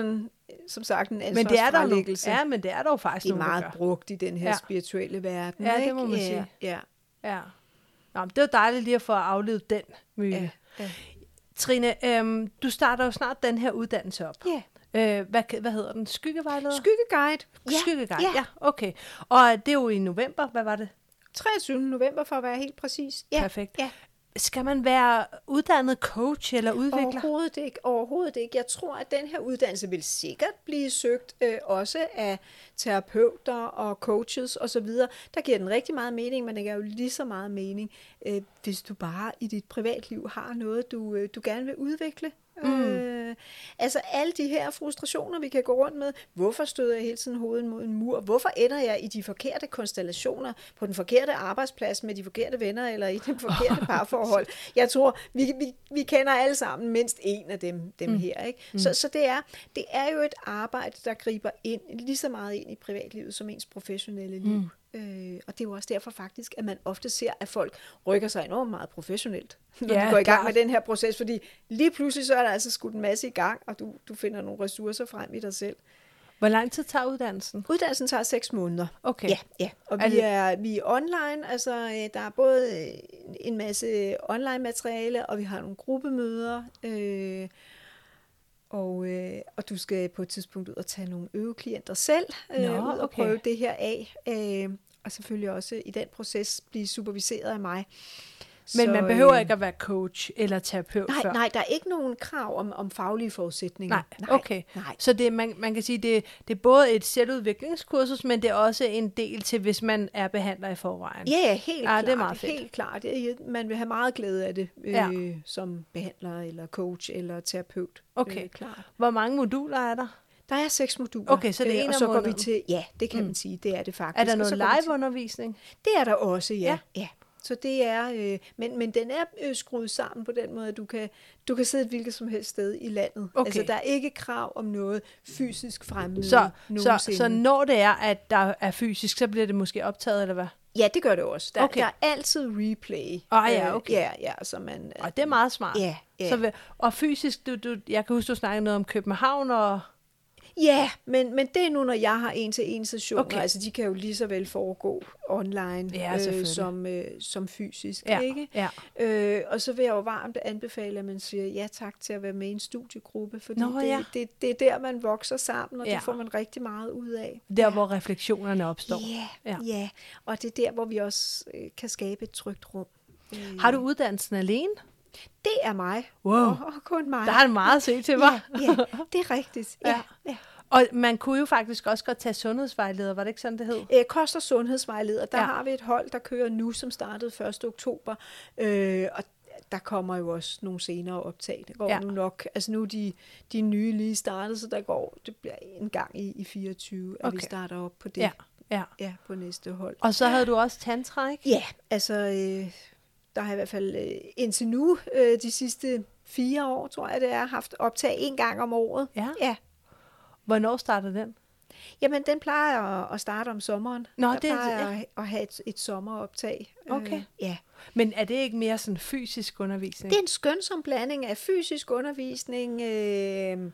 B: som sagt en
A: men det er der
B: ansvarsfralæggelse.
A: ja, men det er der jo faktisk
B: det er
A: nogen,
B: meget
A: der gør.
B: brugt i den her
A: Ja.
B: spirituelle verden.
A: Ja,
B: ikke?
A: det må man
B: ja,
A: sige.
B: Ja.
A: Ja. Nå, men det var dejligt lige at få aflevet den myte.
B: Ja. Ja.
A: Trine, øhm, du starter jo snart den her uddannelse op.
B: Ja.
A: Øh, hvad, hvad hedder den? Skyggevejleder?
B: Skyggeguide. Ja.
A: Skyggeguide,
B: Ja.
A: ja, okay. Og det er jo i november, hvad var det?
B: treogtyvende november for at være helt præcis. Ja.
A: Perfekt.
B: Ja.
A: Skal man være uddannet coach eller udvikler?
B: Overhovedet ikke. Overhovedet ikke. Jeg tror, at den her uddannelse vil sikkert blive søgt øh, også af terapeuter og coaches osv. Der giver den rigtig meget mening, men det giver jo lige så meget mening, øh, hvis du bare i dit privatliv har noget, du, øh, du gerne vil udvikle. Mm. Øh, altså alle de her frustrationer, vi kan gå rundt med. Hvorfor støder jeg hele tiden hovedet mod en mur? Hvorfor ender jeg i de forkerte konstellationer, på den forkerte arbejdsplads med de forkerte venner, eller i det forkerte parforhold? Jeg tror, vi, vi, vi kender alle sammen mindst en af dem, dem mm. her. Ikke? Mm. Så, så det, er, det er jo et arbejde, der griber ind lige så meget ind i privatlivet, som ens professionelle liv. Mm. Øh, og det er jo også derfor faktisk, at man ofte ser, at folk rykker sig enormt meget professionelt, når
A: Ja,
B: de går i gang
A: klart.
B: med den her proces, fordi lige pludselig så er der altså skudt en masse i gang, og du, du finder nogle ressourcer frem i dig selv.
A: Hvor lang tid tager uddannelsen?
B: Uddannelsen tager seks måneder.
A: Okay.
B: Ja, ja. Og
A: Er
B: vi
A: det-
B: er, vi er online, altså øh, der er både øh, en masse online materiale, og vi har nogle gruppemøder, øh, og, øh, og du skal på et tidspunkt ud og tage nogle øveklienter selv, øh,
A: Nå,
B: ud og
A: okay.
B: prøve det her af, øh, og selvfølgelig også i den proces blive superviseret af mig.
A: Men
B: Så,
A: man behøver
B: øh,
A: ikke at være coach eller terapeut
B: Nej,
A: før?
B: nej, der er ikke nogen krav om, om faglige forudsætninger.
A: Nej, okay.
B: Nej.
A: Så det, man, man kan sige, det, det er både et selvudviklingskursus, men det er også en del til, hvis man er behandler i forvejen.
B: Ja, ja, helt
A: Ja,
B: klart.
A: det er meget fedt.
B: Helt klart. Det- Man vil have meget glæde af det, øh,
A: Ja.
B: som behandler, eller coach, eller terapeut.
A: Okay.
B: Øh, klart.
A: Hvor mange moduler er der?
B: Der er seks moduler.
A: Okay, så det er en
B: og
A: om
B: så går vi
A: måneden.
B: til, ja, det kan
A: Mm.
B: man sige, det er det faktisk.
A: Er der
B: Og
A: noget
B: så går vi til-
A: live-undervisning?
B: Det er der også, ja.
A: Ja.
B: ja. Så det er, øh, men, men den er øh, skruet sammen på den måde, at du kan, du kan sidde et hvilket som helst sted i landet.
A: Okay.
B: Altså, der er ikke krav om noget fysisk fremmøde
A: Så, så,
B: nogensinde.
A: så når det er, at der er fysisk, så bliver det måske optaget, eller hvad?
B: Ja, det gør det også. Der,
A: Okay.
B: der er altid replay.
A: Ah, ja,
B: Øh,
A: okay.
B: Ja, ja, så man...
A: Og det er meget smart.
B: Ja, ja.
A: Så, vil- og fysisk, du, du, jeg kan huske, du snakkede noget om København, og
B: Ja, men, men det er nu, når jeg har en-til-en sessioner.
A: Okay.
B: Altså, de kan jo lige så vel foregå online
A: Ja,
B: øh,
A: selvfølgelig.
B: som, øh, som fysisk.
A: ja,
B: Ikke?
A: ja.
B: Øh, og så vil jeg jo varmt anbefale, at man siger ja tak til at være med i en studiegruppe, fordi
A: Nå,
B: det,
A: ja.
B: det, det er der, man vokser sammen, og
A: Ja.
B: det får man rigtig meget ud af.
A: Der, hvor refleksionerne opstår.
B: Ja,
A: Ja.
B: ja. ja, og det er der, hvor vi også øh, kan skabe et trygt rum. Øh,
A: Har du uddannelsen alene?
B: Det er mig.
A: Wow.
B: Og, og kun mig.
A: Der er meget at se til, hva'?
B: Ja, ja, det er rigtigt. Ja,
A: Ja.
B: ja.
A: Og man kunne jo faktisk også godt tage sundhedsvejleder, var det ikke sådan, det hed?
B: Øh, kost- og sundhedsvejleder, der
A: Ja.
B: ja. har vi et hold, der kører nu, som startede første oktober, øh, og der kommer jo også nogle senere optag. Det går
A: Ja.
B: ja. nu nok, altså nu er de, de nye lige startet, så der går, det bliver en gang i, i fireogtyve, at
A: Okay.
B: vi starter op på det,
A: Ja, ja.
B: ja, på næste hold.
A: Og så havde du også tantra, ikke?
B: Ja, altså, øh, der har jeg i hvert fald øh, indtil nu, øh, de sidste fire år, tror jeg det er, haft optag en gang om året.
A: Ja.
B: Ja.
A: Hvornår startede den?
B: Jamen, den plejer at, at starte om sommeren.
A: Nå,
B: der
A: det er-
B: plejer
A: ja.
B: at, at have et, et sommeroptag.
A: Okay.
B: Øh, ja.
A: Men er det ikke mere sådan fysisk undervisning?
B: Det er en skønsom blanding af fysisk undervisning, øh,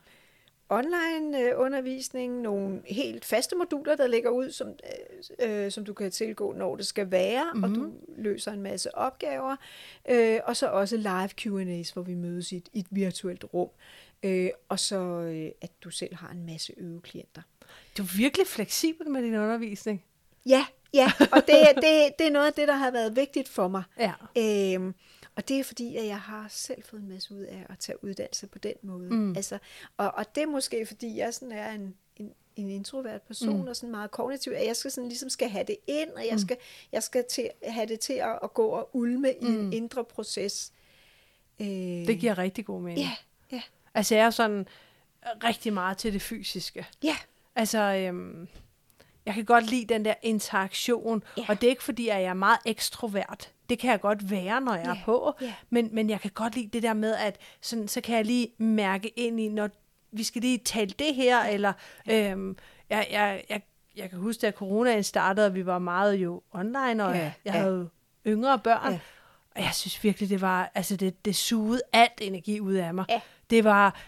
B: online øh, undervisning, nogle helt faste moduler, der ligger ud, som, øh, øh, som du kan tilgå, når det skal være, mm-hmm. og du løser en masse opgaver. Øh, og så også live Q and A's, hvor vi mødes i et, i et virtuelt rum. Øh, og så, øh, at du selv har en masse øveklienter.
A: Du er virkelig fleksibel med din undervisning.
B: Ja, ja, og det, det, det er noget af det, der har været vigtigt for mig.
A: Ja.
B: Øhm, og det er fordi, at jeg har selv fået en masse ud af at tage uddannelse på den måde.
A: Mm.
B: Altså, og, og det er måske, fordi jeg sådan er en, en, en introvert person,
A: Mm.
B: og sådan meget kognitiv, at jeg skal sådan ligesom skal have det ind, og jeg skal, jeg skal til, have det til at, at gå og ulme mm. i en indre proces. Øh,
A: Det giver rigtig god mening.
B: Ja, ja,
A: Altså jeg er sådan rigtig meget til det fysiske.
B: ja.
A: Altså, øhm, jeg kan godt lide den der interaktion,
B: Ja.
A: og det er ikke fordi, at jeg er meget ekstrovert. Det kan jeg godt være, når jeg
B: Ja,
A: er på,
B: ja.
A: men, men jeg kan godt lide det der med, at sådan, så kan jeg lige mærke ind i, når vi skal lige tale det her, eller øhm, jeg, jeg, jeg, jeg kan huske, at coronaen startede, og vi var meget jo online, og
B: Ja,
A: jeg
B: ja.
A: havde jo yngre børn,
B: Ja.
A: og jeg synes virkelig, det var, altså det, det sugede alt energi ud af mig.
B: Ja.
A: Det var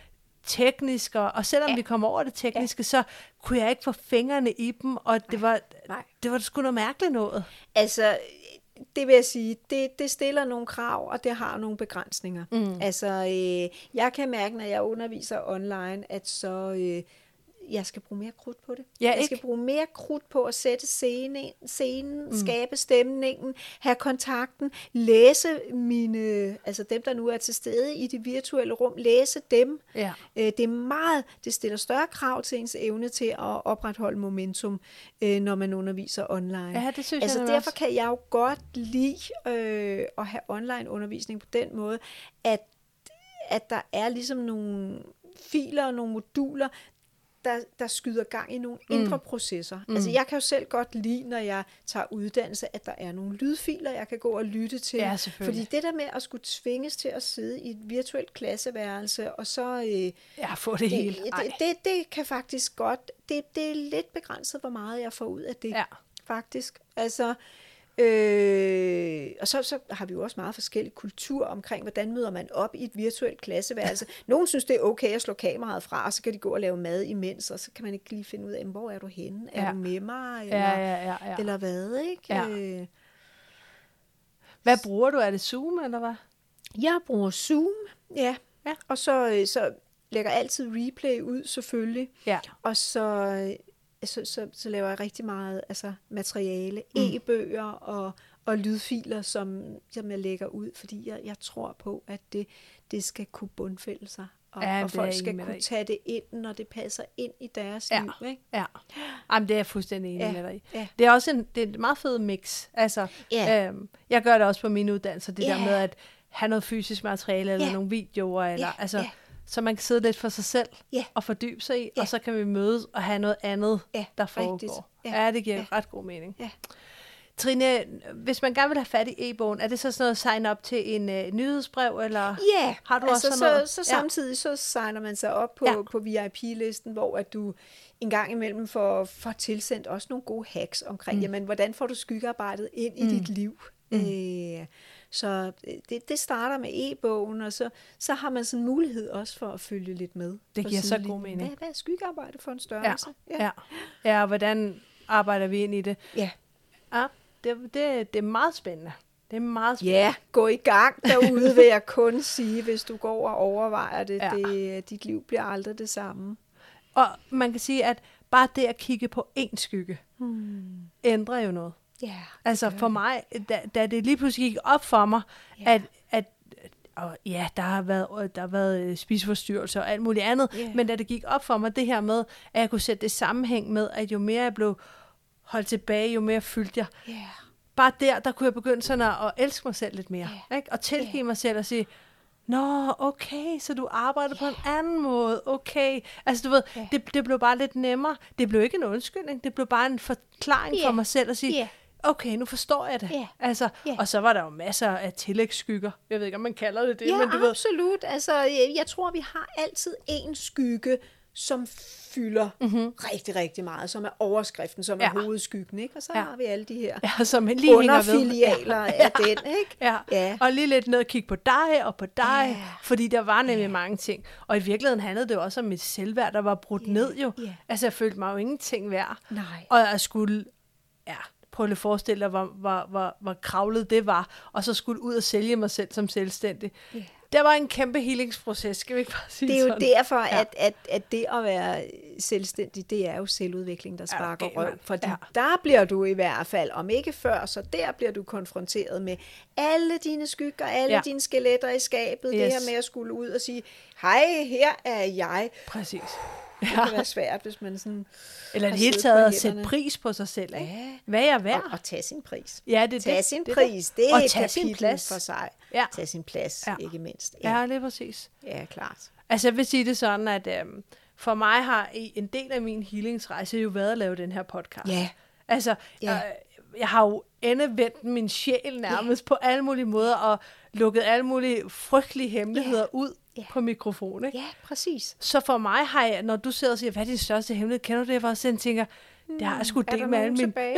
A: teknisk, og, og selvom
B: Ja.
A: vi kom over det tekniske, ja. så kunne jeg ikke få fingrene i dem, og det var,
B: Nej.
A: det var sgu noget mærkeligt noget.
B: Altså, det vil jeg sige, det, det stiller nogle krav, og det har nogle begrænsninger.
A: Mm.
B: Altså, øh, jeg kan mærke, når jeg underviser online, at så øh, jeg skal bruge mere krudt på det.
A: Ja,
B: jeg
A: ikke?
B: skal bruge mere krudt på at sætte scenen, scenen mm. skabe stemningen, have kontakten, læse mine, altså dem, der nu er til stede i det virtuelle rum, læse dem.
A: Ja.
B: Øh, det er meget, det stiller større krav til ens evne til at opretholde momentum, øh, når man underviser online.
A: Ja, det synes
B: altså,
A: jeg
B: derfor
A: også.
B: kan jeg jo godt lide øh, at have online undervisning på den måde, at, at der er ligesom nogle filer og nogle moduler, Der, der skyder gang i nogle
A: Mm.
B: indre processer.
A: Mm.
B: Altså, jeg kan jo selv godt lide, når jeg tager uddannelse, at der er nogle lydfiler, jeg kan gå og lytte til.
A: Ja, selvfølgelig.
B: Fordi det der med at skulle tvinges til at sidde i et virtuelt klasseværelse, og så... Øh,
A: Ja, få det,
B: det,
A: hele.
B: det, det, det kan faktisk godt... Det, det er lidt begrænset, hvor meget jeg får ud af det,
A: Ja.
B: faktisk. Altså... Øh, og så, så har vi jo også meget forskellig kultur omkring, hvordan møder man op i et virtuelt klasseværelse. Nogle synes, det er okay at slå kameraet fra, og så kan de gå og lave mad imens, og så kan man ikke lige finde ud af, hvor er du henne? Er
A: Ja.
B: du med mig? Eller,
A: Ja, ja, ja, ja.
B: eller hvad, ikke?
A: Ja.
B: Øh,
A: Hvad bruger du? Er det Zoom, eller hvad?
B: jeg bruger Zoom, ja.
A: Ja.
B: Og så, øh, så lægger jeg altid replay ud, selvfølgelig.
A: Ja. Og
B: Og så... øh, Så, så, så laver jeg rigtig meget altså materiale, mm. e-bøger og, og lydfiler, som, som jeg lægger ud, fordi jeg, jeg tror på, at det, det skal kunne bundfælde sig, og,
A: Ja,
B: og
A: det er
B: folk
A: jeg
B: skal
A: enig med
B: kunne
A: dig i.
B: tage det ind, når det passer ind i deres
A: Ja.
B: liv. Ikke?
A: Ja, Jamen, det er jeg fuldstændig enig
B: Ja,
A: med dig i.
B: ja.
A: Det er også en, det er et meget fed mix. Altså,
B: Ja.
A: øhm, jeg gør det også på mine uddannelser, det
B: Ja.
A: der med at have noget fysisk materiale, eller
B: Ja.
A: nogle videoer, eller,
B: Ja,
A: altså,
B: ja.
A: så man kan sidde lidt for sig selv
B: Ja.
A: og fordybe sig i,
B: Ja.
A: og så kan vi mødes og have noget andet,
B: Ja,
A: der
B: rigtigt.
A: foregår.
B: Ja.
A: Ja, det giver
B: Ja.
A: ret god mening.
B: Ja.
A: Trine, hvis man gerne vil have fat i e-bogen, er det så sådan noget at sign op til en øh, nyhedsbrev, eller
B: Ja,
A: har du
B: altså
A: også sådan noget?
B: så, så
A: Ja.
B: samtidig så signer man sig op på,
A: Ja.
B: ja. på V I P-listen, hvor at du en gang imellem får, får tilsendt også nogle gode hacks omkring, mm. jamen, hvordan får du skyggearbejdet ind i
A: Mm.
B: dit liv. Mm. Øh, så det, det starter med e-bogen, og så, så har man sådan en mulighed også for at følge lidt med.
A: Det
B: For
A: giver
B: at
A: så
B: sige
A: god
B: lidt,
A: mening.
B: Hvad, hvad er skyggearbejde for en
A: Ja,
B: størrelse?
A: ja. ja, og hvordan arbejder vi ind i det?
B: ja.
A: Ja, det, det, det er meget spændende. Det er meget spændende.
B: Ja, gå i gang derude, vil jeg kun sige, hvis du går og overvejer det.
A: Ja.
B: det. Dit liv bliver aldrig det samme.
A: Og man kan sige, at bare det at kigge på én skygge,
B: Hmm.
A: ændrer jo noget.
B: Ja,
A: Altså for mig, da, da det lige pludselig gik op for mig,
B: Ja.
A: at, at og ja, der har været, der har været spiseforstyrrelser og alt muligt andet,
B: Ja.
A: men da det gik op for mig, det her med, at jeg kunne sætte det sammenhæng med, at jo mere jeg blev holdt tilbage, jo mere fyldte jeg.
B: ja.
A: Bare der, der kunne jeg begynde sådan at, at elske mig selv lidt mere.
B: Ja.
A: Ikke? Og tilgive
B: Ja.
A: mig selv og sige, nå, okay, så du arbejder på en anden måde, okay. Altså du ved,
B: Ja.
A: det, det blev bare lidt nemmere. Det blev ikke en undskyldning, det blev bare en forklaring
B: Ja.
A: for mig selv at sige,
B: Ja.
A: okay, nu forstår jeg det.
B: Ja.
A: Altså,
B: Ja.
A: og så var der jo masser af tillægsskygger. Jeg ved ikke, om man kalder det det,
B: Ja,
A: men du ved,
B: absolut. Altså, jeg, jeg tror, vi har altid en skygge, som fylder mm-hmm. rigtig, rigtig meget, som er overskriften, som
A: Ja.
B: er hovedskyggen, ikke? Og så
A: Ja.
B: har vi alle de her
A: ja, som lige hænger ved.
B: underfilialer af den, ikke?
A: Ja.
B: Ja.
A: Og lige lidt ned og kigge på dig og på dig,
B: Ja.
A: fordi der var nemlig
B: Ja.
A: mange ting. Og i virkeligheden handlede det jo også om mit selvværd, der var brudt
B: Ja.
A: ned jo.
B: Ja.
A: Altså jeg følte mig jo ingenting værd.
B: Nej.
A: Og jeg skulle, ja, prøv lige at forestille dig, hvor, hvor, hvor, hvor kravlet det var, og så skulle ud og sælge mig selv som selvstændig.
B: Ja.
A: Det var en kæmpe healingsproces, skal vi ikke bare sige
B: Det er jo
A: sådan?
B: derfor,
A: Ja.
B: at, at, at det at være selvstændig, det er jo selvudvikling, der sparker
A: okay,
B: røv.
A: mand.
B: Fordi
A: Ja.
B: der bliver du i hvert fald, om ikke før, så der bliver du konfronteret med alle dine skygger, alle
A: Ja.
B: ja. dine skeletter i skabet.
A: Yes.
B: Det her med at skulle ud og sige, hej, her er jeg.
A: Præcis.
B: Det kan være svært, hvis man sådan
A: Eller i
B: har
A: det hele
B: siddet
A: taget
B: på
A: at sætte
B: hænderne.
A: pris på sig selv. Ikke?
B: Ja.
A: Hvad er jeg værd?
B: Og, og tage sin pris.
A: Ja, det er
B: Tage
A: det.
B: sin
A: det er
B: pris, det er
A: Og
B: et
A: tage sin
B: kapitel
A: plads.
B: for sig.
A: Ja.
B: Tage sin plads,
A: Ja.
B: ikke mindst.
A: Ja, det er præcis.
B: ja klart.
A: Altså jeg vil sige det sådan, at øhm, for mig har i- en del af min healingsrejse jo været at lave den her podcast.
B: Ja.
A: Altså,
B: Ja.
A: jeg, jeg har jo endevendt min sjæl nærmest ja. på alle mulige måder, og lukket alle mulige frygtelige hemmeligheder
B: Ja.
A: ud
B: Ja.
A: på mikrofon. Ikke?
B: Ja, præcis.
A: Så for mig har jeg, når du sidder og siger, hvad er din største hemmelighed, kender du det, hvor jeg sådan tænker, Det har jeg sgu
B: Er der
A: delt med alle
B: nogen
A: mine...
B: tilbage?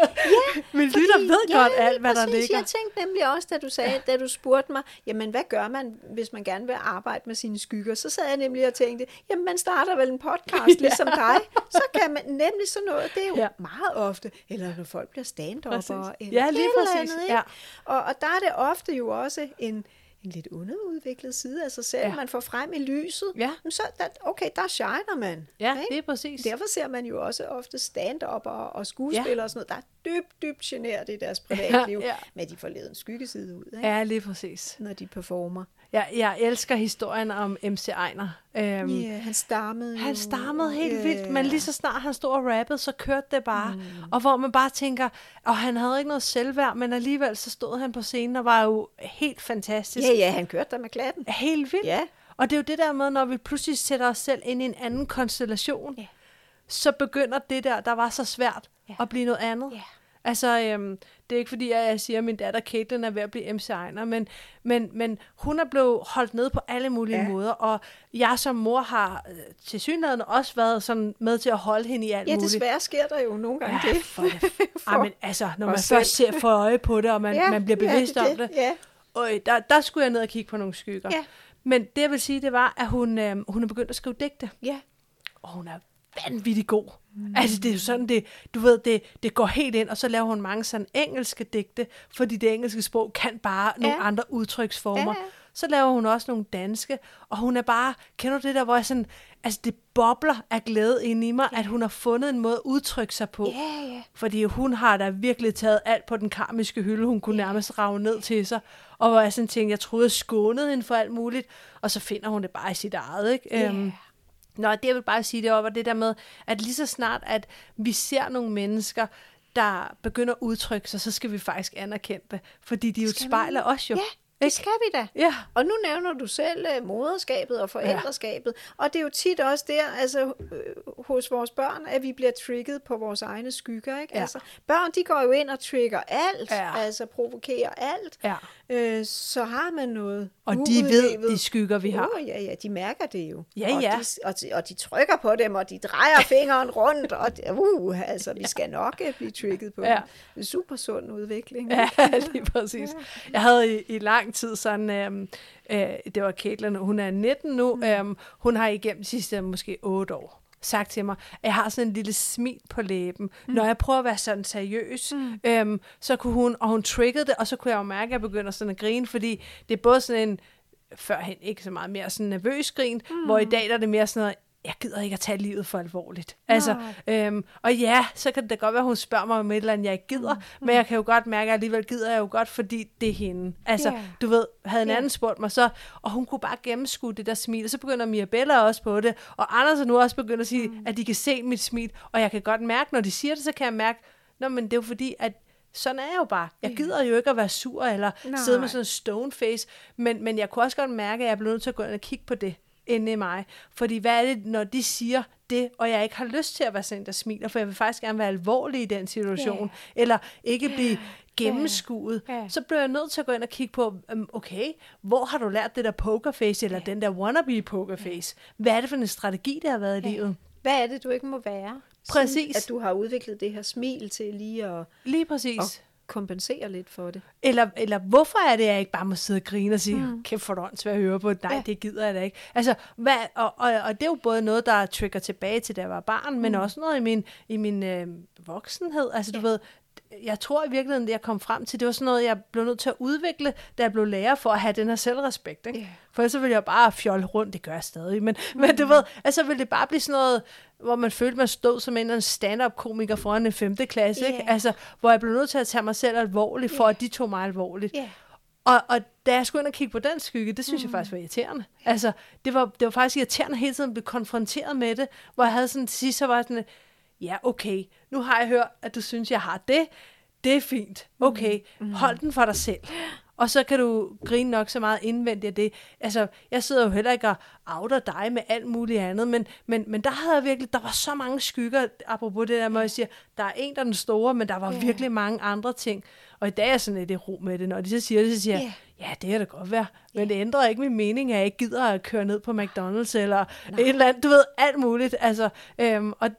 B: Ja,
A: Min lytter ved
B: ja,
A: godt alt, hvad
B: præcis.
A: der ligger.
B: Jeg tænkte nemlig også, da du sagde, da du spurgte mig, jamen hvad gør man, hvis man gerne vil arbejde med sine skygger? Så sad jeg nemlig og tænkte, jamen man starter vel en podcast,
A: Ja.
B: ligesom dig. Så kan man nemlig sådan noget, det er jo
A: Ja.
B: meget ofte, eller når folk bliver stand-upper,
A: Præcis.
B: eller
A: Ja, lige
B: et eller
A: præcis.
B: andet, ikke?
A: Ja.
B: Og, og der er det ofte jo også en, en lidt underudviklet side af sig selv,
A: Ja.
B: man får frem i lyset.
A: Ja.
B: Men så, der, okay, der shiner man.
A: Ja,
B: ikke?
A: det er præcis.
B: Derfor ser man jo også ofte stand-upper og skuespillere
A: Ja.
B: og sådan noget, der er dybt, dybt generet i deres privatliv,
A: Ja, ja.
B: men de får levet en skyggeside ud, ikke?
A: Ja, lige præcis.
B: Når de performer.
A: Jeg, jeg elsker historien om M C Ejner. Øhm,
B: Ja, yeah, han stammede
A: Han
B: jo,
A: stammede helt
B: ja.
A: vildt, men lige så snart han stod og rappede, så kørte det bare. Mm. Og hvor man bare tænker, og han havde ikke noget selvværd, men alligevel så stod han på scenen og var jo helt fantastisk.
B: Ja, ja, han kørte der med klatten.
A: Helt vildt.
B: Ja.
A: Og det er jo det der med, når vi pludselig sætter os selv ind i en anden konstellation,
B: Ja.
A: så begynder det der, der var så svært,
B: Ja.
A: at blive noget andet.
B: Ja.
A: Altså, øhm, det er ikke fordi, at jeg siger, at min datter Caitlin er ved at blive M C Ejner, men, men, men hun er blevet holdt ned på alle mulige
B: Ja.
A: måder, og jeg som mor har øh, tilsyneladende også været sådan med til at holde hende i alt
B: Ja,
A: muligt.
B: desværre sker der jo nogle gange
A: Ja,
B: det.
A: for det. Ej, men altså, når man
B: os
A: først ser for øje på det, og man,
B: Ja,
A: man bliver
B: ja,
A: bevidst
B: det-
A: om det,
B: ja.
A: Øj, der, der skulle jeg ned og kigge på nogle skygger.
B: Ja.
A: Men det, jeg vil sige, det var, at hun, øh, hun er begyndt at skrive digte.
B: Ja.
A: Og hun er vanvittig god. Mm. Altså, det er jo sådan, det, du ved, det, det går helt ind, og så laver hun mange sådan engelske digte, fordi det engelske sprog kan bare nogle
B: Ja.
A: andre udtryksformer.
B: Ja, ja.
A: Så laver hun også nogle danske, og hun er bare, kender du det der, hvor jeg sådan, altså det bobler af glæde inde i mig, ja. At hun har fundet en måde at udtrykke sig på.
B: Ja, ja.
A: Fordi hun har da virkelig taget alt på den karmiske hylde, hun kunne nærmest rage ned til sig. Og hvor jeg sådan tænkte, jeg troede, jeg skånede hende for alt muligt, og så finder hun det bare i sit eget, ikke?
B: Ja.
A: Øhm, Nå, det jeg vil bare sige, det var det der med, at lige så snart, at vi ser nogle mennesker, der begynder at udtrykke sig, så skal vi faktisk anerkende det. Fordi de er jo et
B: Skal vi?
A: spejl af os jo.
B: Ja, det
A: Ikke?
B: skal vi da.
A: Ja.
B: Og nu nævner du selv uh, moderskabet og forældreskabet, ja. Og det er jo tit også der, altså øh, hos vores børn, at vi bliver trigget på vores egne skygger, ikke?
A: Ja.
B: Altså, børn, de går jo ind og trigger alt,
A: Ja.
B: altså provokerer alt.
A: Ja.
B: Øh, så har man noget
A: Og de
B: uudlevet.
A: ved de skygger, vi har.
B: Oh, ja, ja, de mærker det jo.
A: Ja,
B: og
A: ja.
B: De, og, de, og de trykker på dem, og de drejer fingeren rundt, og de, uh, altså, vi skal nok uh, blive trigget på
A: Ja.
B: dem. Det er super sund udvikling.
A: Ja, lige præcis. Jeg havde i, i lang tid sådan, øhm, øh, det var Caitlin, hun er nitten nu, mm. øhm, hun har igennem de sidste måske otte år sagt til mig, at jeg har sådan en lille smil på læben. Mm. Når jeg prøver at være sådan seriøs, mm. øhm, så kunne hun, og hun triggede det, og så kunne jeg jo mærke, at jeg begynder sådan at grine, fordi det er både sådan en, førhen ikke så meget mere sådan nervøs grin, mm. hvor i dag der er det mere sådan noget, jeg gider ikke at tage livet for alvorligt. Altså, øhm, og ja, så kan det da godt være, at hun spørger mig om et eller andet, jeg ikke gider, mm. men jeg kan jo godt mærke, at alligevel gider jeg jo godt, fordi det er hende. Altså,
B: Yeah.
A: du ved, havde en
B: Yeah.
A: anden spurgt mig så, og hun kunne bare gennemskue det der smil, og så begynder Mirabella også på det, og Anders er nu også begyndt at sige, mm. at de kan se mit smil, og jeg kan godt mærke, når de siger det, så kan jeg mærke, nå, men det er jo fordi, at sådan er jeg jo bare. Jeg gider jo ikke at være sur, eller
B: Nej.
A: sidde med sådan en stone face, men, men jeg kunne også godt mærke, at jeg blev nødt til at gå ind og kigge på det inde i mig. Fordi hvad er det, når de siger det, og jeg ikke har lyst til at være sådan en, der smiler, for jeg vil faktisk gerne være alvorlig i den situation,
B: Yeah.
A: eller ikke blive gennemskuet,
B: Yeah.
A: så bliver jeg nødt til at gå ind og kigge på, um, okay, hvor har du lært det der pokerface, eller den der wannabe pokerface? Hvad er det for en strategi, der har været i livet?
B: Hvad er det, du ikke må være?
A: Præcis.
B: Siden, at du har udviklet det her smil til lige at,
A: Lige præcis.
B: at kompensere lidt for det.
A: Eller, eller hvorfor er det, at jeg ikke bare må sidde og grine og sige, mm. kæft for dig, at høre på, nej,
B: Ja.
A: det gider jeg da ikke. Altså, hvad, og, og, og det er jo både noget, der trigger tilbage til, da jeg var barn, mm. men også noget i min, i min øh, voksenhed. Altså, du
B: Ja.
A: ved, jeg tror i virkeligheden, det jeg kom frem til, det var sådan noget, jeg blev nødt til at udvikle, da jeg blev lærer for at have den her selvrespekt. Ikke?
B: Ja.
A: For ellers så ville jeg bare fjolle rundt, det gør jeg stadig, men, mm. men du ved, altså ville det bare blive sådan noget, hvor man følte, man stod som en eller anden stand-up-komiker foran en femte klasse,
B: Ja.
A: ikke? Altså, hvor jeg blev nødt til at tage mig selv alvorligt, for
B: Ja.
A: at de tog mig alvorligt.
B: Ja.
A: Og, og da jeg skulle ind og kigge på den skygge, det synes mm. jeg faktisk var irriterende. Altså, det var, det var faktisk irriterende hele tiden at blive konfronteret med det, hvor jeg havde sådan til sidst, så var jeg sådan, ja, okay, nu har jeg hørt, at du synes, jeg har det. Det er fint. Okay, mm. hold den for dig selv. Og så kan du grine nok så meget indvendigt af det. Altså, jeg sidder jo heller ikke og outer dig med alt muligt andet, men, men, men der havde jeg virkelig, der var så mange skygger, apropos det der med, at jeg siger, der er en, der er den store, men der var
B: Yeah.
A: virkelig mange andre ting. Og i dag er jeg sådan lidt i ro med det. Når de så siger det, så siger jeg,
B: Yeah.
A: ja, det kan da godt være. Men det ændrer ikke min mening, at jeg ikke gider at køre ned på McDonald's, eller Nej. et eller andet, du ved, alt muligt. Altså, øhm, og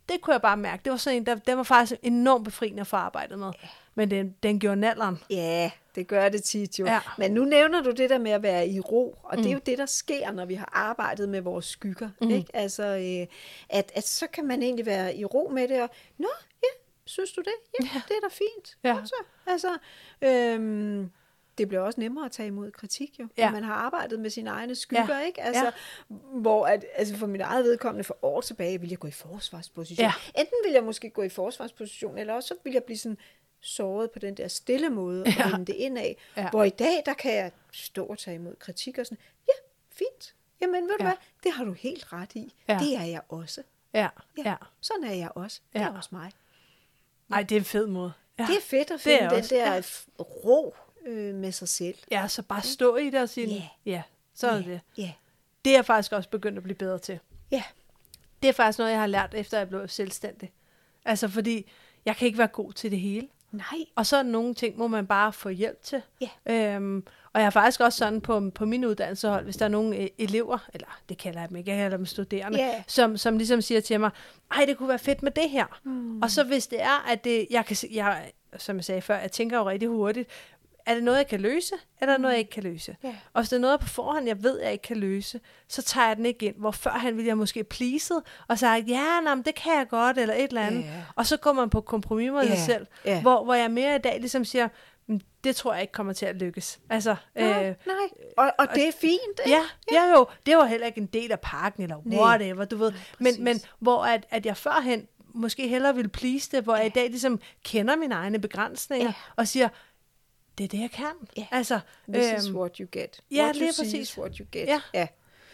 A: det kunne jeg bare mærke. Det var sådan en, der, den var faktisk enormt befriende at få arbejdet med. Ja. Men den, den gjorde nalleren.
B: Ja, det gør det tit jo.
A: Ja.
B: Men nu nævner du det der med at være i ro, og mm. det er jo det, der sker, når vi har arbejdet med vores skygger. Mm. Ikke? Altså, øh, at, at så kan man egentlig være i ro med det, og nå, ja, synes du det? Ja, ja. Det er da fint.
A: Ja.
B: Altså, altså øhm, det bliver også nemmere at tage imod kritik, jo, ja. Når man har arbejdet med sine egne skygger, ja. Ikke? Altså, ja. Hvor at, altså for mit eget vedkommende for år tilbage, ville jeg gå i forsvarsposition. Ja. Enten ville jeg måske gå i forsvarsposition, eller også så ville jeg blive sådan såret på den der stille måde, og ja. Vende det indad. Ja. Hvor i dag, der kan jeg stå og tage imod kritik og sådan, ja, fint. Jamen, ved du ja. Hvad? Det har du helt ret i. Ja. Det er jeg også.
A: Ja.
B: Ja. Ja. Sådan er jeg også. Det ja. Er også mig.
A: Nej, det er en fed måde. Ja.
B: Det er fedt at finde den også. Der ja. Ro øh, med sig selv.
A: Ja, så bare stå i det og sige, yeah. ja, så er
B: yeah.
A: det.
B: Yeah.
A: Det er jeg faktisk også begyndt at blive bedre til.
B: Ja. Yeah.
A: Det er faktisk noget, jeg har lært, efter jeg blev selvstændig. Altså, fordi jeg kan ikke være god til det hele.
B: Nej.
A: Og så er nogle ting, må man bare få hjælp til.
B: Yeah.
A: Øhm, og jeg har faktisk også sådan på, på min uddannelsehold, hvis der er nogle elever, eller det kalder jeg dem ikke, jeg kalder dem studerende,
B: yeah.
A: som, som ligesom siger til mig, ej, det kunne være fedt med det her. Mm. Og så hvis det er, at det, jeg kan, jeg, som jeg sagde før, jeg tænker jo rigtig hurtigt, er det noget, jeg kan løse, eller er det noget, jeg ikke kan løse? Yeah. Og hvis det er noget på forhånd, jeg ved, jeg ikke kan løse, så tager jeg den ikke ind, hvor førhen ville jeg måske pleaset, og sige, ja, nej, det kan jeg godt, eller et eller andet. Yeah. Og så går man på kompromis med yeah. sig selv, yeah. hvor, hvor jeg mere i dag ligesom siger, det tror jeg ikke kommer til at lykkes. Altså,
B: nej, øh, nej. Og, og det er fint, ikke?
A: Ja, ja, jo. Det var heller ikke en del af parken, eller whatever, du ved. Nej, men, men hvor at, at jeg førhen måske hellere ville please det, hvor ja. Jeg i dag ligesom kender mine egne begrænsninger, ja. Og siger, det er det, jeg kan.
B: Ja.
A: Altså,
B: This
A: øhm,
B: is what you get.
A: Ja,
B: what
A: lige
B: you
A: præcis.
B: See is what you get.
A: Ja.
B: Ja.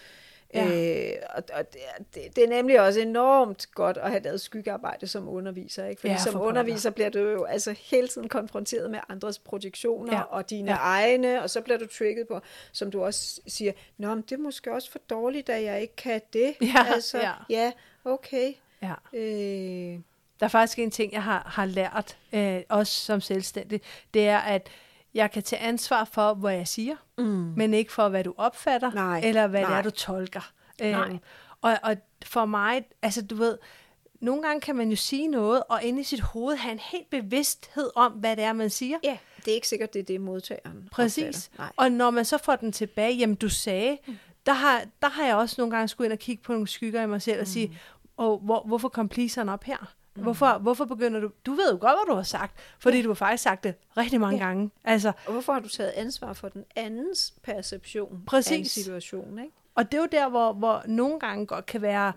B: Ja. Øh, og, og det, det er nemlig også enormt godt at have lavet skyggearbejde som underviser, ikke? Fordi
A: ja,
B: som
A: for
B: underviser bliver du jo altså hele tiden konfronteret med andres projektioner
A: ja.
B: Og dine
A: ja.
B: Egne, og så bliver du trigget på, som du også siger, nå, men det er måske også for dårligt, at jeg ikke kan det.
A: Ja,
B: altså,
A: ja.
B: ja okay.
A: Ja.
B: Øh.
A: Der er faktisk en ting, jeg har, har lært, øh, også som selvstændig, det er, at jeg kan tage ansvar for, hvad jeg siger, mm. men ikke for, hvad du opfatter,
B: nej,
A: eller hvad
B: nej.
A: Det er, du tolker. Øhm, og, og for mig, altså du ved, nogle gange kan man jo sige noget, og inde i sit hoved have en helt bevidsthed om, hvad det er, man siger.
B: Ja, det er ikke sikkert, det er det, modtageren
A: præcis. Og når man så får den tilbage, jamen du sagde, mm. der, har, der har jeg også nogle gange skulle ind og kigge på nogle skygger i mig selv, mm. og sige, oh, hvor, hvorfor kom pleaseren op her? Mm. Hvorfor, hvorfor begynder du? Du ved jo godt, hvad du har sagt, fordi ja. Du har faktisk sagt det rigtig mange ja. Gange. Altså,
B: og hvorfor har du taget ansvar for den andens perception
A: præcis.
B: Af en situation, ikke?
A: Og det er jo der, hvor, hvor nogle gange godt kan være,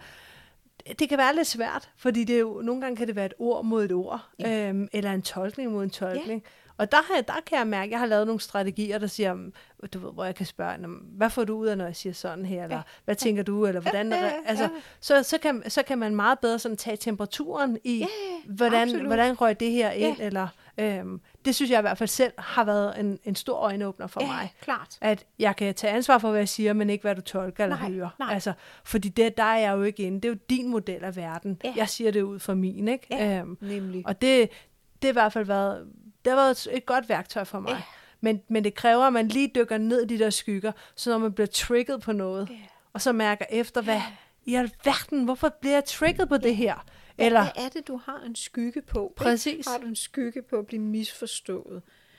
A: det kan være lidt svært, fordi det er jo, nogle gange kan det være et ord mod et ord, ja. øhm, eller en tolkning mod en tolkning. Ja. Og der, har, der kan jeg mærke, at jeg har lavet nogle strategier, der siger, du ved, hvor jeg kan spørge, hvad får du ud af, når jeg siger sådan her, eller ja. Hvad tænker du, eller hvordan, ja, ja, ja. Altså, så, så, kan, så kan man meget bedre sådan tage temperaturen i, ja, hvordan, hvordan røg det her ind, ja. Eller øhm, det synes jeg i hvert fald selv har været en, en stor øjenåbner for
B: ja,
A: mig.
B: Klart.
A: At jeg kan tage ansvar for, hvad jeg siger, men ikke hvad du tolker eller
B: nej,
A: hører.
B: Nej.
A: Altså, fordi det, der er jeg jo ikke inde. Det er jo din model af verden.
B: Ja.
A: Jeg siger det ud fra min, ikke?
B: Ja,
A: øhm,
B: nemlig.
A: Og det, det har i hvert fald været, det har været et godt værktøj for mig.
B: Ja.
A: Men, men det kræver, at man lige dykker ned i de der skygger, så når man bliver trigget på noget, ja. Og så mærker efter, hvad i alverden, hvorfor bliver jeg trigget på ja. Det her?
B: Eller, hvad er det, du har en skygge på?
A: Præcis.
B: Ikke? Har du en skygge på at blive misforstået?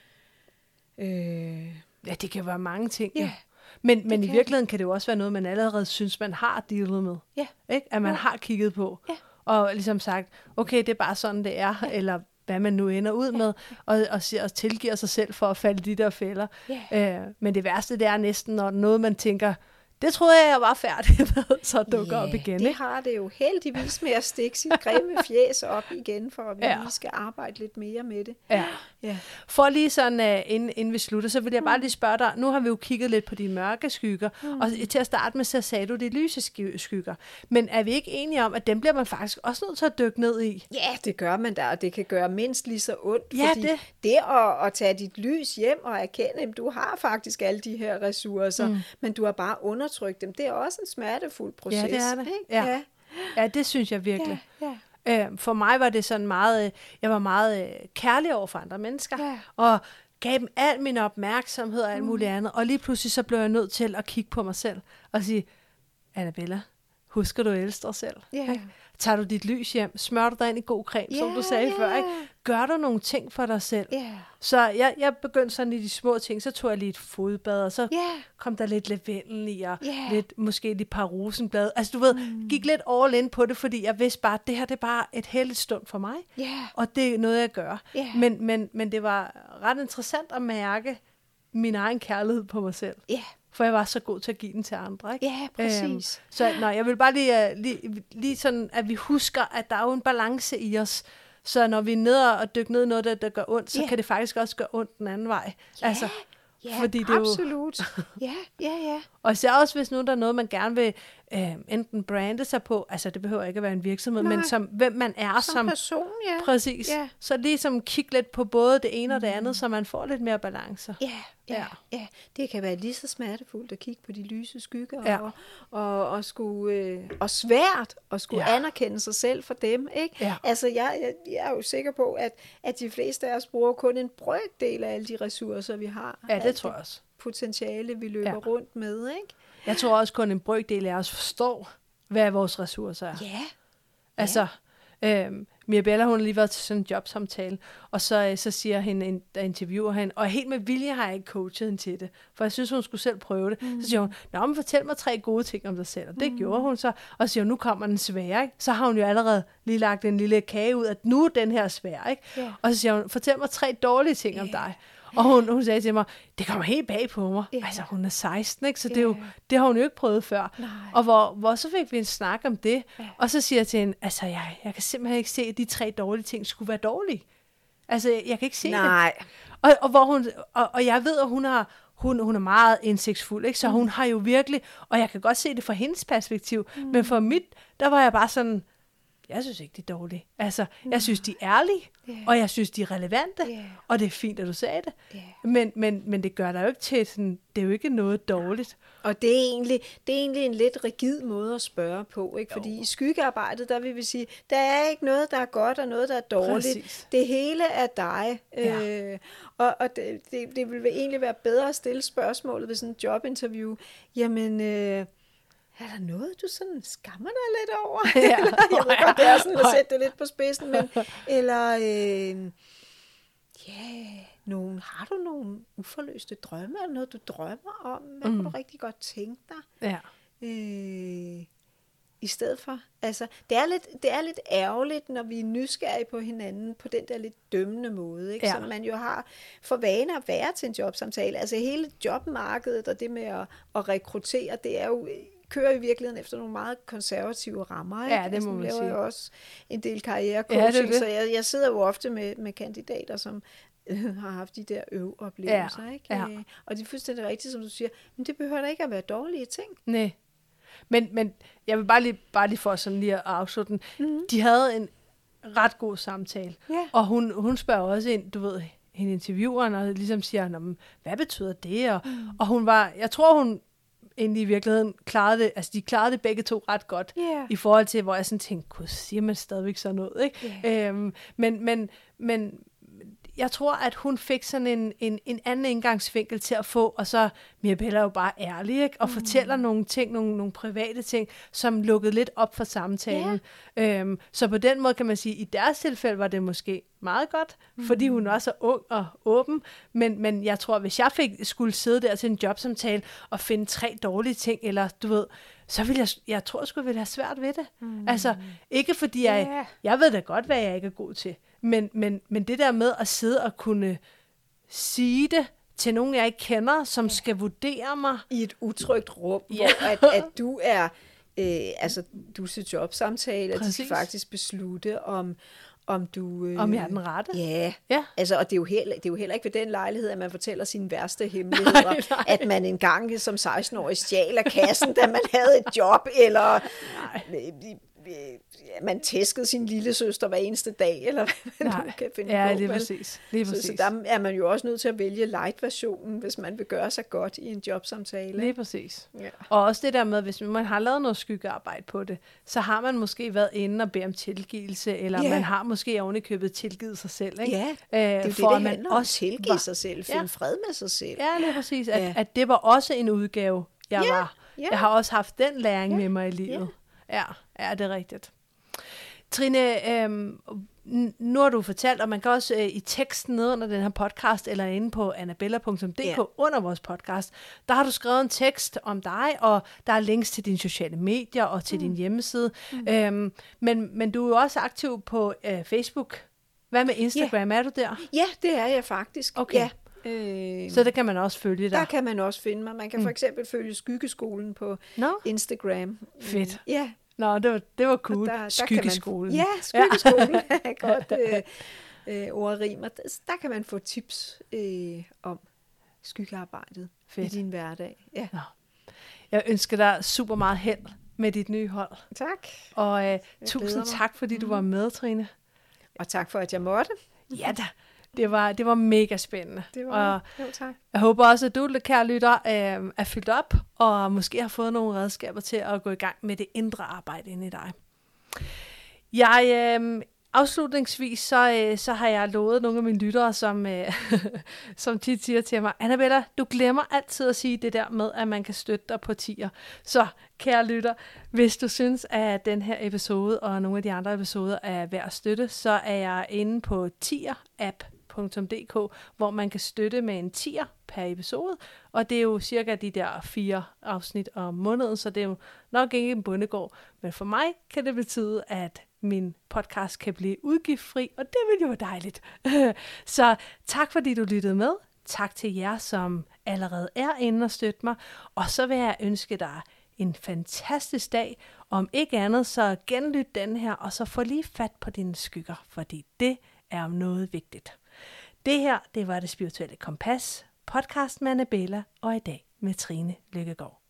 B: Øh.
A: Ja, det kan være mange ting.
B: Ja.
A: Ja. Men, men i virkeligheden kan det jo også være noget, man allerede synes, man har dealet med.
B: Ja.
A: Ikke? At man ja. Har kigget på.
B: Ja.
A: Og ligesom sagt, okay, det er bare sådan, det er. Ja. Eller hvad man nu ender ud med. Og, og, og tilgiver sig selv for at falde de der fælder.
B: Ja.
A: Øh, men det værste, det er næsten, når noget, man tænker, det troede jeg, jeg var færdig med, så dukker
B: yeah,
A: op igen.
B: det
A: ikke?
B: har det jo heldigvis med at stikke sit grimme fjes op igen, for at vi
A: ja.
B: Lige skal arbejde lidt mere med det.
A: Ja.
B: Ja.
A: For lige sådan, uh, inden, inden vi slutter, så vil jeg bare lige spørge dig, nu har vi jo kigget lidt på de mørke skygger, mm. og til at starte med, så sagde du de lyse skygger. Men er vi ikke enige om, at dem bliver man faktisk også nødt til at dykke ned i?
B: Ja, det gør man da, og det kan gøre mindst lige så ondt,
A: ja,
B: fordi
A: det,
B: det at, at tage dit lys hjem og erkende, at du har faktisk alle de her ressourcer, mm. men du har bare undertrykt dem, det er også en smertefuld proces.
A: Ja, det er det.
B: Ja.
A: Ja. ja, det synes jeg virkelig.
B: Ja, ja.
A: Øh, for mig var det sådan meget, jeg var meget kærlig over for andre mennesker,
B: ja.
A: Og gav dem al min opmærksomhed og alt muligt andet, og lige pludselig så blev jeg nødt til at kigge på mig selv og sige, Annabella, husker du at elske dig selv?
B: Ja.
A: Tager du dit lys hjem? Smører du dig ind i god creme, yeah, som du sagde
B: yeah.
A: før, ikke? Gør du nogle ting for dig selv?
B: Yeah.
A: Så jeg, jeg begyndte sådan i de små ting, så tog jeg lige et fodbad, og så
B: yeah.
A: kom der lidt lavendel i, og
B: yeah.
A: lidt, måske lidt par rosenblade. Altså du ved, mm. gik lidt all in på det, fordi jeg vidste bare, at det her det er bare et heldigt stund for mig,
B: yeah.
A: og det er noget, jeg gør.
B: Yeah.
A: Men, men, men det var ret interessant at mærke min egen kærlighed på mig selv.
B: Yeah.
A: For jeg var så god til at give den til andre, ikke?
B: Ja, præcis. Øhm,
A: så nej, jeg vil bare lige, uh, lige, lige sådan, at vi husker, at der er jo en balance i os. Så når vi er nede og dykker ned i noget, der, der gør ondt, så yeah. kan det faktisk også gøre ondt den anden vej.
B: Ja,
A: altså,
B: ja
A: fordi det
B: absolut.
A: Jo...
B: ja, ja, ja.
A: Og især også, hvis nu der er noget, man gerne vil øh, enten brande sig på, altså det behøver ikke at være en virksomhed,
B: Nej.
A: men som hvem man er som,
B: som person, ja.
A: Præcis.
B: Ja.
A: Så ligesom kigge lidt på både det ene og det andet, så man får lidt mere balance.
B: Ja, ja, ja. ja. Det kan være lige så smertefuldt at kigge på de lyse skygger,
A: ja.
B: og, og, og, skulle, øh, og svært at skulle ja. anerkende sig selv for dem. Ikke?
A: Ja.
B: Altså, jeg, jeg, jeg er jo sikker på, at, at de fleste af os bruger kun en brøkdel af alle de ressourcer, vi har.
A: Ja, det tror jeg også.
B: Potentiale, vi løber ja. rundt med, ikke?
A: Jeg tror også kun en brøkdel af os forstår, hvad vores ressourcer er.
B: Ja.
A: Altså, øhm, Mirabella, hun har lige været til sådan en jobsamtale, og så, så siger hende, der interviewer hende, og helt med vilje har jeg ikke coachet hende til det, for jeg synes, hun skulle selv prøve det. Mm. Så siger hun, nå, men fortæl mig tre gode ting om dig selv, og det mm. gjorde hun så, og så siger hun, nu kommer den svære, ikke? Så har hun jo allerede lige lagt en lille kage ud, at nu er den her svær, ikke? Yeah. Og så siger hun, fortæl mig tre dårlige ting yeah. om dig. Og hun, hun sagde til mig, det kommer helt bag på mig. Yeah. Altså, hun er seksten, ikke? Så yeah. det, er jo, det har hun jo ikke prøvet før. Nej. Og hvor, hvor så fik vi en snak om det. Yeah. Og så siger jeg til hende, altså, jeg, jeg kan simpelthen ikke se, at de tre dårlige ting skulle være dårlige. Altså, jeg, jeg kan ikke se
B: Nej.
A: det. Og, og, hvor hun, og, og jeg ved, at hun har... Hun, hun er meget indsigtsfuld, ikke? Så mm. hun har jo virkelig... Og jeg kan godt se det fra hendes perspektiv. Mm. Men for mit, der var jeg bare sådan... Jeg synes ikke, det er dårligt. Altså, mm. jeg synes, de er ærlige, yeah. og jeg synes, de er relevante, yeah. og det er fint, at du sagde det. Yeah. Men, men, men det gør dig jo ikke til sådan, det er jo ikke noget dårligt.
B: Og det er egentlig, det er egentlig en lidt rigid måde at spørge på, ikke? Fordi jo. I skyggearbejdet, der vil vi sige, der er ikke noget, der er godt, og noget, der er dårligt. Præcis. Det hele er dig. Ja. Øh, og og det, det, det vil egentlig være bedre at stille spørgsmålet ved sådan en jobinterview. Jamen... Øh, er der noget, du sådan skammer dig lidt over? Ja. Eller, jeg ved godt, det er sådan at sætte det lidt på spidsen, men eller, øh, ja, nogen, har du nogle uforløste drømme, eller noget, du drømmer om? Hvad mm. kunne du rigtig godt tænke dig?
A: Ja.
B: Øh, I stedet for, altså, det er, lidt, det er lidt ærgerligt, når vi er nysgerrige på hinanden, på den der lidt dømmende måde, ikke? Ja. Som man jo har for vane at være til en jobsamtale. Altså hele jobmarkedet og det med at, at rekruttere, det er jo... kører i virkeligheden efter nogle meget konservative rammer. Ikke?
A: Ja, det må man sige.
B: Jeg laver jo også en del karrierecoaching, ja, det det. Så jeg, jeg sidder jo ofte med, med kandidater, som øh, har haft de der øveoplevelser. Ja, ikke? Ja. Og det er fuldstændig rigtigt, som du siger, men det behøver da ikke at være dårlige ting.
A: Nej, men, men jeg vil bare lige, bare lige for sådan lige at afslutte den. Mm-hmm. De havde en ret god samtale, ja. Og hun, hun spørger også ind, du ved, hende intervieweren, og ligesom siger, hvad betyder det? Og, mm. og hun var, jeg tror hun egentlig i virkeligheden klarede det, altså de klarede det begge to ret godt, yeah. i forhold til, hvor jeg sådan tænkte, gud, siger man stadigvæk sådan noget, ikke? Yeah. Øhm, men, men, men jeg tror, at hun fik sådan en, en, en anden indgangsvinkel til at få, og så Mirabella er jo bare ærlig, ikke? Og mm. fortæller nogle ting, nogle, nogle private ting, som lukkede lidt op for samtalen. Yeah. Øhm, så på den måde kan man sige, at i deres tilfælde var det måske meget godt, mm. fordi hun var så ung og åben, men, men jeg tror, hvis jeg fik, skulle sidde der til en jobsamtale og finde tre dårlige ting, eller du ved, så ville jeg, jeg tror, jeg skulle ville have svært ved det. Mm. Altså, ikke fordi jeg, yeah. jeg ved da godt, hvad jeg ikke er god til, men, men, men det der med at sidde og kunne sige det til nogen, jeg ikke kender, som skal vurdere mig.
B: I et utrygt rum, ja. Hvor at, at du er, øh, altså du er til jobsamtale, og de skal faktisk beslutte om, om du... Øh,
A: om jeg er den rette?
B: Ja, ja. Altså, og det er, jo heller, det er jo heller ikke ved den lejlighed, at man fortæller sine værste hemmeligheder, nej, nej. At man engang som seksten-årig stjal af kassen, da man havde et job, eller... Nej. Man tæskede sin lille søster hver eneste dag, eller hvad man
A: Nej.
B: nu kan finde
A: ja,
B: på.
A: Lige præcis. Lige præcis.
B: Så, så der er man jo også nødt til at vælge light-versionen, hvis man vil gøre sig godt i en jobsamtale.
A: Lige præcis. Ja. Og også det der med, hvis man har lavet noget skyggearbejde på det, så har man måske været inde og bede om tilgivelse, eller yeah. man har måske ovenikøbet tilgivet sig selv. Ikke?
B: Ja, det er jo det,
A: for,
B: det
A: at man
B: handler om.
A: Også
B: tilgive
A: var...
B: sig selv, finde ja. fred med sig selv.
A: Ja, lige præcis. At, ja. at det var også en udgave, jeg
B: ja.
A: var.
B: Ja.
A: Jeg har også haft den læring
B: ja.
A: med mig i livet. Ja. Ja, ja, det er rigtigt. Trine, øhm, nu har du fortalt, og man kan også øh, i teksten nede under den her podcast, eller inde på annabella punktum d k ja. under vores podcast, der har du skrevet en tekst om dig, og der er links til dine sociale medier og til mm. din hjemmeside. Mm. Øhm, men, men du er jo også aktiv på øh, Facebook. Hvad med Instagram? Ja. Er du der?
B: Ja, det er jeg faktisk.
A: Okay.
B: Ja. Øh,
A: så der kan man også følge dig?
B: Der kan man også finde mig. Man kan mm. for eksempel følge Skyggeskolen på no? Instagram.
A: Fedt.
B: Ja.
A: Nå, det var, det var cool.
B: Der, der
A: Skyggeskolen.
B: Man, ja, Skyggeskolen er godt øh, øh, ordrimer. Der, der kan man få tips øh, om skyggearbejdet Fedt. i din hverdag. Ja. Nå.
A: Jeg ønsker dig super meget held med dit nye hold.
B: Tak.
A: Og øh, tusind tak, fordi du var med, Trine.
B: Og tak for, at jeg måtte.
A: Ja da. Det var, det var mega spændende.
B: Det var,
A: og
B: jo, tak.
A: Jeg håber også, at du, kære lytter, øh, er fyldt op, og måske har fået nogle redskaber til at gå i gang med det indre arbejde inde i dig. Jeg, øh, afslutningsvis, så, øh, så har jeg lovet nogle af mine lyttere, som, øh, som tit siger til mig, Annabella, du glemmer altid at sige det der med, at man kan støtte dig på tier. Så, kære lytter, hvis du synes, at den her episode og nogle af de andre episoder er værd at støtte, så er jeg inde på tier-app. .dk, hvor man kan støtte med en tier per episode, og det er jo cirka de der fire afsnit om måneden, så det er jo nok ikke en bondegård, men for mig kan det betyde, at min podcast kan blive udgiftfri, og det vil jo være dejligt. Så tak fordi du lyttede med. Tak til jer, som allerede er inde og støtte mig, og så vil jeg ønske dig en fantastisk dag. Om ikke andet, så genlyt den her, og så få lige fat på dine skygger, fordi det er om noget vigtigt. Det her, det var Det Spirituelle Kompas, podcast med Annabella, og i dag med Trine Lykkegaard.